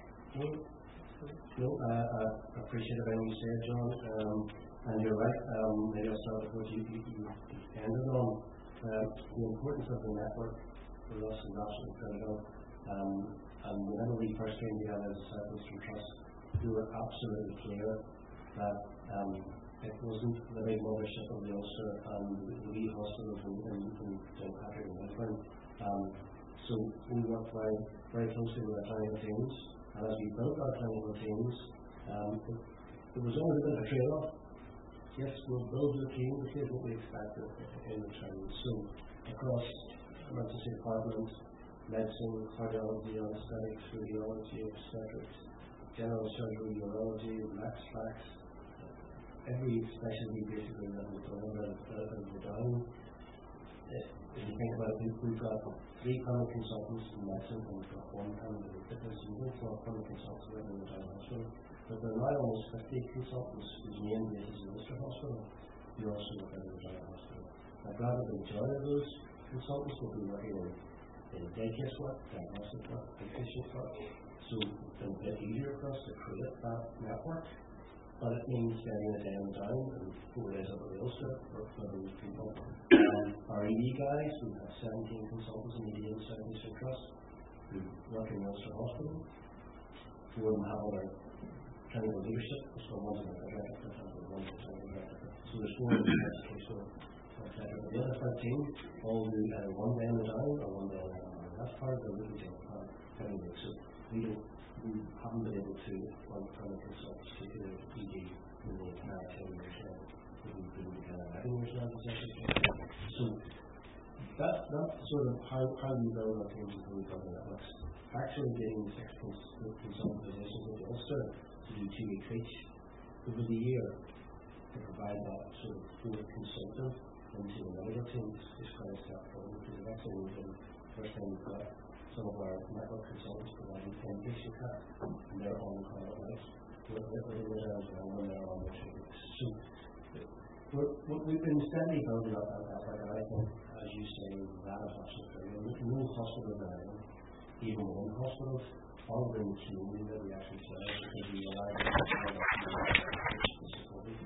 No, I appreciate everything you said, John, and you're right. Maybe I'll start with what you ended on. The importance of the network for us is absolutely critical. And whenever we first came together as a Southeastern Trust, we were absolutely clear that it wasn't the big mothership of the Ulster and the wee hospitals in Downpatrick and Lisburn. So we worked very, very closely with our clinical teams, and as we built our clinical teams, there was always a bit of a trade-off. Yes, we'll build the team, but here's what we expect in return. So across emergency department, medicine, cardiology, anesthetics, radiology, obstetrics, general surgery, urology, max, every specialty basically that we've done down. If you think about it, we've got 3 common consultants in medicine, and we've got 1 common in fitness, and we've got 4 common consultants in the Down Hospital. But there are now almost 50 consultants whose main base is in Ulster Hospital. We also look at the Down Hospital. I'd rather the majority of those consultants will be working in day case work, diagnostic work, patient work. So it's been a bit easier for us to create that network. But it means getting it down and 4 days up at the Ulster for those people. Our ED guys, we have 17 consultants in ED in Southeastern Trust who work in the Ulster Hospital. 4 of them have other clinical leadership, so one's in the director, one's in the director. So there's 4 in the education, etc. But the other 13 all do either 1 day in the down or 1 day in the down. That's part of the living day every week. So we haven't been able to run clinical consultants to the ED in the entire 10 years now. We've been 11 years now. So that's sort of how we build our teams and how we build our networks. Actually getting 6 consultant positions in Ulster to do 2 weeks each over the year to provide that sort of 4th consultant into the medical team is quite a step forward, because actually we've been the first time we've got some of our network consultants providing patient care, and they're on call at night. We're in the areas when they're on their 2 weeks. So we've been steadily building up that network, and I think, as you say, that is absolutely no hospital in Ireland, even one hospital, all in the community that we actually serve, because we rely on support.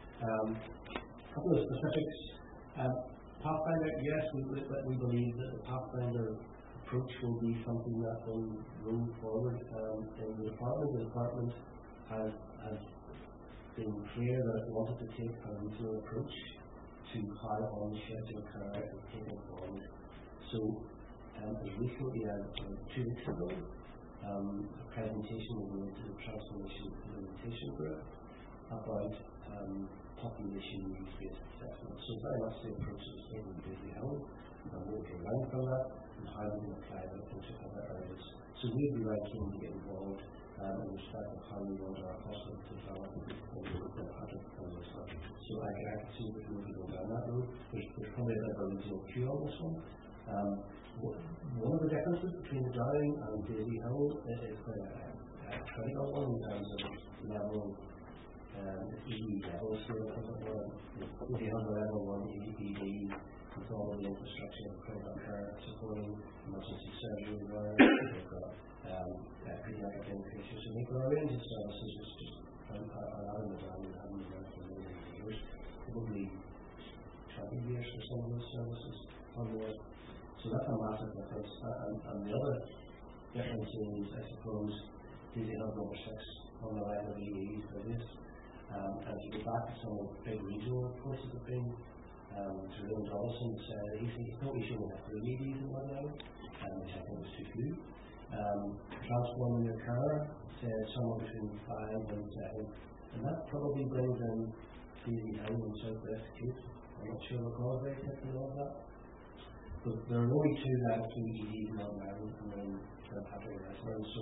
A couple of specifics. Pathfinder, yes, we believe that the Pathfinder approach will be something that will move forward in the department. The department has been clear that it wanted to take a regional approach to how on-schedule care is taken forward. So as recently as 2 weeks ago, a presentation was made to the Transformation Implementation Group about population needs-based assessment. So very much the approach that was taken in Busy Hill, and what we can learn from that, and how we can apply that into other areas. So we'd be very keen to get involved in respect of how we want our hospital to develop in Patrick and myself. So I can see that we can go down that road. There's probably a bit of a regional queue on this one. One of the differences between the Dowling and Daisy Hill is quite a critical one in terms of level ED level scale. Daisy Hill level 1 ED with all of the infrastructure of critical care supporting emergency surgery there. They've got pediatric inpatients. So they've got a range of services which just are out in the Dowling and haven't been there for many years, probably 20 years for some of those services or more. So that's a massive difference. And the other difference is, I suppose, Daisy Hill number 6 on the line of EDs for this. And if you go back to some of the big regional courses of thing, Jerome Donaldson said he thought we should have 3 EDs in one line, which I think was too few. Transforming Your Care said somewhere between 5 and 7. And that probably brings in Daisy Hill and South West Cape. I'm not sure what cause they picked and all that. But there are only 2 level 2 EDs in Northern Ireland and then Patrick and Westland. So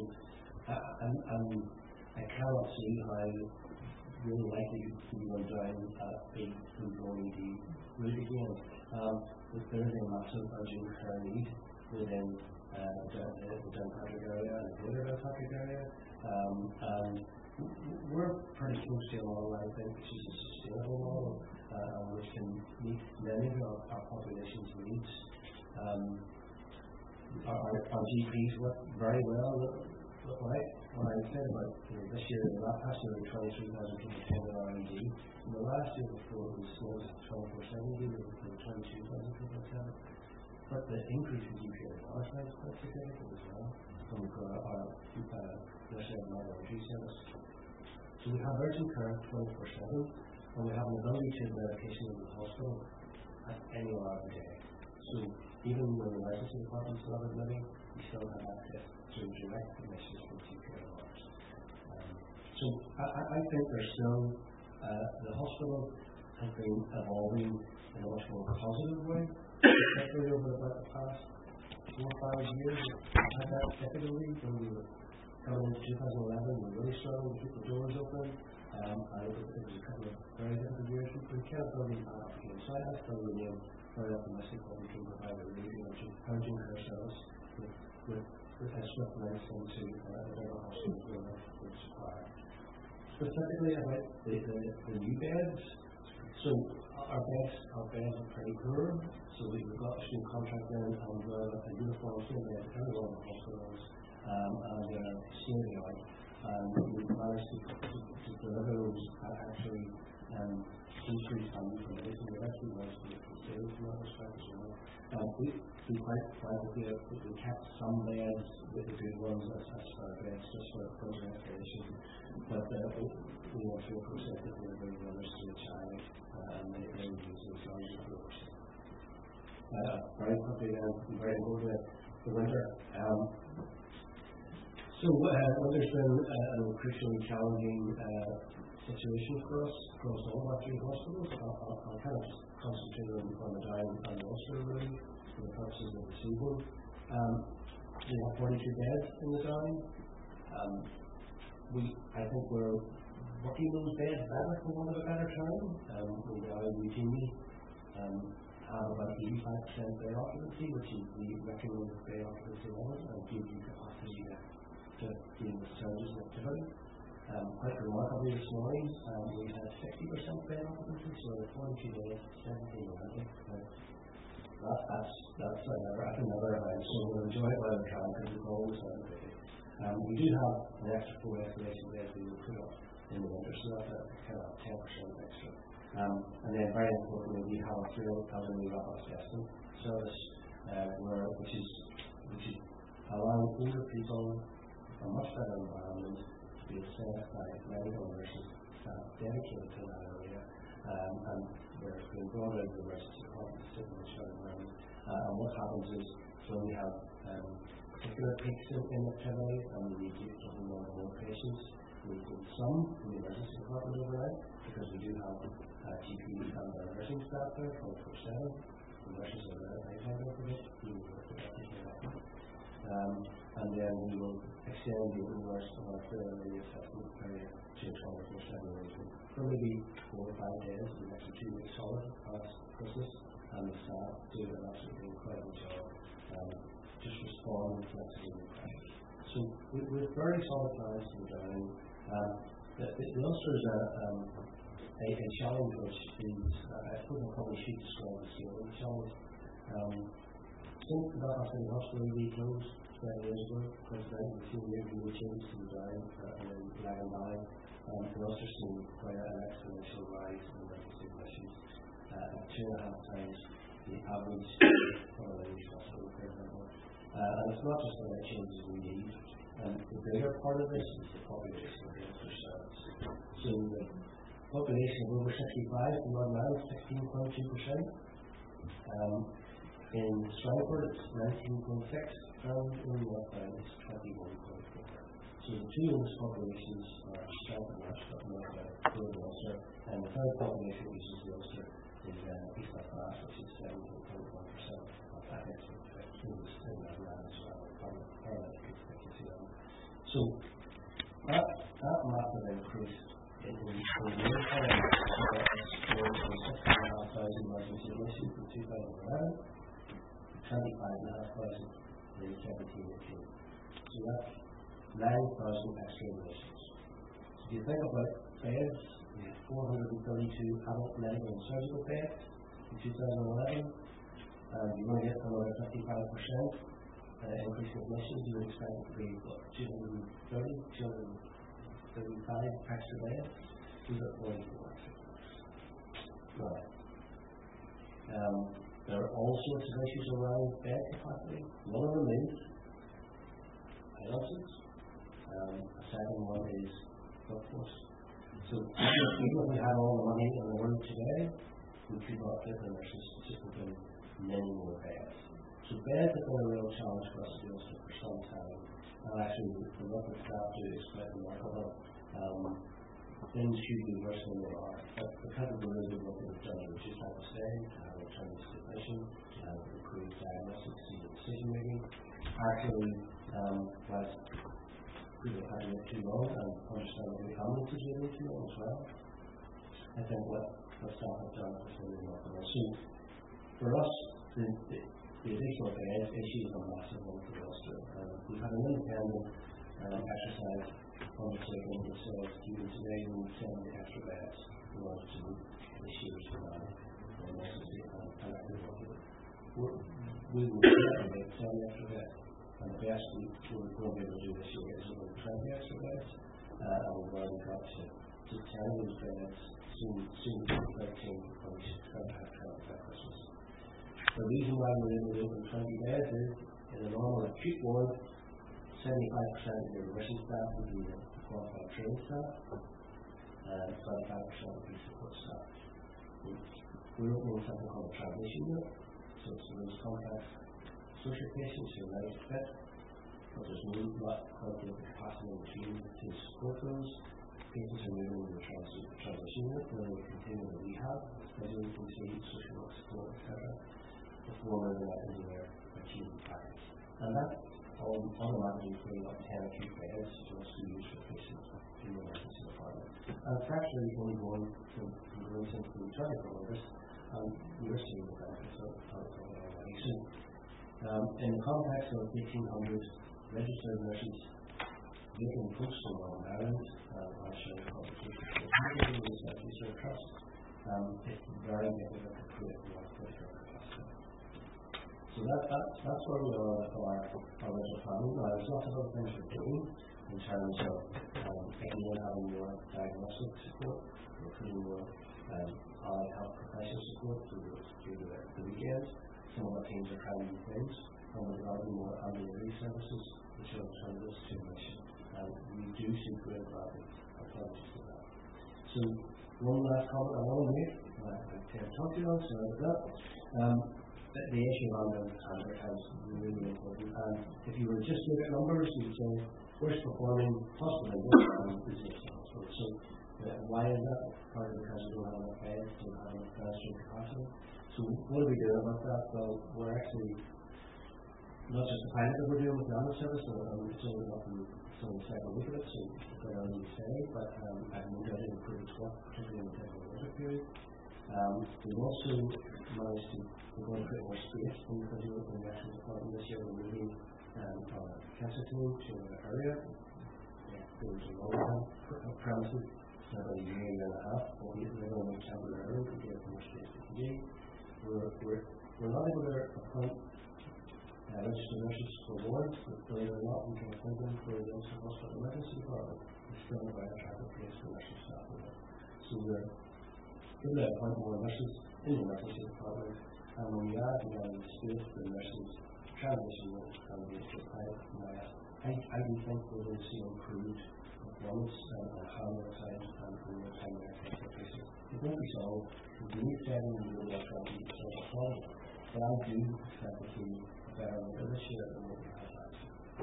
I cannot see how really likely to be going down a big full-blown ED route again. But there is a massive urgent care need within the Downpatrick area and the greater Downpatrick area. And we're pretty close to a model, I think, which is a sustainable model, which can meet many of our population's needs. Our GPs work very well. When I said about this year, the last year, 23,000 people came in our ED. And the last year before it was 24/7 ED, there were 22,000 people attended. But the increase in GP at our side is quite significant as well. When we've got our nursery and laboratory service. So we have urgent care 24/7, and we have an ability to medication in the hospital at any hour of the day. So even when the emergency department's not admitting, we still have access to direct admissions from GP hours. So I think there's still, the hospital has been evolving in a much more positive way, especially over about the past 4 or 5 years. Had that typically when we were coming into 2011, we really struggled to keep the doors open. It was a couple of very difficult years. We kept building back again. So I still remain very optimistic that we can provide a really good urgent care service with a swift medicine to whatever hospital we supply. Specifically about the new beds. So our beds are pretty poor. So we've got a school contract in and we're a uniform school bed in every one of the hospitals, and they're scaling out. And we've managed to deliver those at actually increased value for medicine. We've actually managed to make some sales from that respect as well. We quite frankly, we kept some beds with the good ones as spare beds just for further escalation. But we went through a process that we were very others to a child and they use those large groups. Very quickly then, very important the winter. So winter's been an increasingly challenging situation for us across all of our 3 hospitals. I'll kind of just concentrate on the Down and the Ulster really for the purposes of the season. We have 42 beds in the Down. I think we're working those beds better for want of a better term. We now routinely have about 85% bed occupancy, which is the recommended bed occupancy level, and gives you capacity to deal with surges and activity. Quite remarkably this morning, we had 60% bed occupancy, so 42 days, 17 already. That's another event, so we'll enjoy it while we can, because we've always had it. We do have an extra 4 escalation beds we will put up in the winter, so that's a kind of 10% extra. And then very importantly, we have a field elderly rapid assessment service, which is allowing older people a much better environment to be assessed by medical nurses dedicated to that area. And there's been brought in the emergency department to sit in the shared environment. And what happens is when we have particular peaks in activity and we need to have more patients, we need some in the emergency department overnight, because we do have GPs and our nursing staff there 24/7. The nurses are there at night time over it, we work with everything like that. and then we will extend the hours of our fairly assessment area to a 24/7 arrangement for maybe 4 or 5 days, the next 2 weeks solid past Christmas, and the staff do an absolutely incredible job, just responding flexibly to pressures. So we're very solid plans to go down. The Ulster is a challenge which is, I suppose I probably should describe the scale of the challenge. Since the Belfast City Hospital we closed 20 years ago, coincidentally, 2 years we changed to the down and then Lagan Valley, the Ulster seen quite an exponential rise in emergency admissions, 2.5 times the average for a Irish hospital, for example. And it's not just about changes we need. The bigger part of this is the population of the Ulster service. So the population of over 65 in Northern Ireland is 16.2%. In Strangford it's 19.6%, and in North Island it's 21.4%. So the two oldest populations are Strangford and North Island, Ulster, and the third population, which is the Ulster, is East Belfast, which is 17.1% of that in Northern Ireland as well. So that massive increase in the year time from 6,500 emergency admissions in 2011 to 25,500 in 17-18. So that's 9,000 extra admissions. So if you think about beds, we had 432 adult medical and surgical beds in 2011, and you're going to get another 55%. Increase in admissions, you would expect it to be 235 extra beds. We've got 44 actually. Right. There are all sorts of issues around bed capacity. One of them is finances. A second one is workforce. So even if we had all the money in the world today, we could not get the nurses to sit within many more beds. So beds have been a real challenge for us to deal with for some time. And actually, the work with staff do is quite remarkable. Things should be worse than they are. But because of the really good work we've done to reduce length of stay, to have alternative admission, to have improved diagnostics and decision making, actually, whilst people have had to wait too long and understandably ambulances are waiting too long as well, I think what staff have done is really remarkable. So for us, the additional bed issue is a massive one for Ulster. We've had an independent exercise undertaken that says even today we need 70 extra beds in order to meet this year's demand for emergency and elective hospital. We will get 70 extra beds, and the best we're going to be able to do this year is about 20 extra beds, and we've already got to 10 of those beds, soon to 13, and we should try to have 12 by Christmas. The reason why we're able to open 20 beds is in a normal acute ward, 75% of the admission staff would be qualified trained staff, and 25% would be support staff. We're opening something called a transition unit, so it's for those complex social patients who are ready to fit, but there's no quality of capacity in the team to support those. Patients are moving into the transition unit where they continue the rehab, schedule, routine, social work support, etc. before moving out into their acute package. And that automatically freeing up 10 acute beds to use for patients in the emergency department. And it's actually only going from going since the returning from this, and we're seeing the benefits of it already. So, in the context of 1,800 registered nurses making posts in Northern Ireland, our share of competition with the Central Trust, it's very difficult to create more capacity. So that's where we are with our original planning. Now, there's lots of other things we're doing in terms of again having more diagnostic support, we're putting more allied health professional support through the weekends. Some of our teams are trying new things, and we're developing more ambulatory services which are alternatives to admission. And we do see great advantages to that. So one last comment I want to make, I can't talk to you on, so that. The issue of advertising is really important. And if you were just look at numbers, you'd say, worst performing hospital in this town is this hospital. So why is that? Partly because we don't have enough beds, don't have enough downstream capacity. So what are we doing about that? Well, we're actually not just the pilot that we're doing with the ambulance service, it's only up in some of the second week of it, so it's quite early to say, but I've no doubt it improved work, particularly in the technical winter period. We've also managed to go and create more space in the Physical International Department this year. We're moving our cancer team to another area. There was a long premises for about a year and a half, but we're going to move temporarily to get more space to today. We're not able to appoint registered nurses for wards, but believe it or not, we can appoint them for the Ulster Hospital Emergency Department. It's still a very attractive place for nursing staff to work. So we're able to appoint more nurses in the emergency department, and when we add the space for the nurses transition and the private I do think we're going to see improved performance and handling time and over time and expectations. It won't be solved with the new setting and the new electronic problem, but I do expect to see a better winter this year than what we had last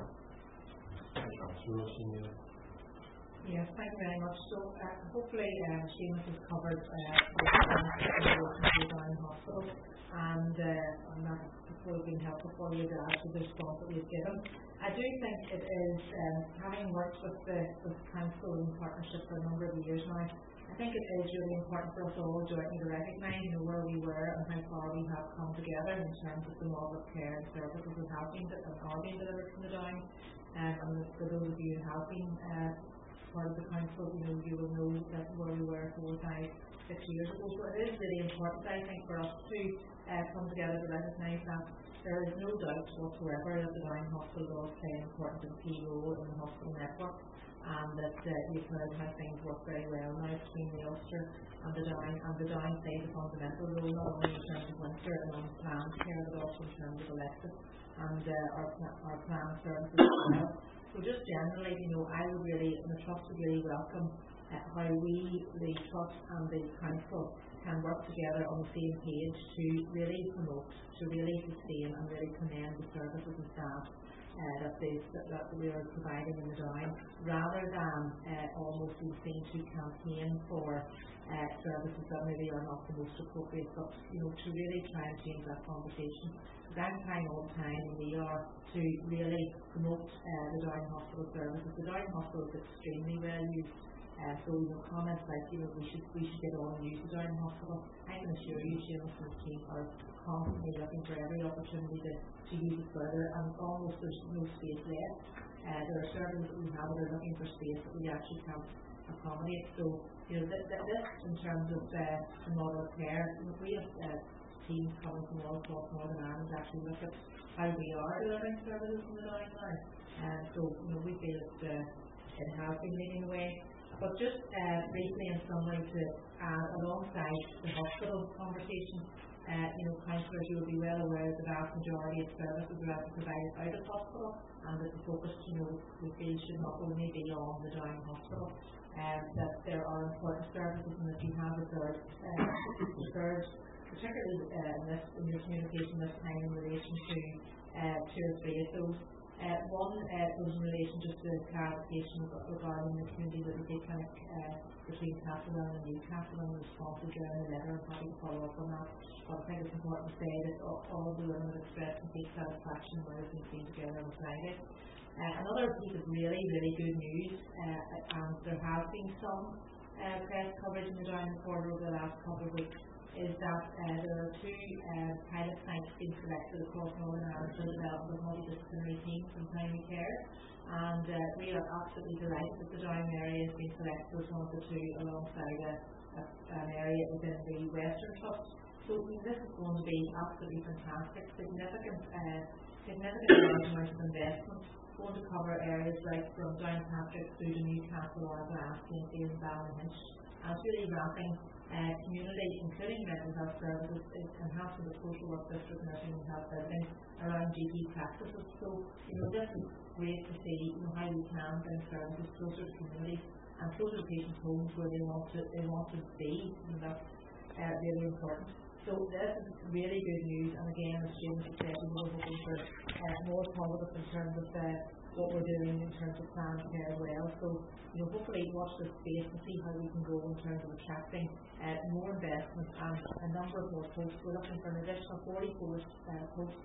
year. Yes, thank you very much. So hopefully Seamus has covered the Down Hospital, and that will be helpful for you to add to the response that we've given. I do think it is, having worked with Council in partnership for a number of years now, I think it is really important for us all jointly to recognise where we were and how far we have come together in terms of the model of care and services that have been and are being delivered from the Down. And for those of you who have been part of the council, you will know that where we were 4, 5, 6 years ago. So it is really important, I think, for us to come together to recognise that there is no doubt whatsoever that the Down Hospital does play an important and key role in the hospital network, and that you've heard how things work very well now between the Ulster and the Down plays a fundamental role not only in terms of winter and unplanned care, but also in terms of elective and our planned services as well. So just generally, I would really, and the Trust would really welcome how we, the Trust and the Council, can work together on the same page to really promote, to really sustain and really commend the services and staff that we are providing in the Down, rather than almost being seen to campaign for services that maybe are not the most appropriate, but to really try and change that conversation. I'm trying all the time, and we are, to really promote the Down Hospital services. The Down Hospital is extremely well used. So comments like we should get on and use the Down Hospital. I can assure you, Seamus and the team are constantly looking for every opportunity to use it further, and almost there's no space left. There are services that we have that are looking for space that we actually can't accommodate. So this in terms of the model of care, we have teams coming from all across Northern Ireland to actually look at how we are delivering services from the Down now. So we feel it has been leading the way. But just briefly in summary to add alongside the hospital conversation, councillors, you will be well aware that the vast majority of services are actually provided out of hospital, and that the focus, we feel should not only be on the Down Hospital, that there are important services and that you have referred, particularly in your communication this time in relation to 2 or 3 of those. One was in relation just to clarification regarding the community literacy clinic between Castlewellan and Newcastle, and the response during the letter. I'm happy to follow up on that. But I think it's important to say that all of the women have expressed complete satisfaction when it's been seen together on Friday. Another piece of really, really good news, and there has been some press coverage in the Down Quarter over the last couple of weeks, is that there are 2 pilot sites being selected across Northern Ireland for the development of multidisciplinary teams in primary care, and we are absolutely delighted that the Down area has been selected as one of the 2 alongside an area within the Western Trust. So this is going to be absolutely fantastic, significant amount of investment, going to cover areas like from Downpatrick through to Newcastle or Glasgow and Ballyhinch, and it's really wrapping community, including mental health services, enhancing the social work district, nursing and health visiting around GP practices. So this is great to see how we can bring services closer to communities and closer to patients' homes where they want to be, and that's really important. So this is really good news, and again, as James said, we're hoping for more positive in terms of what we're doing in terms of planned care as well. So hopefully watch this space and see how we can go in terms of attracting more investment and a number of more posts. We're looking for an additional 44 posts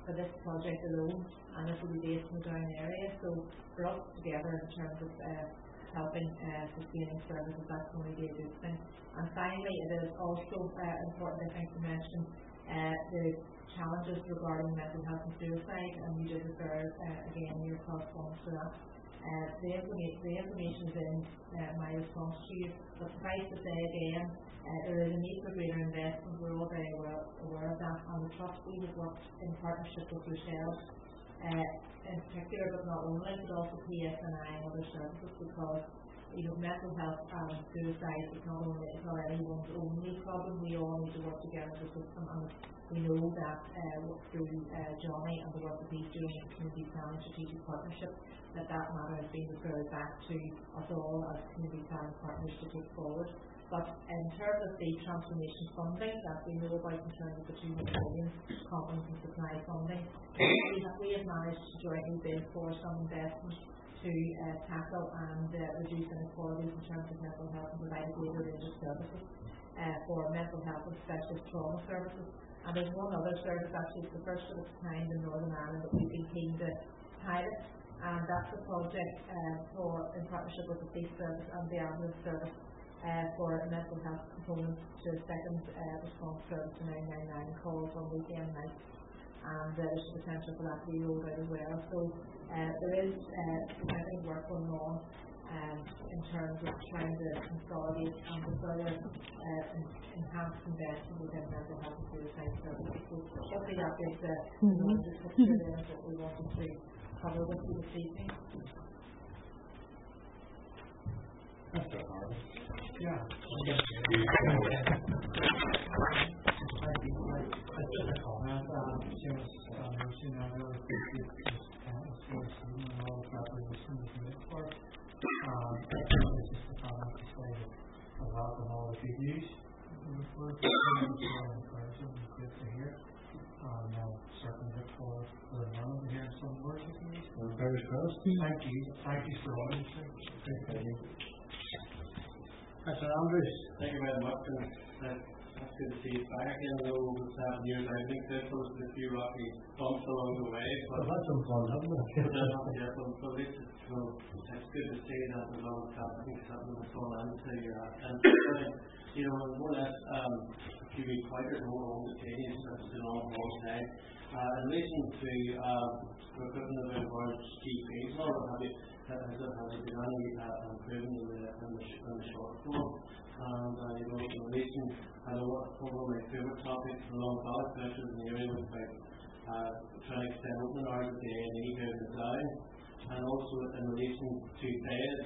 for this project alone, and this will be based in the Down area. So for us together in terms of helping sustaining services, that's going to be a good thing. And finally, it is also important, I think, to mention the challenges regarding mental health and suicide, and you did refer again in your correspondence to that. The information is in my response to you, but suffice to say again, there is a need for greater investment. We're all very well aware of that, and the trust we have worked in partnership with yourselves in particular, but not only, but also PSNI and other services, because mental health and suicide is not anyone's only problem. We all need to work together as a system, and we know that through Johnny and the work that he's doing in the Community Planning Strategic Partnership, that matter has been referred back to us all as community planning partners to take forward. But in terms of the transformation funding that we know about in terms of the 200 million competence and supply funding, we have managed to jointly bid for some investment to tackle and reduce inequalities in terms of mental health and provide a greater range of services for mental health and specialist trauma services. And there's one other service, actually it's the first of its kind in Northern Ireland, that we've been keen to pilot, and that's a project in partnership with the police service and the ambulance service for mental health components to second response service to 999 calls on weekend nights, and there's potential for that to be rolled out as well. So there is significant work going on in terms of trying to consolidate and to further enhance investment within mental health and suicide services. So hopefully that gives a picture there of what we wanted to cover with you this evening. Yeah. Just a comment. Seamus, I really appreciate this and all the preparation you made for it. It's just a comment to say I welcome all the good news. It's very encouraging and good to hear. And certainly look forward to learning to hear some words of news. Very close. Thank you. Thank you for all these things. Thank you. Mr. Andrews, thank you very much. That's good to see you back. Though over 7 years, I think there's supposed to be a few rocky bumps along the way. But that's some fun, hasn't it? It's good to see that there's a lot of happening that's going on to you. And more or less, a few weeks later, more on the teams that's been on board today. In relation to recruitment of large GPs, or has it been any improvement in the short form? And in relation, I know one of my favourite topics for a long time, especially in the area was about trying to extend open hours at the A&E here in the Down, and also in relation to beds,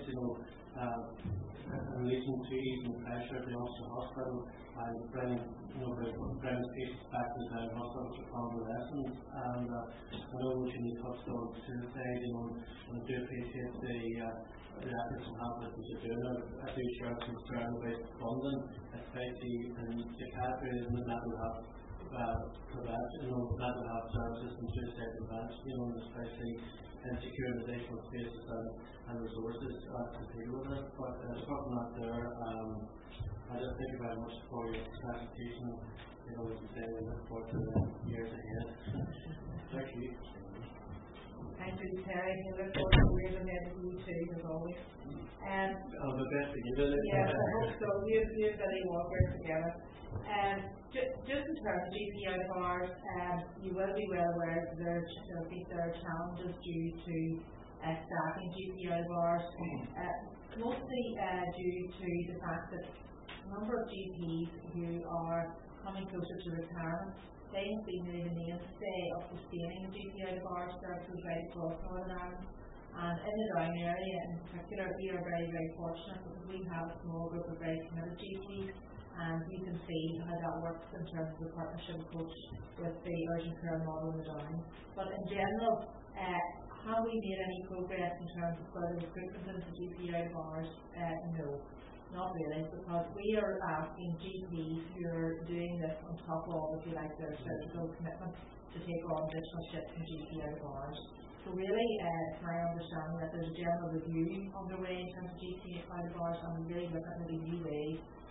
in relation to easing pressure at the Ulster Hospital and bringing patients back to the Down Hospital for convalescence. And I know you touched on suicide, and I do appreciate the efforts and help that you're doing. I do share concern about funding, especially in psychiatry and mental health prevention, mental health services and suicide prevention, especially in securing additional spaces and resources to deal with it. But apart from that there, I just thank you very much for your presentation. As you say, we look forward to the years ahead. Thank you. Thank you, Terry. We look forward to the years ahead with you too, as always. All the best to you, Billy. Yes, I hope so. You and Billy will work together. Just in terms of GP out of hours, you will be well aware that there are challenges due to staffing GP out of hours, mostly due to the fact that a number of GPs who are coming closer to retirement, they have been really the mainstay of sustaining GP out of hours services right across Northern Ireland. And in the Down area in particular, we are very, very fortunate because we have a small group of very committed GPs, and you can see how that works in terms of the partnership approach with the urgent care model in the Down. But in general, have we made any progress in terms of further recruitment into GP out of hours? No, not really, because we are asking GPs who are doing this on top of, if you like, their surgical commitment to take on additional shifts in GP out of hours. So really, it's my understanding that there's a general review underway in terms of GP out of hours, and we're really looking at the new ways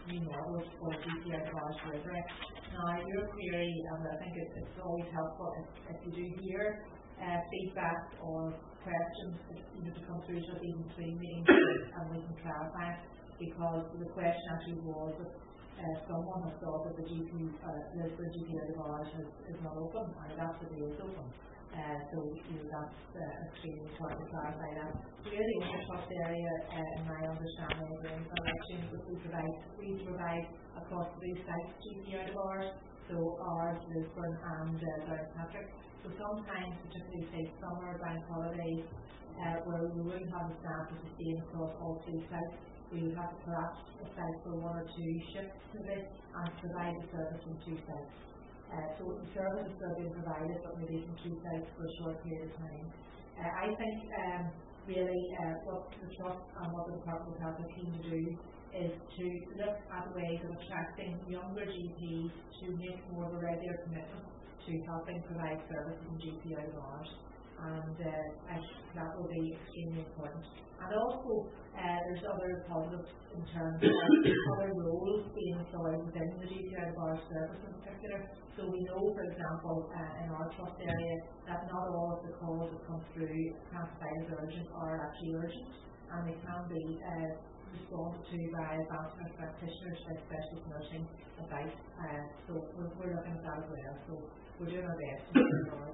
new models for GPI cars delivery. Now, your query, and I think it's always helpful if you do hear feedback or questions to come through to us even between meetings, and we can clarify, because the question actually was if someone has thought that the GPI of ours is not open, and it absolutely is open. So that's extremely important to clarify that. Really, the interest area, in my understanding, is the information that we provide across 3 sites GPI of ours, so ours, Lisburn and Downpatrick. So sometimes, particularly say summer, bank holidays, where we wouldn't have the staff to sustain across all 3 sites, we would have to collapse a site for 1 or 2 shifts to this and provide the service in 2 sites. So the service is still being provided, but maybe in 2 sites for a short period of time. I think really what the Trust and what the Department of Health are keen to do is to look at ways of attracting younger GPs to make more of a regular commitment to helping provide services in GPI of ours. And I think that will be extremely important. And also, there's other positives in terms of other roles being employed within the GPI of our service in particular. So we know, for example, in our trust area, that not all of the calls that come through classified as urgent are actually urgent, and they can be responded to by advanced nurse practitioners, by specialist nursing advice. So we're looking at that as well. So we're doing our best to move forward.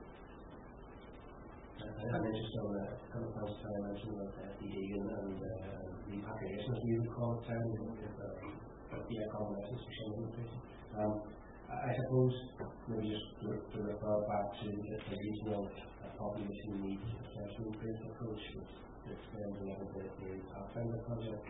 I'm interested in a couple of points I mentioned about FDD and the population, as we would call it, the accommodations for some nutrition. I suppose maybe just to refer back to the regional population needs assessment based approach, which extends a little bit the Pathfinder project.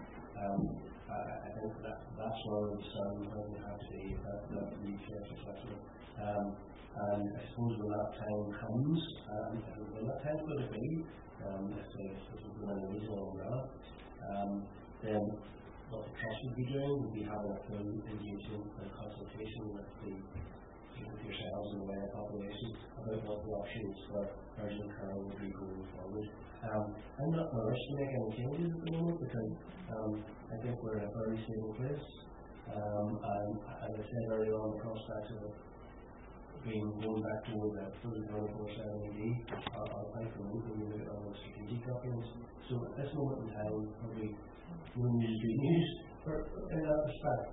I think that's where we start how we have to be that research assessment. And I suppose when that time comes, when that time could be, if we're going to regional umbrella, then what the Trust would be doing would be having a full engagement and consultation with yourselves and the wider population about what the options for urgent care would be going forward. I'm not in a rush to make any changes at the moment because I think we're in a very stable place. And as I said earlier on, the prospects of going back toward that fully 24/7 AD are quite remote when you look at all the strategic documents. So at this moment in time, probably no news is good news in that respect.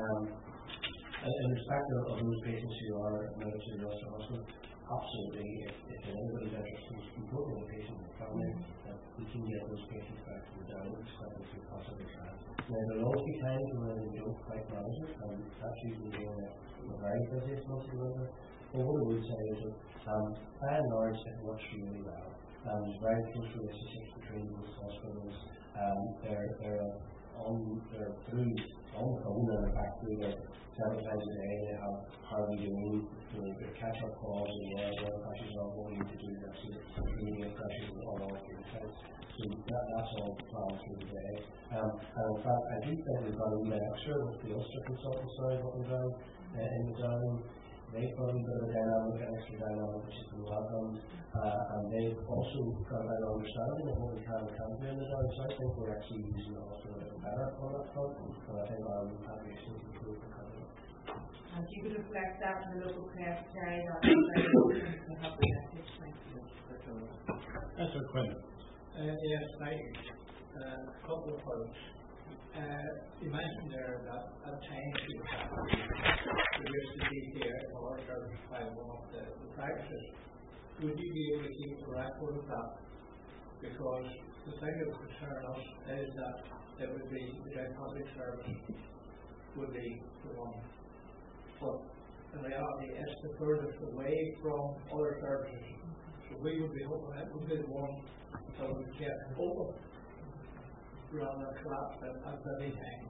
In respect of those patients who are admitted to the Ulster Hospital, absolutely, if anybody's interested in supporting the patient and the family, we can get those patients back to the down as quickly as we possibly can. Now, there will always be times when we don't quite manage it, and that's usually when we're very busy months of the winter. But what I would say is that, by and large, it works really well. There's very close relationships between those hospitals. They're through on the phone, and in fact, through their several times a day, they have how are we doing, their catch-up calls, and what pressures are what we need to do to actually alleviate pressures on all three sites. So that's all planned through the day. And in fact, I do think we've got a wee bit extra with the Ulster consultants now, what we've done in the down. They've got a bit of a dynamic, an extra dynamic, which has been welcomed, and they've also got a better understanding of what we can and can't do in the down. So I think we're actually using the hospital a little better on that front, and I think our repatriation is improved for company. And if you could reflect that in the local care secretary, that would be very important to help the message. Thank you. That's a question. Yes, thank you. A couple of points. You mentioned there that at times you have to reduce the DPI in order to find one of the practices. Would you be able to keep a record of that? Because the thing that would concern us is that it would be the public service would be the one. But in reality, it's the furthest away from other services. So we would be hoping that would be the one that would get open rather than collapse at many times.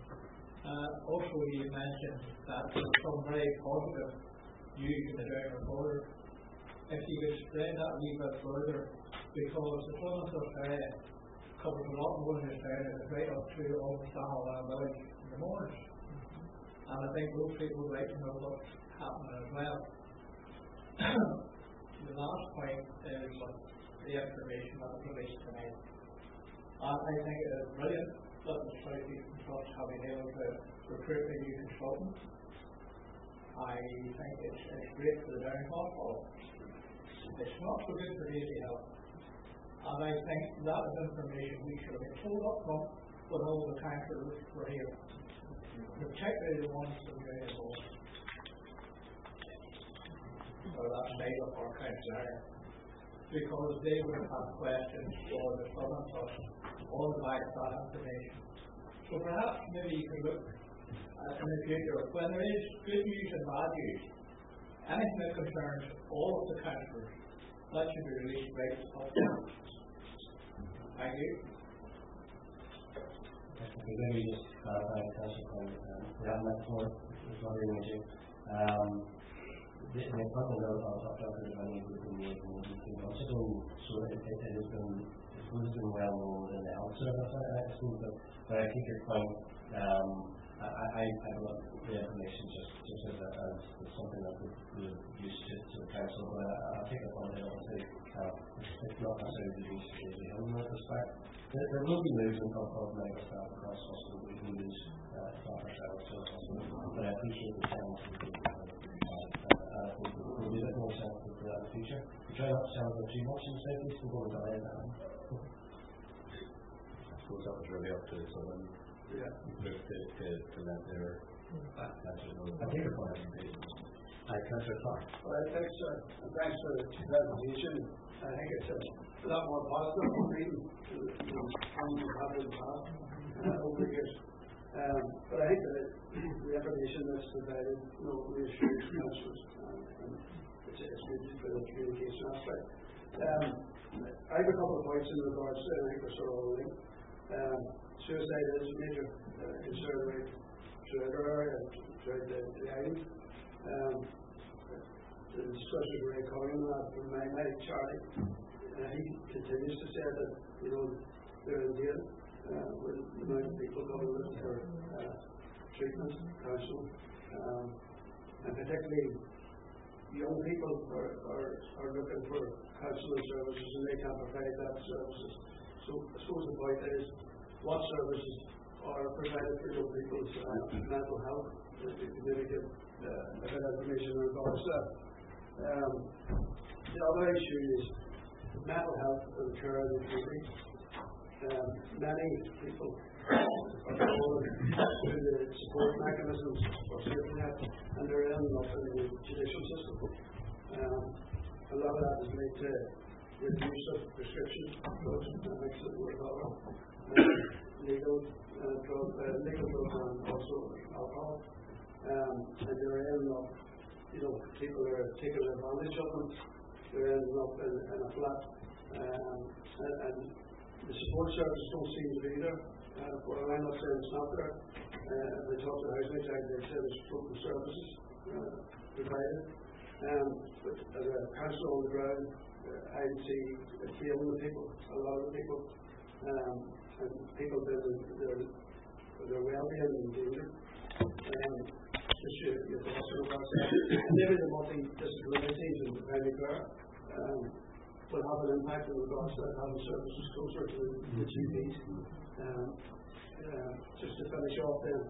Also, you mentioned that there's some very positive news in the Down Reporter. If you could explain that a wee bit further, because the Province of Australia covers a lot more than Australia, it's right up to almost Sahalan Village in the mornings. And I think those people would like to know what's happening as well. The last point is the information that was released tonight. I think it is brilliant that the South Eastern Trust have been able to recruit a new consultant. I think it's great for the downfall. It's not so good for Daisy Health. And I think that is information we should have been told up front when all the councillors were here, particularly the ones that were involved. Or that side of our council, because they would have had questions for the Southern Trust or like that information. So perhaps maybe you could look in the future when there is good news and bad news, anything that concerns all of the councillors, that should be released right up front. Thank you. Maybe just clarify, Councillor, we haven't met before, it's not really an issue. The appointment of Dr. Devaney has been made in 18 months ago, so it has been well known within the health service, I suppose, but I think your point, I've got the information just as something that we're used to the council, but I'll take it on it, obviously, it's not necessarily the use of the home in that respect. There will be movement of medical staff across hospital, we can use staff ourselves, but I appreciate the challenge will be a bit more sensitive for that in the future. We try not to sound too much in the South East, we're going to die now. I suppose that was really up to the Southern group to let their answers know. I think it's one of the Councillor Clark. Well, thanks for the presentation. I think it's a lot more positive than reading we've had in the past over the years. But I think that the information that's provided reassures councillors, and it's good for the communication aspect. I have a couple of points in regards to, I think we're sort of all linked. Suicide is a major concern right throughout our area, throughout the island. The discussions were very common on that from my Charlie. He continues to say that, they're in danger with the amount of people coming in for treatment, counselling, and particularly young people are looking for counselling services and they can't provide that services. So I suppose the point is, what services are provided for young people's mental health? If you could maybe give a bit of information in regards to that. The other issue is mental health and care in the community. Many people are going through the support mechanisms of safety net, and they're ending up in the judicial system. A lot of that is linked to reduce of prescription drugs, that makes it worthwhile. Legal drugs and also alcohol. And they're ending up, people are taking advantage of them. They're ending up in a flat. And the support services don't seem to be there. But I'm not saying it's not there. They talk to the housing exec, they say there's local services provided. But as a councillor on the ground, I see a feeling of people, a lot of the people, and people that their well-being in danger. Just your thoughts about that. Maybe the multi-disabilities and the primary care will have an impact in regards to having services closer to the GPs. Just to finish off then,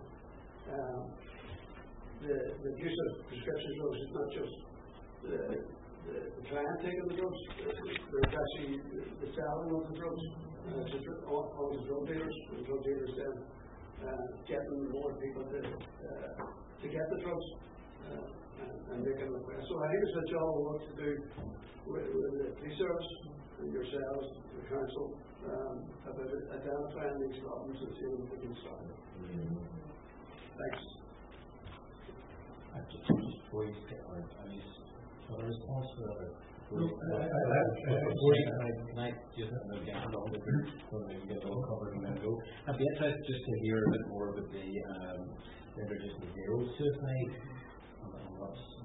the use of prescription drugs is not just the client taking the drugs, there's actually the selling of the drugs. All the drug dealers, then getting more people to get the drugs and making requests. So I think it's a job we want to do with the police service, and yourselves, the council, about identifying these problems and seeing if we can stop it. Thanks. Just before you get on, a response to that. Can I just get on with it so we can get all covered and then go? I'd be interested just to hear a bit more about the introducing zero suicide and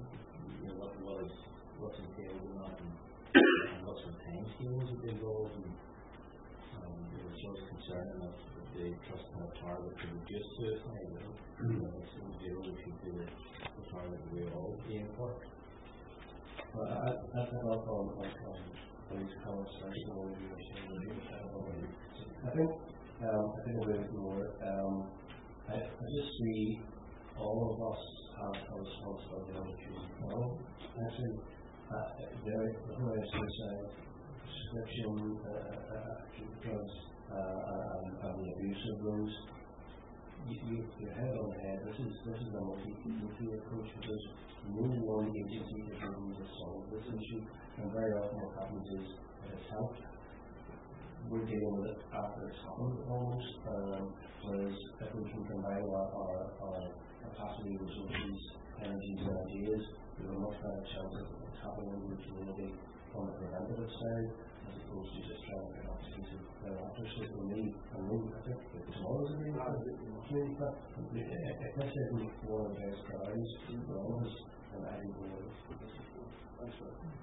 what's entailed in that and what sort of time scales would be involved and sort of concern that the trust can have target to reduce suicide. Zero should be the target we all aim for. That's a lot on police comments. I think I think a bit more. I just see all of us have a responsibility on the community. Actually, the whole suicide, prescription drugs, and the abuse of those. You head on the head. This is a multi-agency approach because no one agency is able to solve this issue. And very often what happens is that it's helped. We're dealing with it after it's happened almost. Whereas if we can combine our capacity, resources, energies and ideas, we have a much better chance of what's happening in the community on the preventative side as opposed to just trying to get opportunities thereafter. So for me, I think that tomorrow's a really community, but if this isn't one of the best priorities for all of us, then I think we're thanks for that.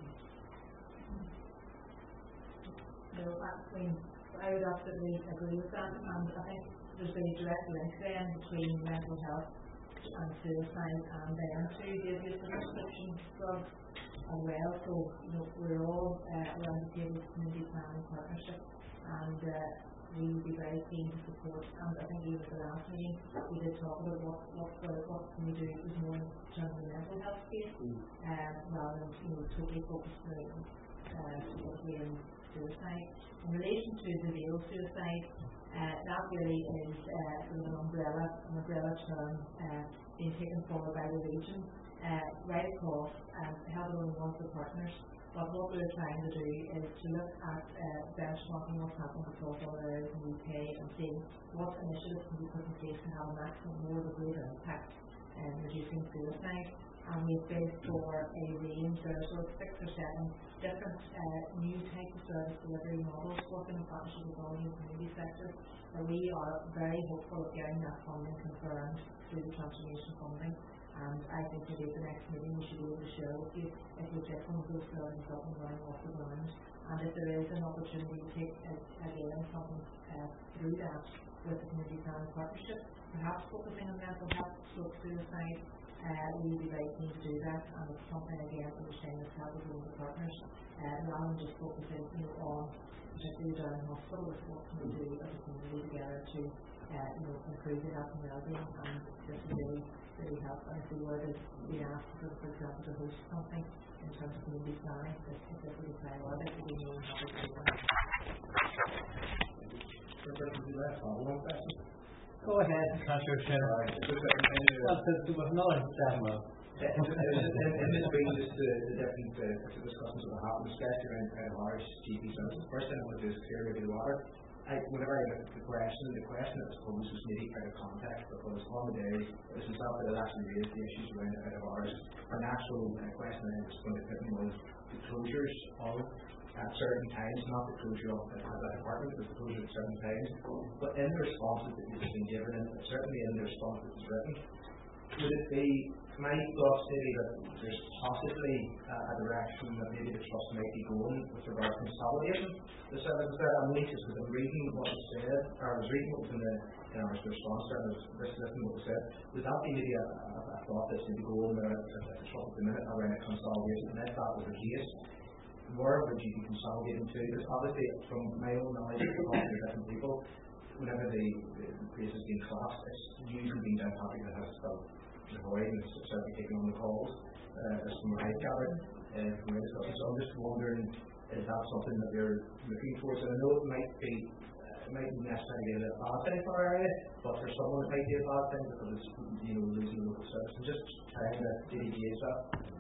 I would absolutely agree with that, and I think there's a direct link then between mental health and suicide and then to the abuse of prescription drugs as well. So we're all around the table with community planning partnership, and we would be very keen to support. And I think even at the last meeting we did talk about what can we do is more in terms of the mental health space rather than totally focused specifically on suicide. In relation to the zero suicide, that really is an umbrella term being taken forward by the region right across having only one of the partners. But what we're trying to do is to look at benchmarking what's happening across other areas in the UK and seeing what initiatives can be put in place to have a maximum more of a greater impact in reducing suicide. And we've bid for a range, there's sort of 6 or 7 different new types of service delivery models working in partnership with all the community sectors. And we are very hopeful of getting that funding confirmed through the transformation funding. And I think maybe at the next meeting we should be able to share with you if we get some of those services up and running off the ground. And if there is an opportunity to take again something through that with the community planning partnership, perhaps focusing on mental health, stroke, suicide, we would be very keen to do that, and it's something again that we're saying that's helping with the partners, rather than just focusing on particularly down in hospital, with what can we do as a community together to improve the health and well-being, and this will really help. And if we were to be asked, for example, to host something in terms of community planning, this would be priority, so we know how to do that. Go ahead, Councillor Chair. We've not said much. In this being just the different discussions that have happened, especially around large GP services, the first thing I want to do is clear the water. Whenever I look at the question that was posed was maybe out of context, because one of the days it was myself that had actually raised the issues around it out of ours. An actual question I was going to put in was the closures of at certain times, not the closure of that department, but the closure at certain times. But in the responses that you've been given, and certainly in the response that was written, would it be my thoughts maybe that there's possibly a direction that maybe the trust might be going with regard to consolidating the services there? I'm really just I'm reading what was said, or I was reading what was in our response there, and I was listening to what was said. Would that be maybe a thought that's maybe going there at the trust at the minute around a consolidation? And if that was the case, where would you be consolidating to? Because obviously, from my own knowledge of talking to different people, whenever the place has been collapsed, it's usually been down topic that has felt avoid and certainly taking on the calls, as from what I've gathered from my discussion. So I'm just wondering, is that something that you're looking towards? And I know it might necessarily be a bad thing for our area, but for someone it might be a bad thing because it's losing local service. And just trying to gauge that.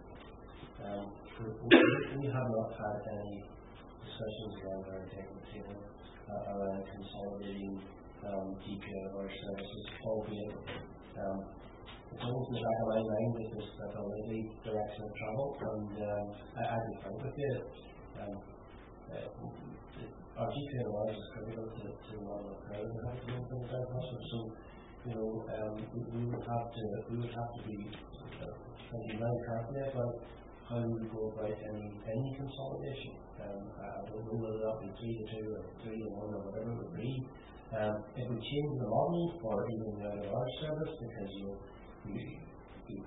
We have not had any discussions around our table around consolidating GP or services, albeit it's almost in the back of my mind that there's a likely direction of travel, and I'd be frank with you. Our GPNR is critical to a lot of the crowd that have to go from the South Western, so we would have to be thinking very carefully about how we would go about any consolidation. I don't know whether that be 3 to 2 or 3 to 1 or whatever it would be. If we change the model for even the large service, because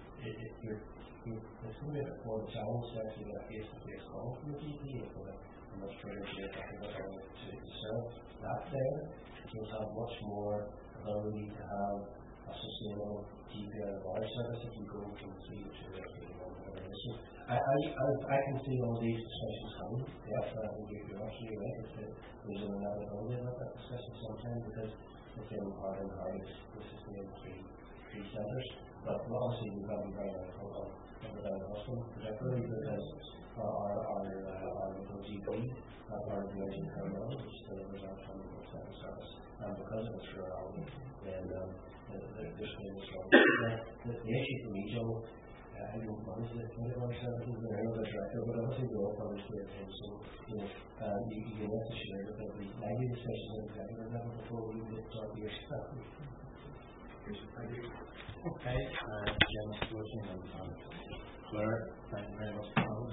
it's going to be a form of challenge to actually get a face-to-face call from the GP. If the much further geographical ability to serve that there. You'll have much more ability to have a sustainable GPR of our service if you go from 3 to 2 or 3 to 1. I can see all these discussions coming. Yes, I think you're absolutely right. There's an inevitability about that discussion sometimes because it's getting harder and harder to sustain three centres. But obviously we've got to be very mindful of the hospital, particularly because our local GP, part of the Asian Terminal, which delivers our 24/7 service, and because of its rurality, then there's really strong. The issue for me, Joe, I don't manage the 24 services and I know the director, but obviously we all manage the attention. So, you can rest assured that there'll be 90 discussions at executive level before we get to talk to your staff. Thank you. Okay, Jim Solution and Claire, thank you very much for coming.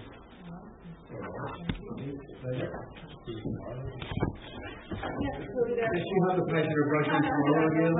Yes, so you have the pleasure of writing tomorrow again.